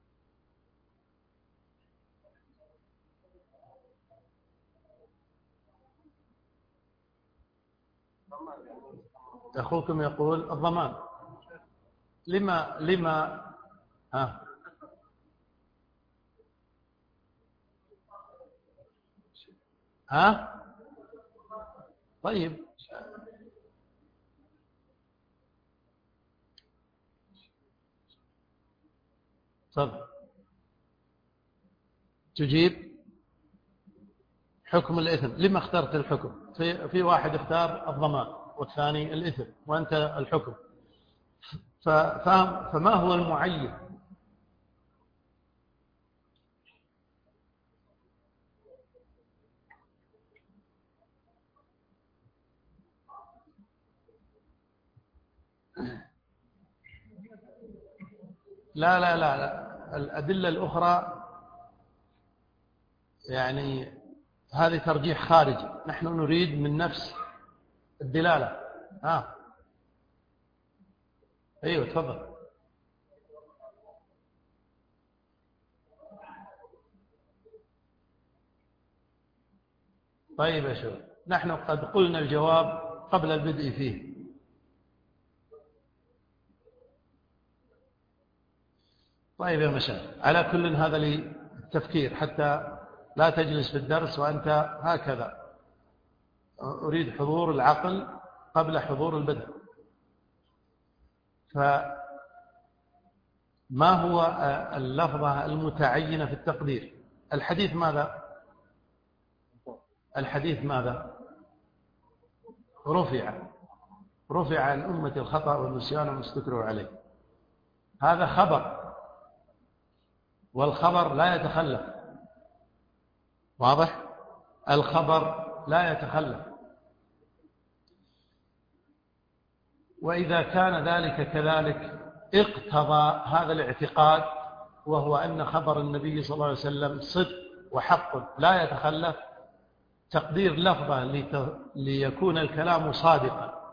أخوكم يقول الضمان. لما لما ها؟ ها؟ طيب تفضل تجيب. حكم الإثم. لما اخترت الحكم؟ في, في واحد اختار الضمان والثاني الإثم وأنت الحكم، فما هو المعين؟ لا لا لا, لا. الأدلة الأخرى يعني هذه ترجيح خارجي، نحن نريد من نفس الدلالة. آه. أيوة تفضل. طيب يا شباب، نحن قد قلنا الجواب قبل البدء فيه. طيب يا مشايخ، على كل هذا للتفكير حتى لا تجلس في الدرس وأنت هكذا. أريد حضور العقل قبل حضور البدن. فما هو اللفظة المتعينة في التقدير؟ الحديث ماذا؟ الحديث ماذا؟ رفع رفع عن أمة الخطأ والنسيان وما استكرهوا عليه. هذا خبر، والخبر لا يتخلف. واضح؟ الخبر لا يتخلف. وإذا كان ذلك كذلك اقتضى هذا الاعتقاد، وهو أن خبر النبي صلى الله عليه وسلم صدق وحق لا يتخلف، تقدير لفظة ليكون الكلام صادقا.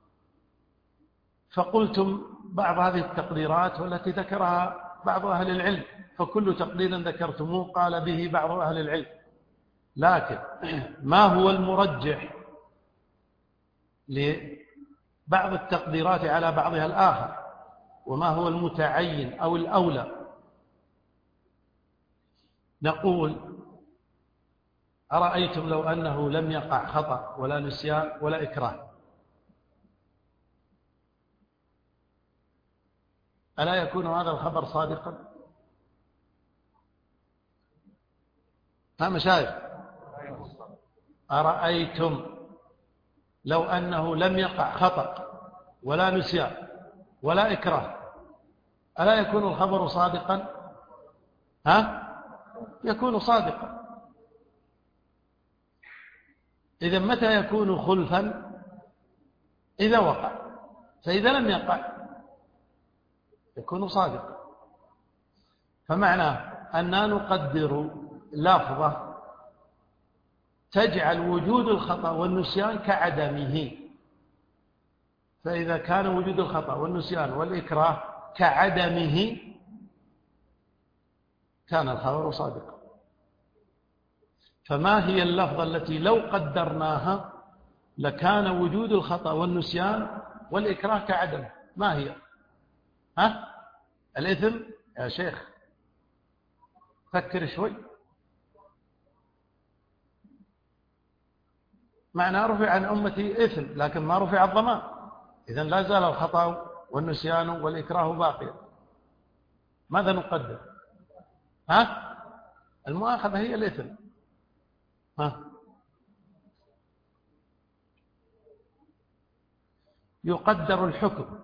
فقلتم بعض هذه التقديرات والتي ذكرها بعض أهل العلم، فكل تقدير ذكرتموه قال به بعض أهل العلم. لكن ما هو المرجح لبعض التقديرات على بعضها الآخر؟ وما هو المتعين أو الأولى؟ نقول: أرأيتم لو أنه لم يقع خطأ ولا نسيان ولا إكراه، ألا يكون هذا الخبر صادقا؟ ها مشايخ، أرأيتم لو أنه لم يقع خطأ ولا نسيان ولا إكراه، ألا يكون الخبر صادقا؟ ها؟ يكون صادقا. إذا متى يكون خلفا؟ إذا وقع. فإذا لم يقع يكون صادقا. فمعناه أننا نقدر لفظة تجعل وجود الخطأ والنسيان كعدمه. فإذا كان وجود الخطأ والنسيان والإكراه كعدمه كان الخبر صادقا. فما هي اللفظة التي لو قدرناها لكان وجود الخطأ والنسيان والإكراه كعدمه؟ ما هي؟ ها؟ الإثم يا شيخ، فكر شوي. معنى رفع عن أمتي إثم لكن ما رفع الضمان، إذن لا زال الخطأ والنسيان والإكراه باقيا. ماذا نقدر؟ ها؟ المؤاخذة هي الإثم. ها؟ يقدر الحكم.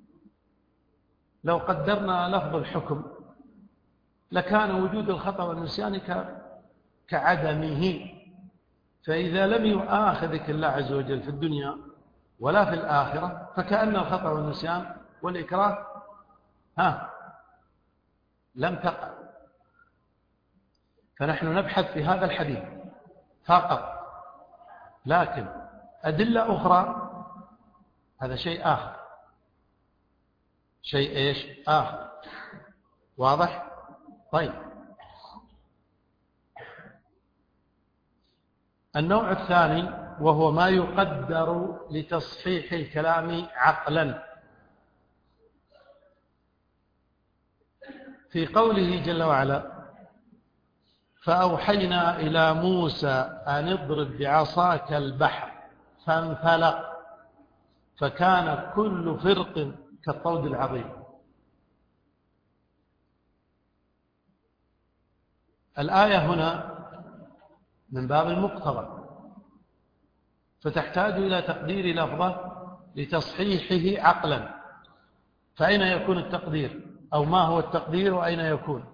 لو قدرنا لفظ الحكم لكان وجود الخطأ والنسيان كعدمه. فإذا لم يؤاخذك الله عز وجل في الدنيا ولا في الآخرة فكأن الخطأ والنسيان والإكراه ها لم تقع. فنحن نبحث في هذا الحديث فقط، لكن أدلة أخرى هذا شيء آخر. شيء إيش آخر؟ واضح؟ طيب، النوع الثاني وهو ما يقدر لتصحيح الكلام عقلا. في قوله جل وعلا: فأوحينا إلى موسى أن اضرب بعصاك البحر فانفلق فكان كل فرق كالطود العظيم. الآية هنا من باب المقتضى، فتحتاج إلى تقدير لفظة لتصحيحه عقلا. فأين يكون التقدير؟ أو ما هو التقدير وأين يكون؟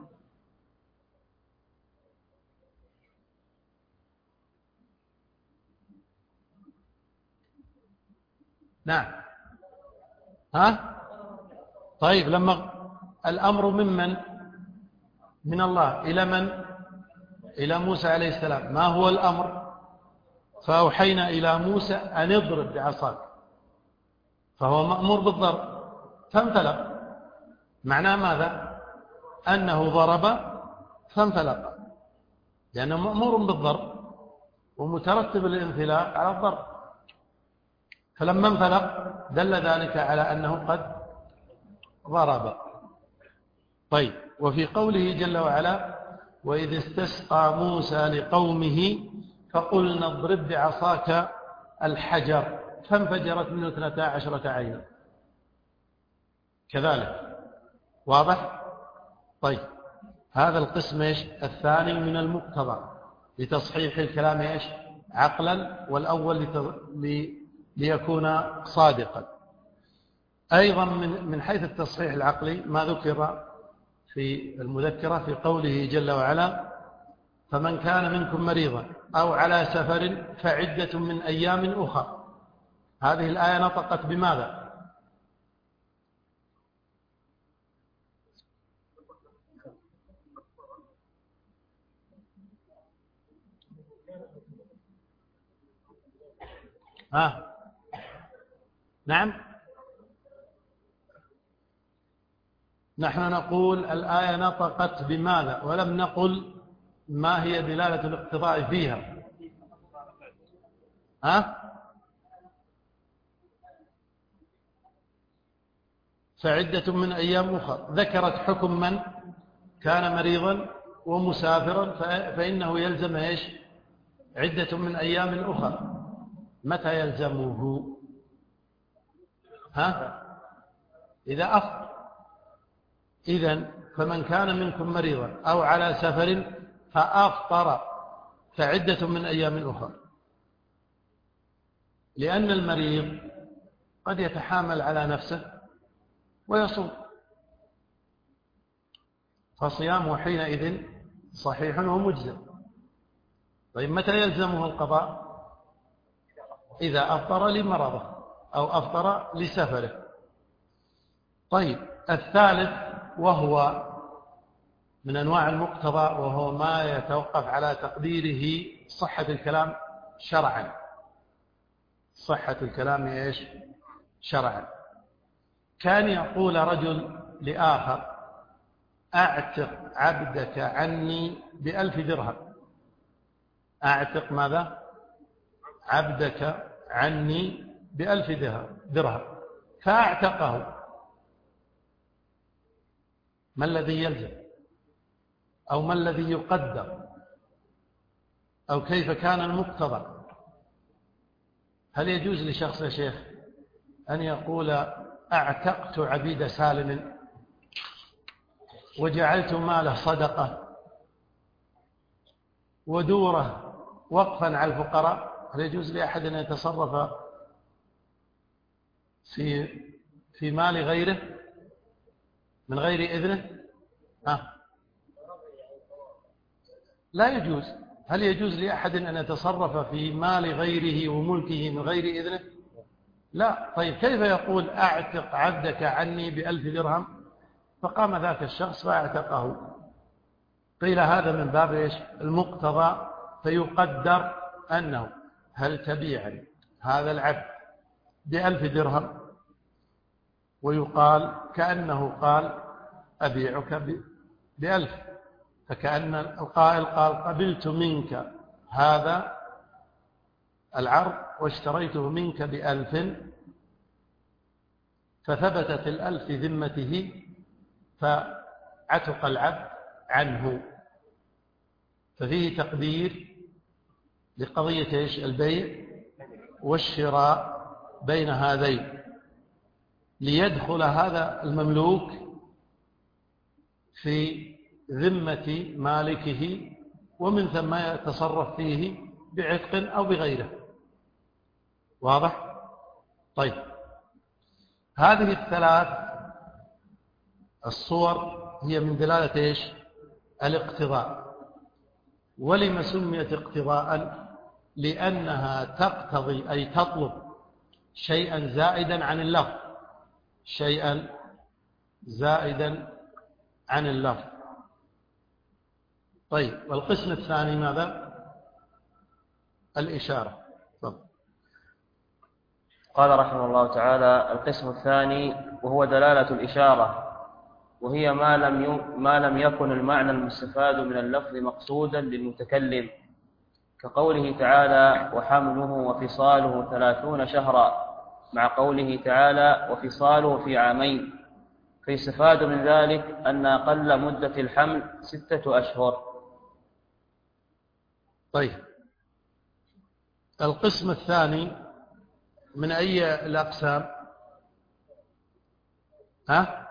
نعم. ها؟ طيب، لما الأمر ممن؟ من الله. إلى من؟ إلى موسى عليه السلام. ما هو الأمر؟ فأوحينا إلى موسى أن اضرب بعصاك، فهو مأمور بالضرب فانفلق. معناه ماذا؟ أنه ضرب فانفلق، لأنه مأمور بالضرب ومترتب الانفلاق على الضرب. فلما انفلق دل ذلك على أنه قد ضرب. طيب، وفي قوله جل وعلا: وإذ استسقى موسى لقومه فقلنا اضرب بعصاك الحجر فانفجرت منه اثنتا عشرة عينا. كذلك. واضح؟ طيب، هذا القسم إيش؟ الثاني من المقتضى لتصحيح الكلام إيش؟ عقلا، والأول لي... ليكون صادقا. أيضا من من حيث التصحيح العقلي ما ذكر في المذكرة في قوله جل وعلا: فمن كان منكم مريضا أو على سفر فعدة من أيام أخرى. هذه الآية نطقت بماذا؟ ها؟ نعم، نحن نقول الآية نطقت بماذا، ولم نقل ما هي دلالة الاقتضاء فيها. ها؟ فعدة من أيام أخرى. ذكرت حكم من كان مريضا ومسافرا فإنه يلزم إيش؟ عدة من أيام أخرى. متى يلزمه؟ ها؟ إذا أفطر. إذن فمن كان منكم مريضا أو على سفر فأفطر فعدة من أيام أخرى، لأن المريض قد يتحامل على نفسه ويصوم، فصيامه حينئذ صحيح ومجزم. طيب، متى يلزمه القضاء؟ إذا أفطر لمرضه أو أفطر لسفره. طيب، الثالث وهو من أنواع المقتضى، وهو ما يتوقف على تقديره صحة الكلام شرعا. صحة الكلام إيش؟ شرعا. كان يقول رجل لآخر: أعتق عبدك عني بألف درهم. أعتق ماذا؟ عبدك عني بألف درهم. فأعتقه. ما الذي يلزم؟ أو ما الذي يقدر؟ أو كيف كان المقتضى؟ هل يجوز لشخص يا شيخ أن يقول: أعتقت عبيد سالم وجعلت ماله صدقة ودوره وقفا على الفقراء؟ هل يجوز لأحد أن يتصرف في في مال غيره من غير إذنه؟ ها؟ لا يجوز. هل يجوز لأحد أن يتصرف في مال غيره وملكه من غير إذنه؟ لا. طيب، كيف يقول: أعتق عبدك عني بألف درهم؟ فقام ذاك الشخص فاعتقه. قيل هذا من باب إيش؟ المقتضى. فيقدر أنه هل تبيعني هذا العبد بألف درهم؟ ويقال كأنه قال: أبيعك بألف، فكأن القائل قال: قبلت منك هذا العرض واشتريته منك بألف، فثبتت الألف في ذمته فعتق العبد عنه. ففيه تقدير لقضية إيش؟ البيع والشراء بين هذين، ليدخل هذا المملوك في ذمة مالكه ومن ثم يتصرف فيه بعتق أو بغيره. واضح؟ طيب، هذه الثلاث الصور هي من دلالة إيش؟ الاقتضاء. ولما سميت اقتضاء؟ لأنها تقتضي أي تطلب شيئا زائدا عن اللفظ، شيئا زائدا عن اللفظ. طيب، والقسم الثاني ماذا؟ الإشارة. طب. قال رحمه الله تعالى: القسم الثاني وهو دلالة الإشارة، وهي ما لم يم ما لم يكن المعنى المستفاد من اللفظ مقصودا للمتكلم، كقوله تعالى: وحمله وفصاله ثلاثون شهرا، مع قوله تعالى: وفصاله في عامين، فيستفاد من ذلك أن أقل مدة الحمل ستة أشهر. طيب، القسم الثاني من أي الأقسام؟ ها؟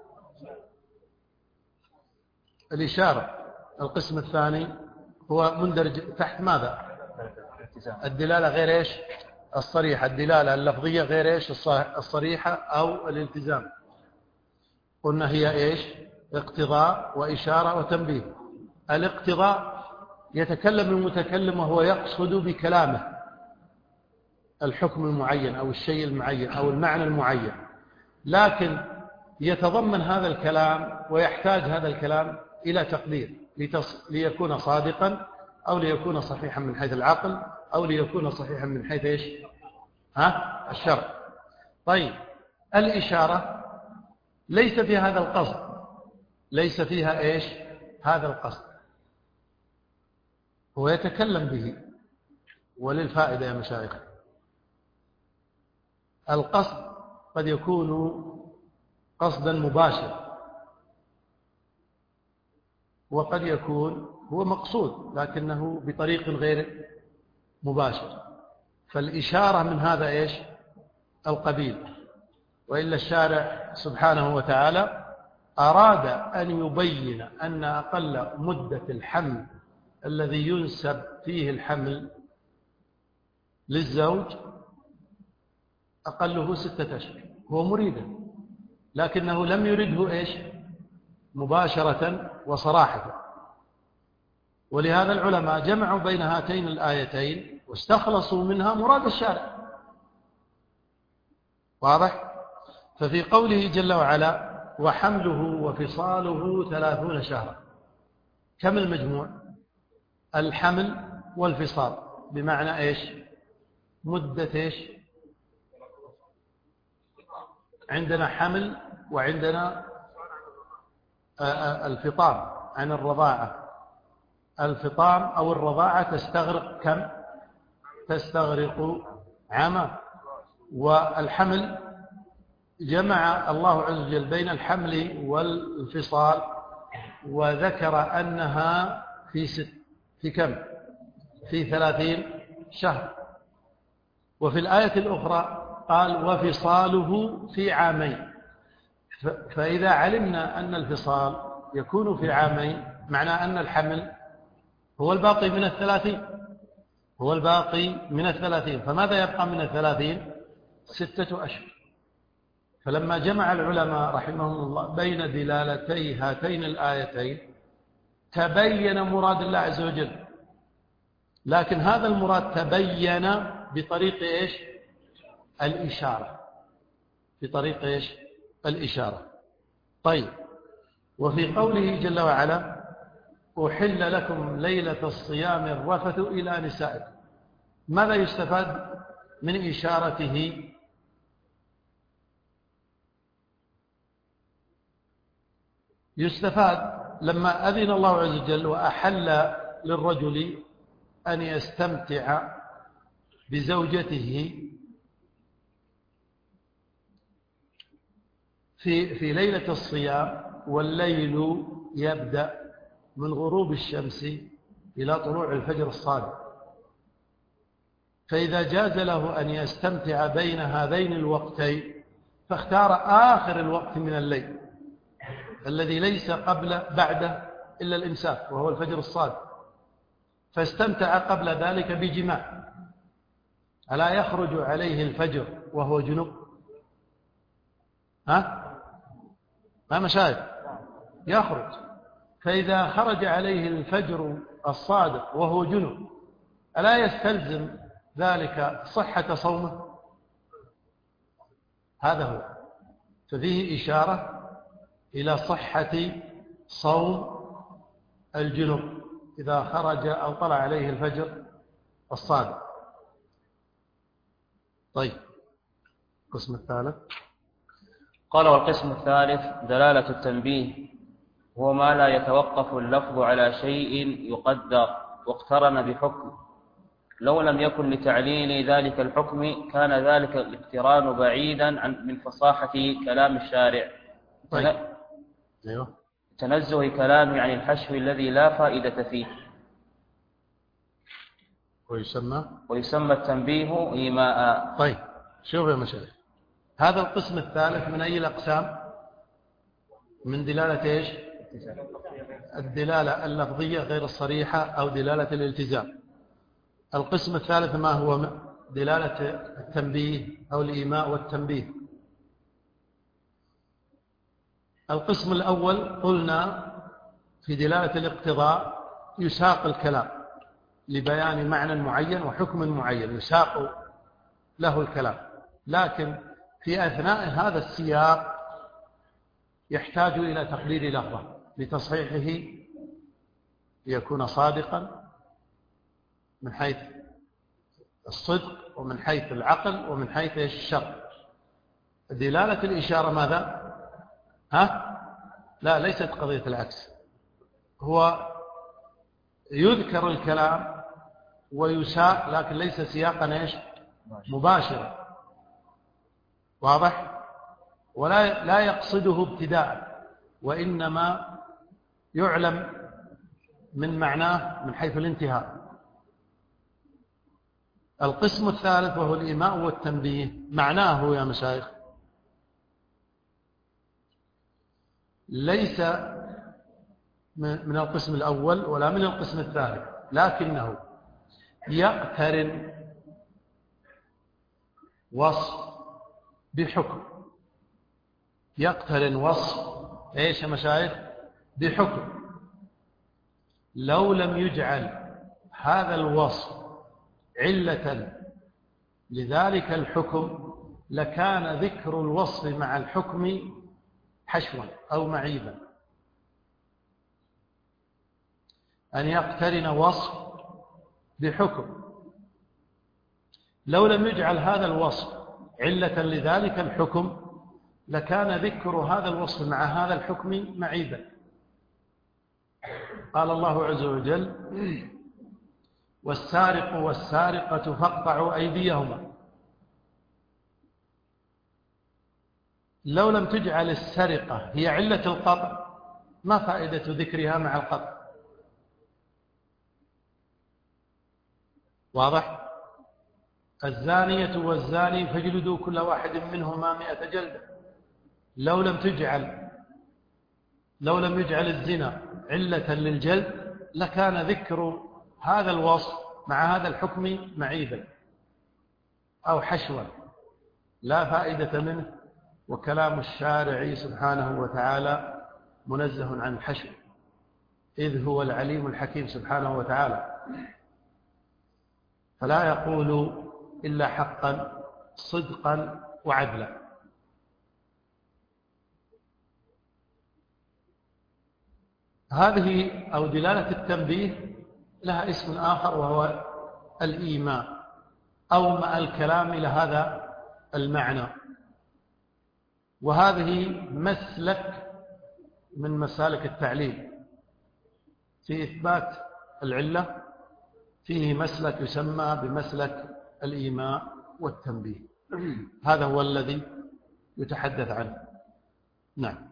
الإشارة. القسم الثاني هو مندرج تحت ماذا؟ الدلالة غير إيش؟ الصريحة. الدلالة اللفظية غير إيش؟ الصريحة أو الالتزام. قلنا هي إيش؟ اقتضاء وإشارة وتنبيه. الاقتضاء يتكلم المتكلم وهو يقصد بكلامه الحكم المعين أو الشيء المعين أو المعنى المعين، لكن يتضمن هذا الكلام ويحتاج هذا الكلام إلى تقدير ليكون صادقا أو ليكون صحيحا من حيث العقل أو ليكون صحيحا من حيث إيش؟ ها؟ الشرع. طيب، الإشارة ليس في هذا القصد، ليس فيها إيش؟ هذا القصد. هو يتكلم به وللفائدة يا مشايخ. القصد قد يكون قصدا مباشر، وقد يكون هو مقصود لكنه بطريق غير مباشر، فالإشارة من هذا إيش؟ القبيل. وإلا الشارع سبحانه وتعالى أراد أن يبين أن أقل مدة الحمل الذي ينسب فيه الحمل للزوج أقله ستة أشهر. هو مريده، لكنه لم يرده إيش؟ مباشرة وصراحة. ولهذا العلماء جمعوا بين هاتين الآيتين واستخلصوا منها مراد الشارع. واضح؟ ففي قوله جل وعلا: وحمله وفصاله ثلاثون شهرا، كم المجموع؟ الحمل والفصال بمعنى إيش؟ مدة إيش؟ عندنا حمل وعندنا الفطام عن الرضاعة. الفطام أو الرضاعة تستغرق كم؟ تستغرق عاما. والحمل جمع الله عز وجل بين الحمل والفصال وذكر أنها في ست في كم؟ في ثلاثين شهر. وفي الآية الأخرى قال: وفصاله في عامين. فإذا علمنا أن الفصال يكون في عامين، معنى أن الحمل هو الباقي من الثلاثين، هو الباقي من الثلاثين. فماذا يبقى من الثلاثين؟ ستة أشهر. فلما جمع العلماء رحمهم الله بين دلالتي هاتين الآيتين تبين مراد الله عز وجل، لكن هذا المراد تبين بطريق إيش؟ الإشارة، بطريق إيش؟ الإشارة. طيب، وفي قوله جل وعلا: أحل لكم ليلة الصيام الرفث إلى نسائكم، ماذا يستفاد من إشارته؟ يستفاد لما أذن الله عز وجل وأحل للرجل أن يستمتع بزوجته في في ليلة الصيام، والليل يبدأ من غروب الشمس إلى طلوع الفجر الصادق. فإذا جاز له أن يستمتع بين هذين الوقتين فاختار آخر الوقت من الليل الذي ليس قبل بعده إلا الإمساك، وهو الفجر الصادق. فاستمتع قبل ذلك بجماع، ألا يخرج عليه الفجر وهو جنب؟ ها؟ ما مشاهد؟ يخرج. فإذا خرج عليه الفجر الصادق وهو جنب ألا يستلزم ذلك صحة صومه؟ هذا هو. ففيه إشارة إلى صحة صوم الجنب إذا خرج أو طلع عليه الفجر الصادق. طيب، القسم الثالث. قال: والقسم الثالث دلالة التنبيه، هو ما لا يتوقف اللفظ على شيء يقدر واقترن بحكم، لو لم يكن لتعليل ذلك الحكم كان ذلك الاقتران بعيدا عن من فصاحة كلام الشارع. طيب. أيوه. تنزه كلامه عن الحشو الذي لا فائدة فيه. ويسمى ويسمى التنبيه إيماء. طيب، شوف يا مشايخ، هذا القسم الثالث من أي الأقسام؟ من دلالة إيش؟ الدلالة اللفظية غير الصريحة أو دلالة الالتزام. القسم الثالث ما هو؟ دلالة التنبيه أو الإيماء والتنبيه. القسم الأول قلنا في دلالة الاقتضاء يساق الكلام لبيان معنى معين وحكم معين، يساق له الكلام، لكن في أثناء هذا السياق يحتاج إلى تقليل لفظه لتصحيحه ليكون صادقا من حيث الصدق ومن حيث العقل ومن حيث الشرع. دلالة الإشارة ماذا؟ ها؟ لا، ليست قضية العكس، هو يذكر الكلام ويساق لكن ليس سياقا ايش؟ مباشرا. واضح؟ ولا لا يقصده ابتداء، وإنما يعلم من معناه من حيث الانتهاء. القسم الثالث وهو الإيماء والتنبيه، معناه يا مشايخ ليس من القسم الأول ولا من القسم الثالث، لكنه يقترن وصف بحكم. يقترن وصف ايش يا مشايخ؟ بحكم. لو لم يجعل هذا الوصف علة لذلك الحكم لكان ذكر الوصف مع الحكم حشوا أو معيبا. أن يقترن وصف بحكم، لو لم يجعل هذا الوصف علة لذلك الحكم لكان ذكر هذا الوصف مع هذا الحكم معيبا. قال الله عز وجل: والسارق والسارقة فاقطعوا أيديهما. لو لم تجعل السرقة هي علة القطع ما فائدة ذكرها مع القطع؟ واضح؟ الزانية والزاني فاجلدوا كل واحد منهما مئة جلدة. لو لم تجعل لو لم يجعل الزنا علة للجلد لكان ذكر هذا الوصف مع هذا الحكم معيبا أو حشوا لا فائدة منه. وكلام الشارع سبحانه وتعالى منزه عن الحشو، إذ هو العليم الحكيم سبحانه وتعالى، فلا يقول إلا حقا صدقا وعدلا. هذه أو دلالة التنبيه لها اسم آخر وهو الإيماء، أومأ الكلام إلى هذا المعنى. وهذه مسلك من مسالك التعليل في إثبات العلة، فيه مسلك يسمى بمسلك الإيماء والتنبيه. هذا هو الذي يتحدث عنه. نعم.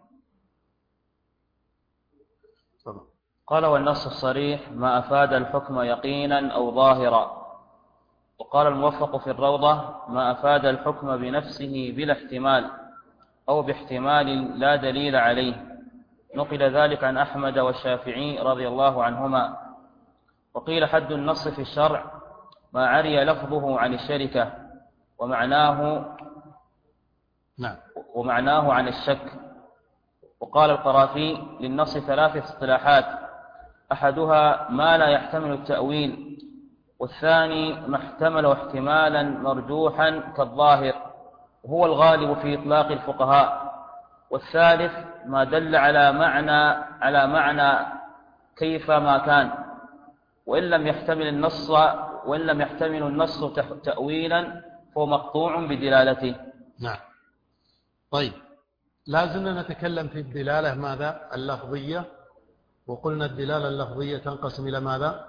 طبعا. قال: والنص الصريح ما أفاد الحكم يقينا أو ظاهرا. وقال الموفق في الروضة: ما أفاد الحكم بنفسه بلا احتمال أو باحتمال لا دليل عليه. نقل ذلك عن أحمد والشافعي رضي الله عنهما. وقيل حد النص في الشرع ما عري لفظه عن الشركة ومعناه نعم ومعناه عن الشك. وقال القرافي للنص ثلاث اصطلاحات: أحدها ما لا يحتمل التأويل، والثاني ما احتمله احتمالا مرجوحا كالظاهر وهو الغالب في إطلاق الفقهاء، والثالث ما دل على معنى على معنى كيف ما كان، وإن لم يحتمل النص وإن لم يحتمل النص تأويلا فهو مقطوع بدلالته. نعم. طيب، لازلنا نتكلم في الدلالة ماذا؟ اللفظية. وقلنا الدلالة اللفظية تنقسم إلى ماذا؟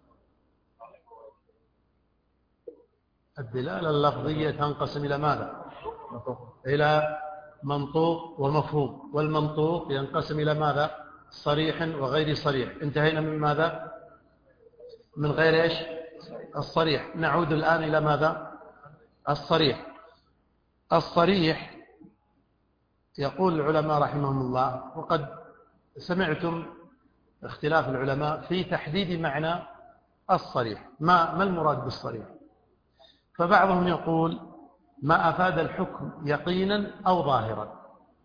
الدلالة اللفظية تنقسم إلى ماذا؟ إلى منطوق ومفهوم. والمنطوق ينقسم إلى ماذا؟ صريح وغير صريح. انتهينا من ماذا؟ من غير إيش؟ الصريح. نعود الآن إلى ماذا؟ الصريح. الصريح يقول العلماء رحمهم الله، وقد سمعتم اختلاف العلماء في تحديد معنى الصريح. ما ما المراد بالصريح؟ فبعضهم يقول ما أفاد الحكم يقينا أو ظاهرا.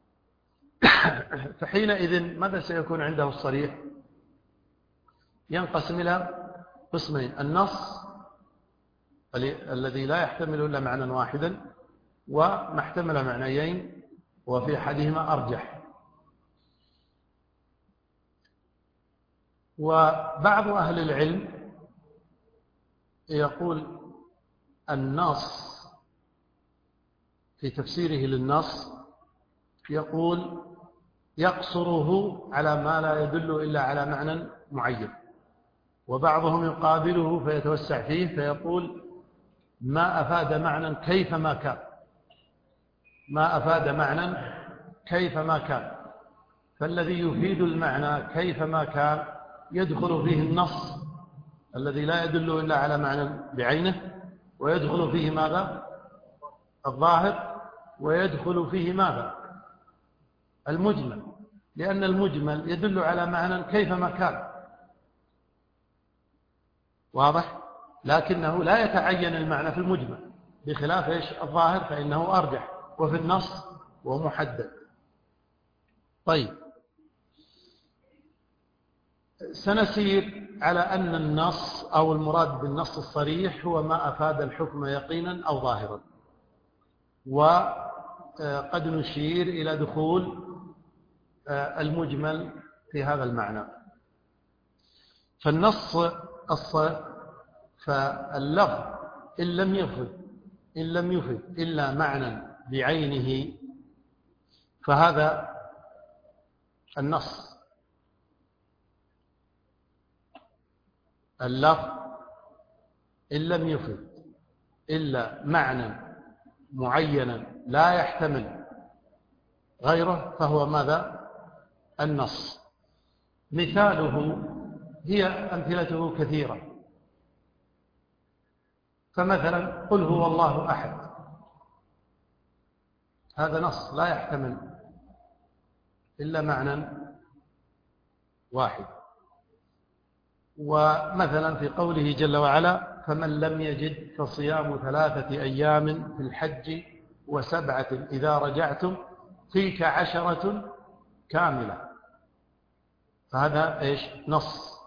فحينئذ ماذا سيكون عنده الصريح؟ ينقسم إلى قسمين: النص الذي لا يحتمل إلا معنى واحدا، وما احتمل معنيين وفي أحدهما أرجح. وبعض أهل العلم يقول النص في تفسيره للنص يقول يقصره على ما لا يدل إلا على معنى معين. وبعضهم يقابله فيتوسع فيه فيقول ما أفاد معنى كيفما كان، ما أفاد معنى كيفما كان. فالذي يفيد المعنى كيفما كان يدخل فيه النص الذي لا يدل إلا على معنى بعينه، ويدخل فيه ماذا؟ الظاهر، ويدخل فيه ماذا؟ المجمل، لأن المجمل يدل على معنى كيفما كان. واضح؟ لكنه لا يتعين المعنى في المجمل، بخلاف إيش؟ الظاهر، فإنه أرجح، وفي النص ومحدد. طيب، سنسير على أن النص أو المراد بالنص الصريح هو ما أفاد الحكم يقينا أو ظاهرا. وقد نشير إلى دخول المجمل في هذا المعنى. فالنص فاللفظ إن لم يفد إن لم يفد إلا معنى بعينه فهذا النص. اللفظ إن لم يفد إلا معنى معينا لا يحتمل غيره فهو ماذا؟ النص. مثاله هي أمثلته كثيرة. فمثلا قل هو الله أحد، هذا نص لا يحتمل إلا معنى واحد. ومثلا في قوله جل وعلا فمن لم يجد فصيام ثلاثة أيام في الحج وسبعة إذا رجعتم تلك عشرة كاملة، فهذا إيش؟ نص.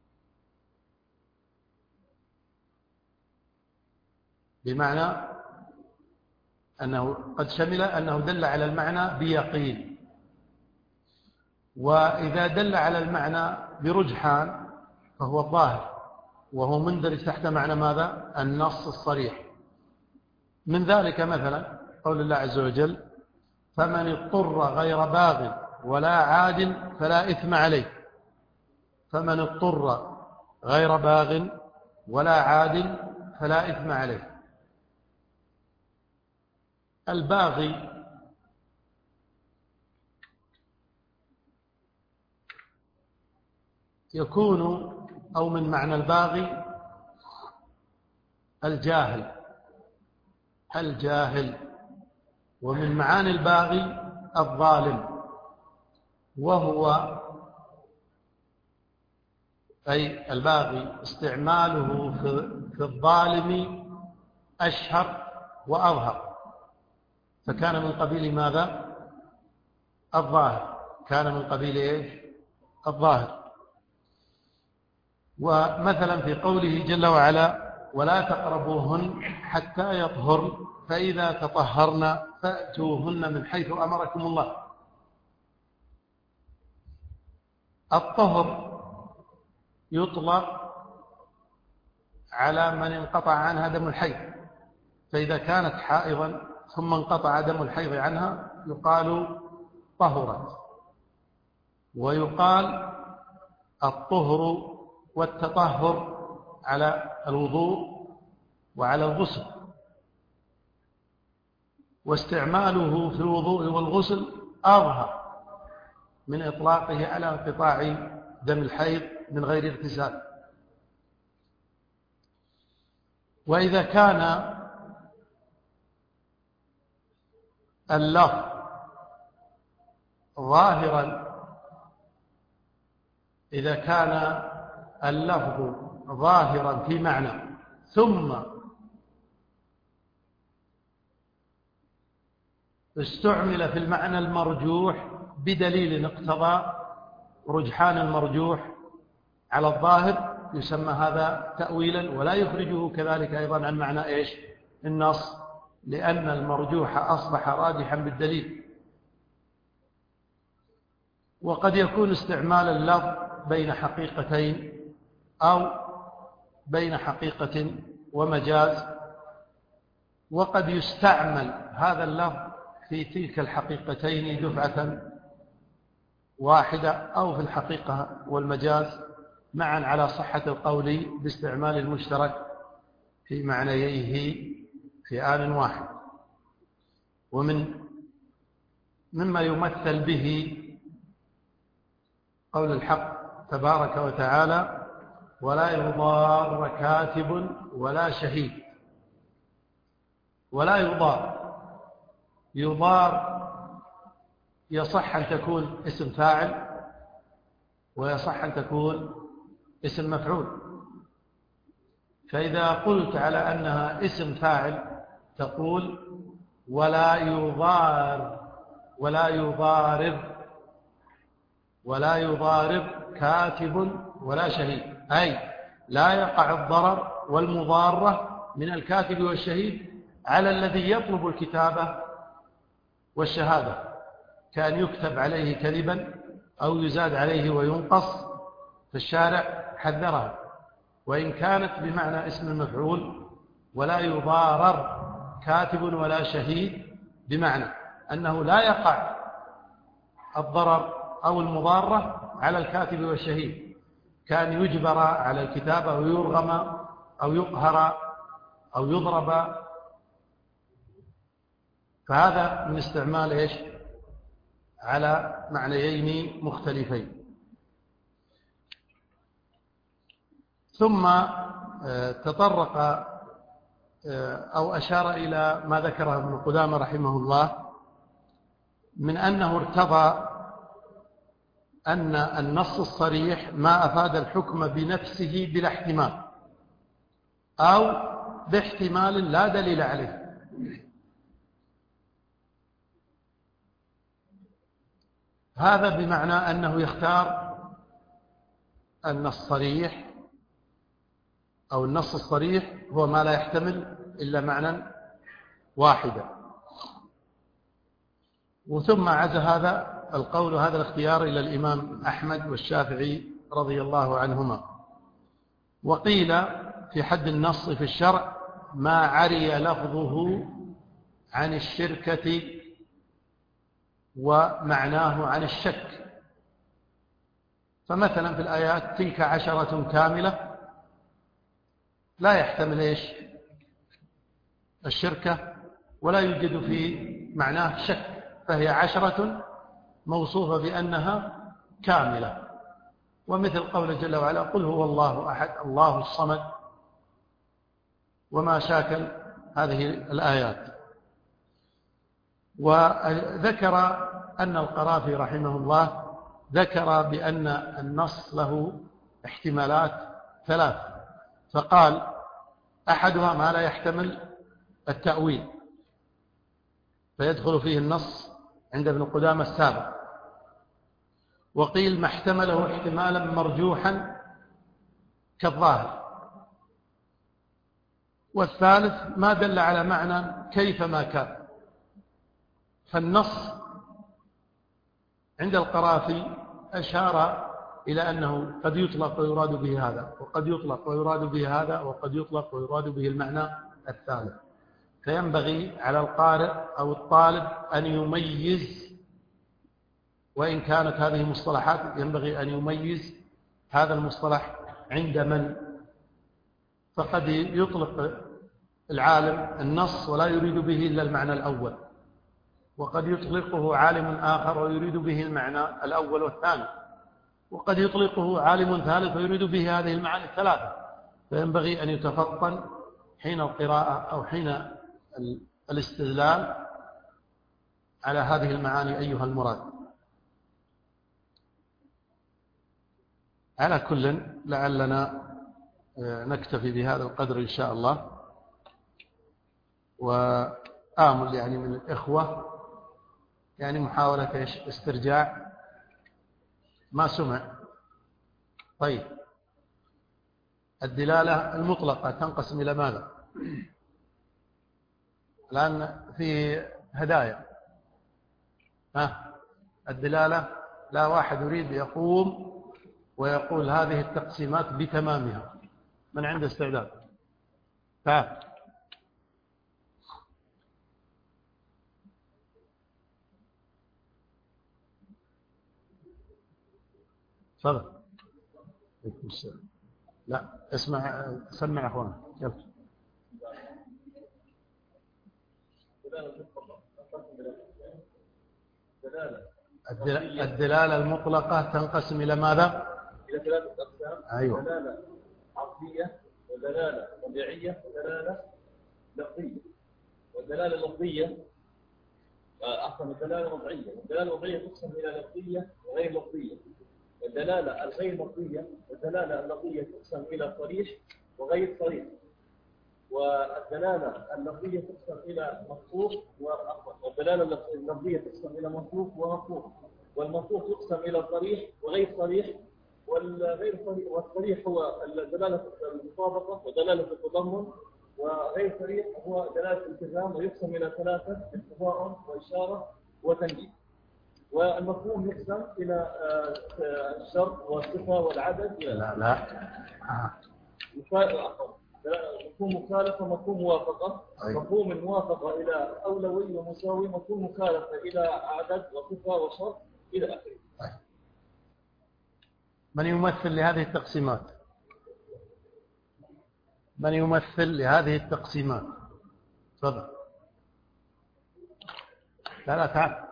بمعنى أنه قد شمل أنه دل على المعنى بيقين. وإذا دل على المعنى برجحان فهو الظاهر، وهو مندرج تحت معنى ماذا؟ النص الصريح. من ذلك مثلا قول الله عز وجل فمن اضطر غير باغ ولا عاد فلا إثم عليه. فمن اضطر غير باغ ولا عاد فلا إثم عليه. الباغي يكون أو من معنى الباغي الجاهل الجاهل ومن معاني الباغي الظالم، وهو أي الباغي استعماله في الظالم أشهر وأظهر، فكان من قبيل ماذا؟ الظاهر، كان من قبيل إيش؟ الظاهر. ومثلا في قوله جل وعلا ولا تقربوهن حتى يطهرن فإذا تطهرن فأتوهن من حيث أمركم الله. الطهر يطلق على من انقطع عنها دم الحيض، فإذا كانت حائضا ثم انقطع دم الحيض عنها يقال طهرت. ويقال الطهر والتطهر على الوضوء وعلى الغسل، واستعماله في الوضوء والغسل أظهر من إطلاقه على انقطاع دم الحيض من غير اغتسال. وإذا كان اللفظ ظاهرا إذا كان اللفظ ظاهرا في معنى ثم استعمل في المعنى المرجوح بدليل اقتضى رجحان المرجوح على الظاهر يسمى هذا تأويلا، ولا يخرجه كذلك أيضا عن معنى إيش؟ النص، لأن المرجوح أصبح راجحا بالدليل. وقد يكون استعمال اللفظ بين حقيقتين أو بين حقيقة ومجاز، وقد يستعمل هذا اللفظ في تلك الحقيقتين دفعة واحدة أو في الحقيقة والمجاز معا على صحة القول باستعمال المشترك في معنييه في آن واحد. ومن مما يمثل به قول الحق تبارك وتعالى ولا يضار كاتب ولا شهيد. ولا يضار، يضار يصح أن تكون اسم فاعل ويصح أن تكون اسم مفعول. فإذا قلت على أنها اسم فاعل تقول ولا يضار ولا يضارب ولا يضارب كاتب ولا شهيد، أي لا يقع الضرر والمضارة من الكاتب والشهيد على الذي يطلب الكتابة والشهادة، كان يكتب عليه كذبا أو يزاد عليه وينقص، فالشارع حذرها. وإن كانت بمعنى اسم المفعول ولا يضارر كاتب ولا شهيد بمعنى أنه لا يقع الضرر أو المضارة على الكاتب والشهيد، كان يجبر على الكتابة أو يرغم أو يقهر أو يضرب. فهذا من استعمال إيش؟ على معنيين مختلفين. ثم تطرق أو أشار إلى ما ذكره ابن قدامة رحمه الله من أنه ارتضى أن النص الصريح ما أفاد الحكم بنفسه بلا احتمال أو باحتمال لا دليل عليه. هذا بمعنى أنه يختار النص الصريح أو النص الصريح هو ما لا يحتمل إلا معنى واحدا. وثم عز هذا القول هذا الاختيار إلى الإمام أحمد والشافعي رضي الله عنهما. وقيل في حد النص في الشرع ما عري لفظه عن الشركة ومعناه عن الشك. فمثلا في الآيات تلك عشرة كاملة لا يحتمل إيش؟ الشركة ولا يوجد في معناه شك، فهي عشرة موصوفة بأنها كاملة. ومثل قول جل وعلا قل هو الله أحد الله الصمد وما شاكل هذه الآيات. وذكر أن القرافي رحمه الله ذكر بأن النص له احتمالات ثلاث، فقال أحدها ما لا يحتمل التأويل فيدخل فيه النص عند ابن قدامة السابق، وقيل ما احتمله احتمالا مرجوحا كالظاهر، والثالث ما دل على معنى كيفما كان. فالنص عند القرافي أشار إلى أنه قد يطلق ويراد به هذا، وقد يطلق ويراد به هذا، وقد يطلق ويراد به المعنى الثالث. فينبغي على القارئ أو الطالب أن يميز، وإن كانت هذه مصطلحات ينبغي أن يميز هذا المصطلح عند من، فقد يطلق العالم النص ولا يريد به إلا المعنى الأول، وقد يطلقه عالم آخر ويريد به المعنى الأول والثاني، وقد يطلقه عالم ثالث ويريد به هذه المعاني الثلاثة. فينبغي أن يتفطن حين القراءة أو حين الاستدلال على هذه المعاني أيها المراد. على كل لعلنا نكتفي بهذا القدر إن شاء الله، وآمل يعني من الإخوة يعني محاولة استرجاع ما سمع. طيب، الدلالة المطلقة تنقسم إلى ماذا؟ الآن في هدايا. ها، الدلالة لا واحد يريد يقوم ويقول هذه التقسيمات بتمامها، من عنده استعداد؟ تعال. تفضل. لا اسمع، سمع اخوانا يلا. الدلالة المطلقة تنقسم إلى ماذا؟ إلى ثلاثة أقسام. أيوة. دلالة عقلية، ودلالة طبيعية، ودلالة لفظية. والدلالة اللفظية أحسن الدلالة الوضعية. والدلالة الوضعية تقسم إلى لفظية وغير لفظية. والدلالة الغير لفظية والدلالة اللفظية تقسم إلى صريح وغير صريح. والدلالة اللفظية تقسم إلى مصروف وأخر. والدلالة اللفظية تقسم إلى مصروف ومصروف. والمصروف يقسم إلى صريح وغير صريح. والغير صريح والصريح هو دلالة المطابقة ودلالة التضمن، وغير صريح هو دلالة الالتزام، ويقسم إلى ثلاثة: اقتضاء وإشارة وتنجيز. والمفهوم يقسم إلى الشرط والصفة والعدد. لا لا مفهوم مخالفة، مفهوم موافقة. أيوة. مفهوم الموافقة إلى أولوي ومساوي. مفهوم مخالفة إلى عدد وصفة وشرط إلى آخره. أيوة. من يمثل لهذه التقسيمات؟ من يمثل لهذه التقسيمات؟ تفضل. لا لا تعال.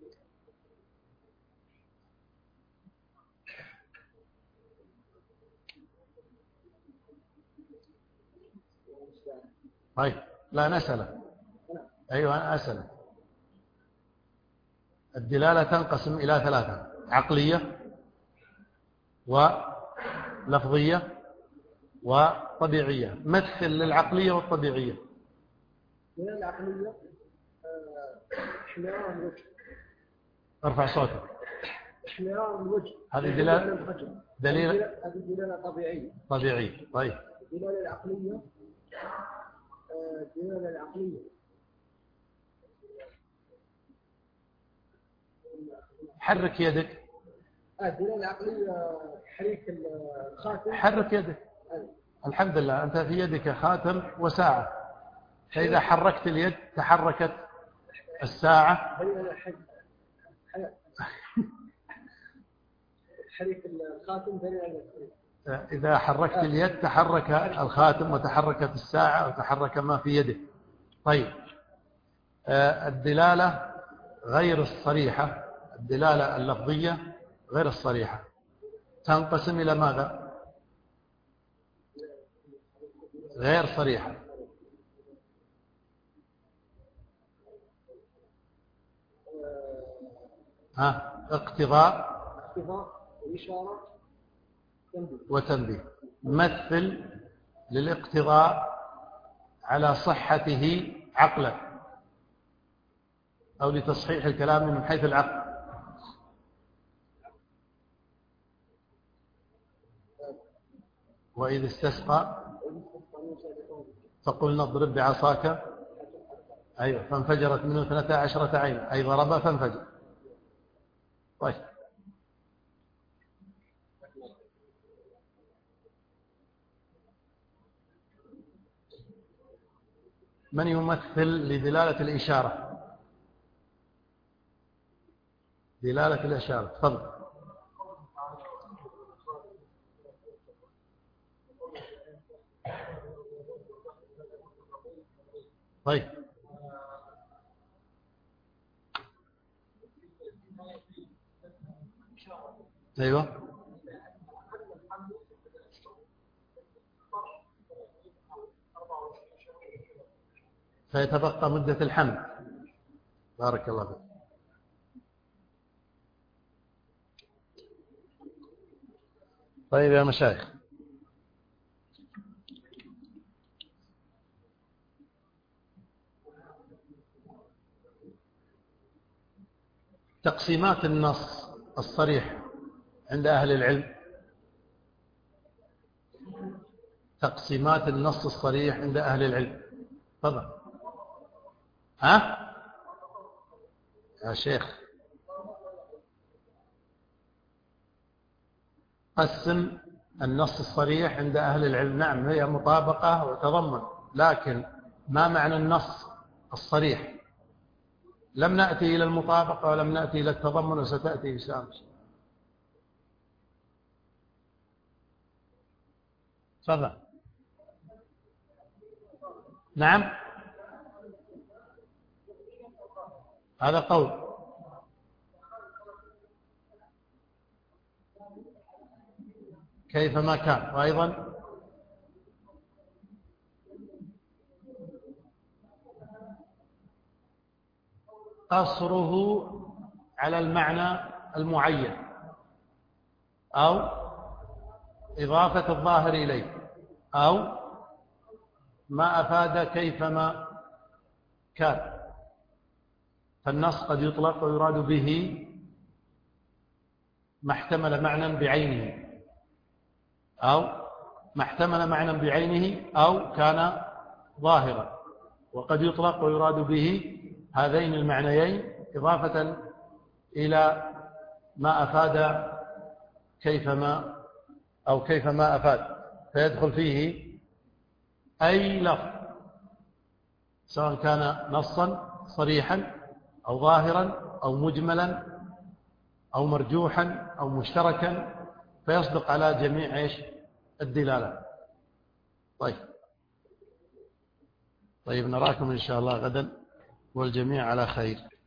طيب، لا نسأله. أيوة أنا أسأله. الدلالة تنقسم إلى ثلاثة: عقلية ولفظية وطبيعية. مثل للعقلية والطبيعية. من العقلية احمرار الوجه. ارفع صوتك. احمرار الوجه هذه دلالة دليل هذه دلالة طبيعية. طبيعية. طيب، الدلالة العقلية الدلالة العقلية حرك يدك. الدلالة العقلية تحريك الخاتم. حرك يدك. الحمد لله أنت في يدك خاتم وساعة، فإذا حركت اليد تحركت الساعة. تحريك الخاتم دليل على التحريك. إذا حركت اليد تحرك الخاتم وتحركت الساعة وتحرك ما في يده. طيب، الدلالة غير الصريحة، الدلالة اللفظية غير الصريحة تنقسم إلى ماذا؟ غير صريحة. ها، اقتضاء اقتضاء وإشارة وتنبيه. مثل للاقتضاء على صحته عقلا أو لتصحيح الكلام من حيث العقل. وإذ استسقى فقلنا اضرب بعصاك، أيوة، فانفجرت منه اثنتا عشرة عينا، أي ضرب فانفجر. طيب، من يمثل لدلالة الإشارة؟ دلالة الإشارة، تفضل. طيب، أيوة، فيتبقى مدة الحمل. بارك الله فيك. طيب يا مشايخ، تقسيمات النص الصريح عند أهل العلم. تقسيمات النص الصريح عند أهل العلم، تفضل. ها يا شيخ، قسم النص الصريح عند أهل العلم. نعم، هي مطابقة وتضمن، لكن ما معنى النص الصريح؟ لم نأتي إلى المطابقة ولم نأتي إلى التضمن، وستأتي إن شاء الله. تفضل. نعم، هذا قول. كيفما كان. وأيضا قصره على المعنى المعين أو إضافة الظاهر إليه أو ما أفاد كيفما كان. فالنص قد يطلق ويراد به ما احتمل معنى بعينه أو ما احتمل معنى بعينه أو كان ظاهرا، وقد يطلق ويراد به هذين المعنيين إضافة إلى ما أفاد كيفما أو كيفما أفاد، فيدخل فيه أي لفظ سواء كان نصا صريحا أو ظاهرا أو مجملا أو مرجوحا أو مشتركا، فيصدق على جميع إيش الدلالة. طيب طيب نراكم إن شاء الله غدا والجميع على خير.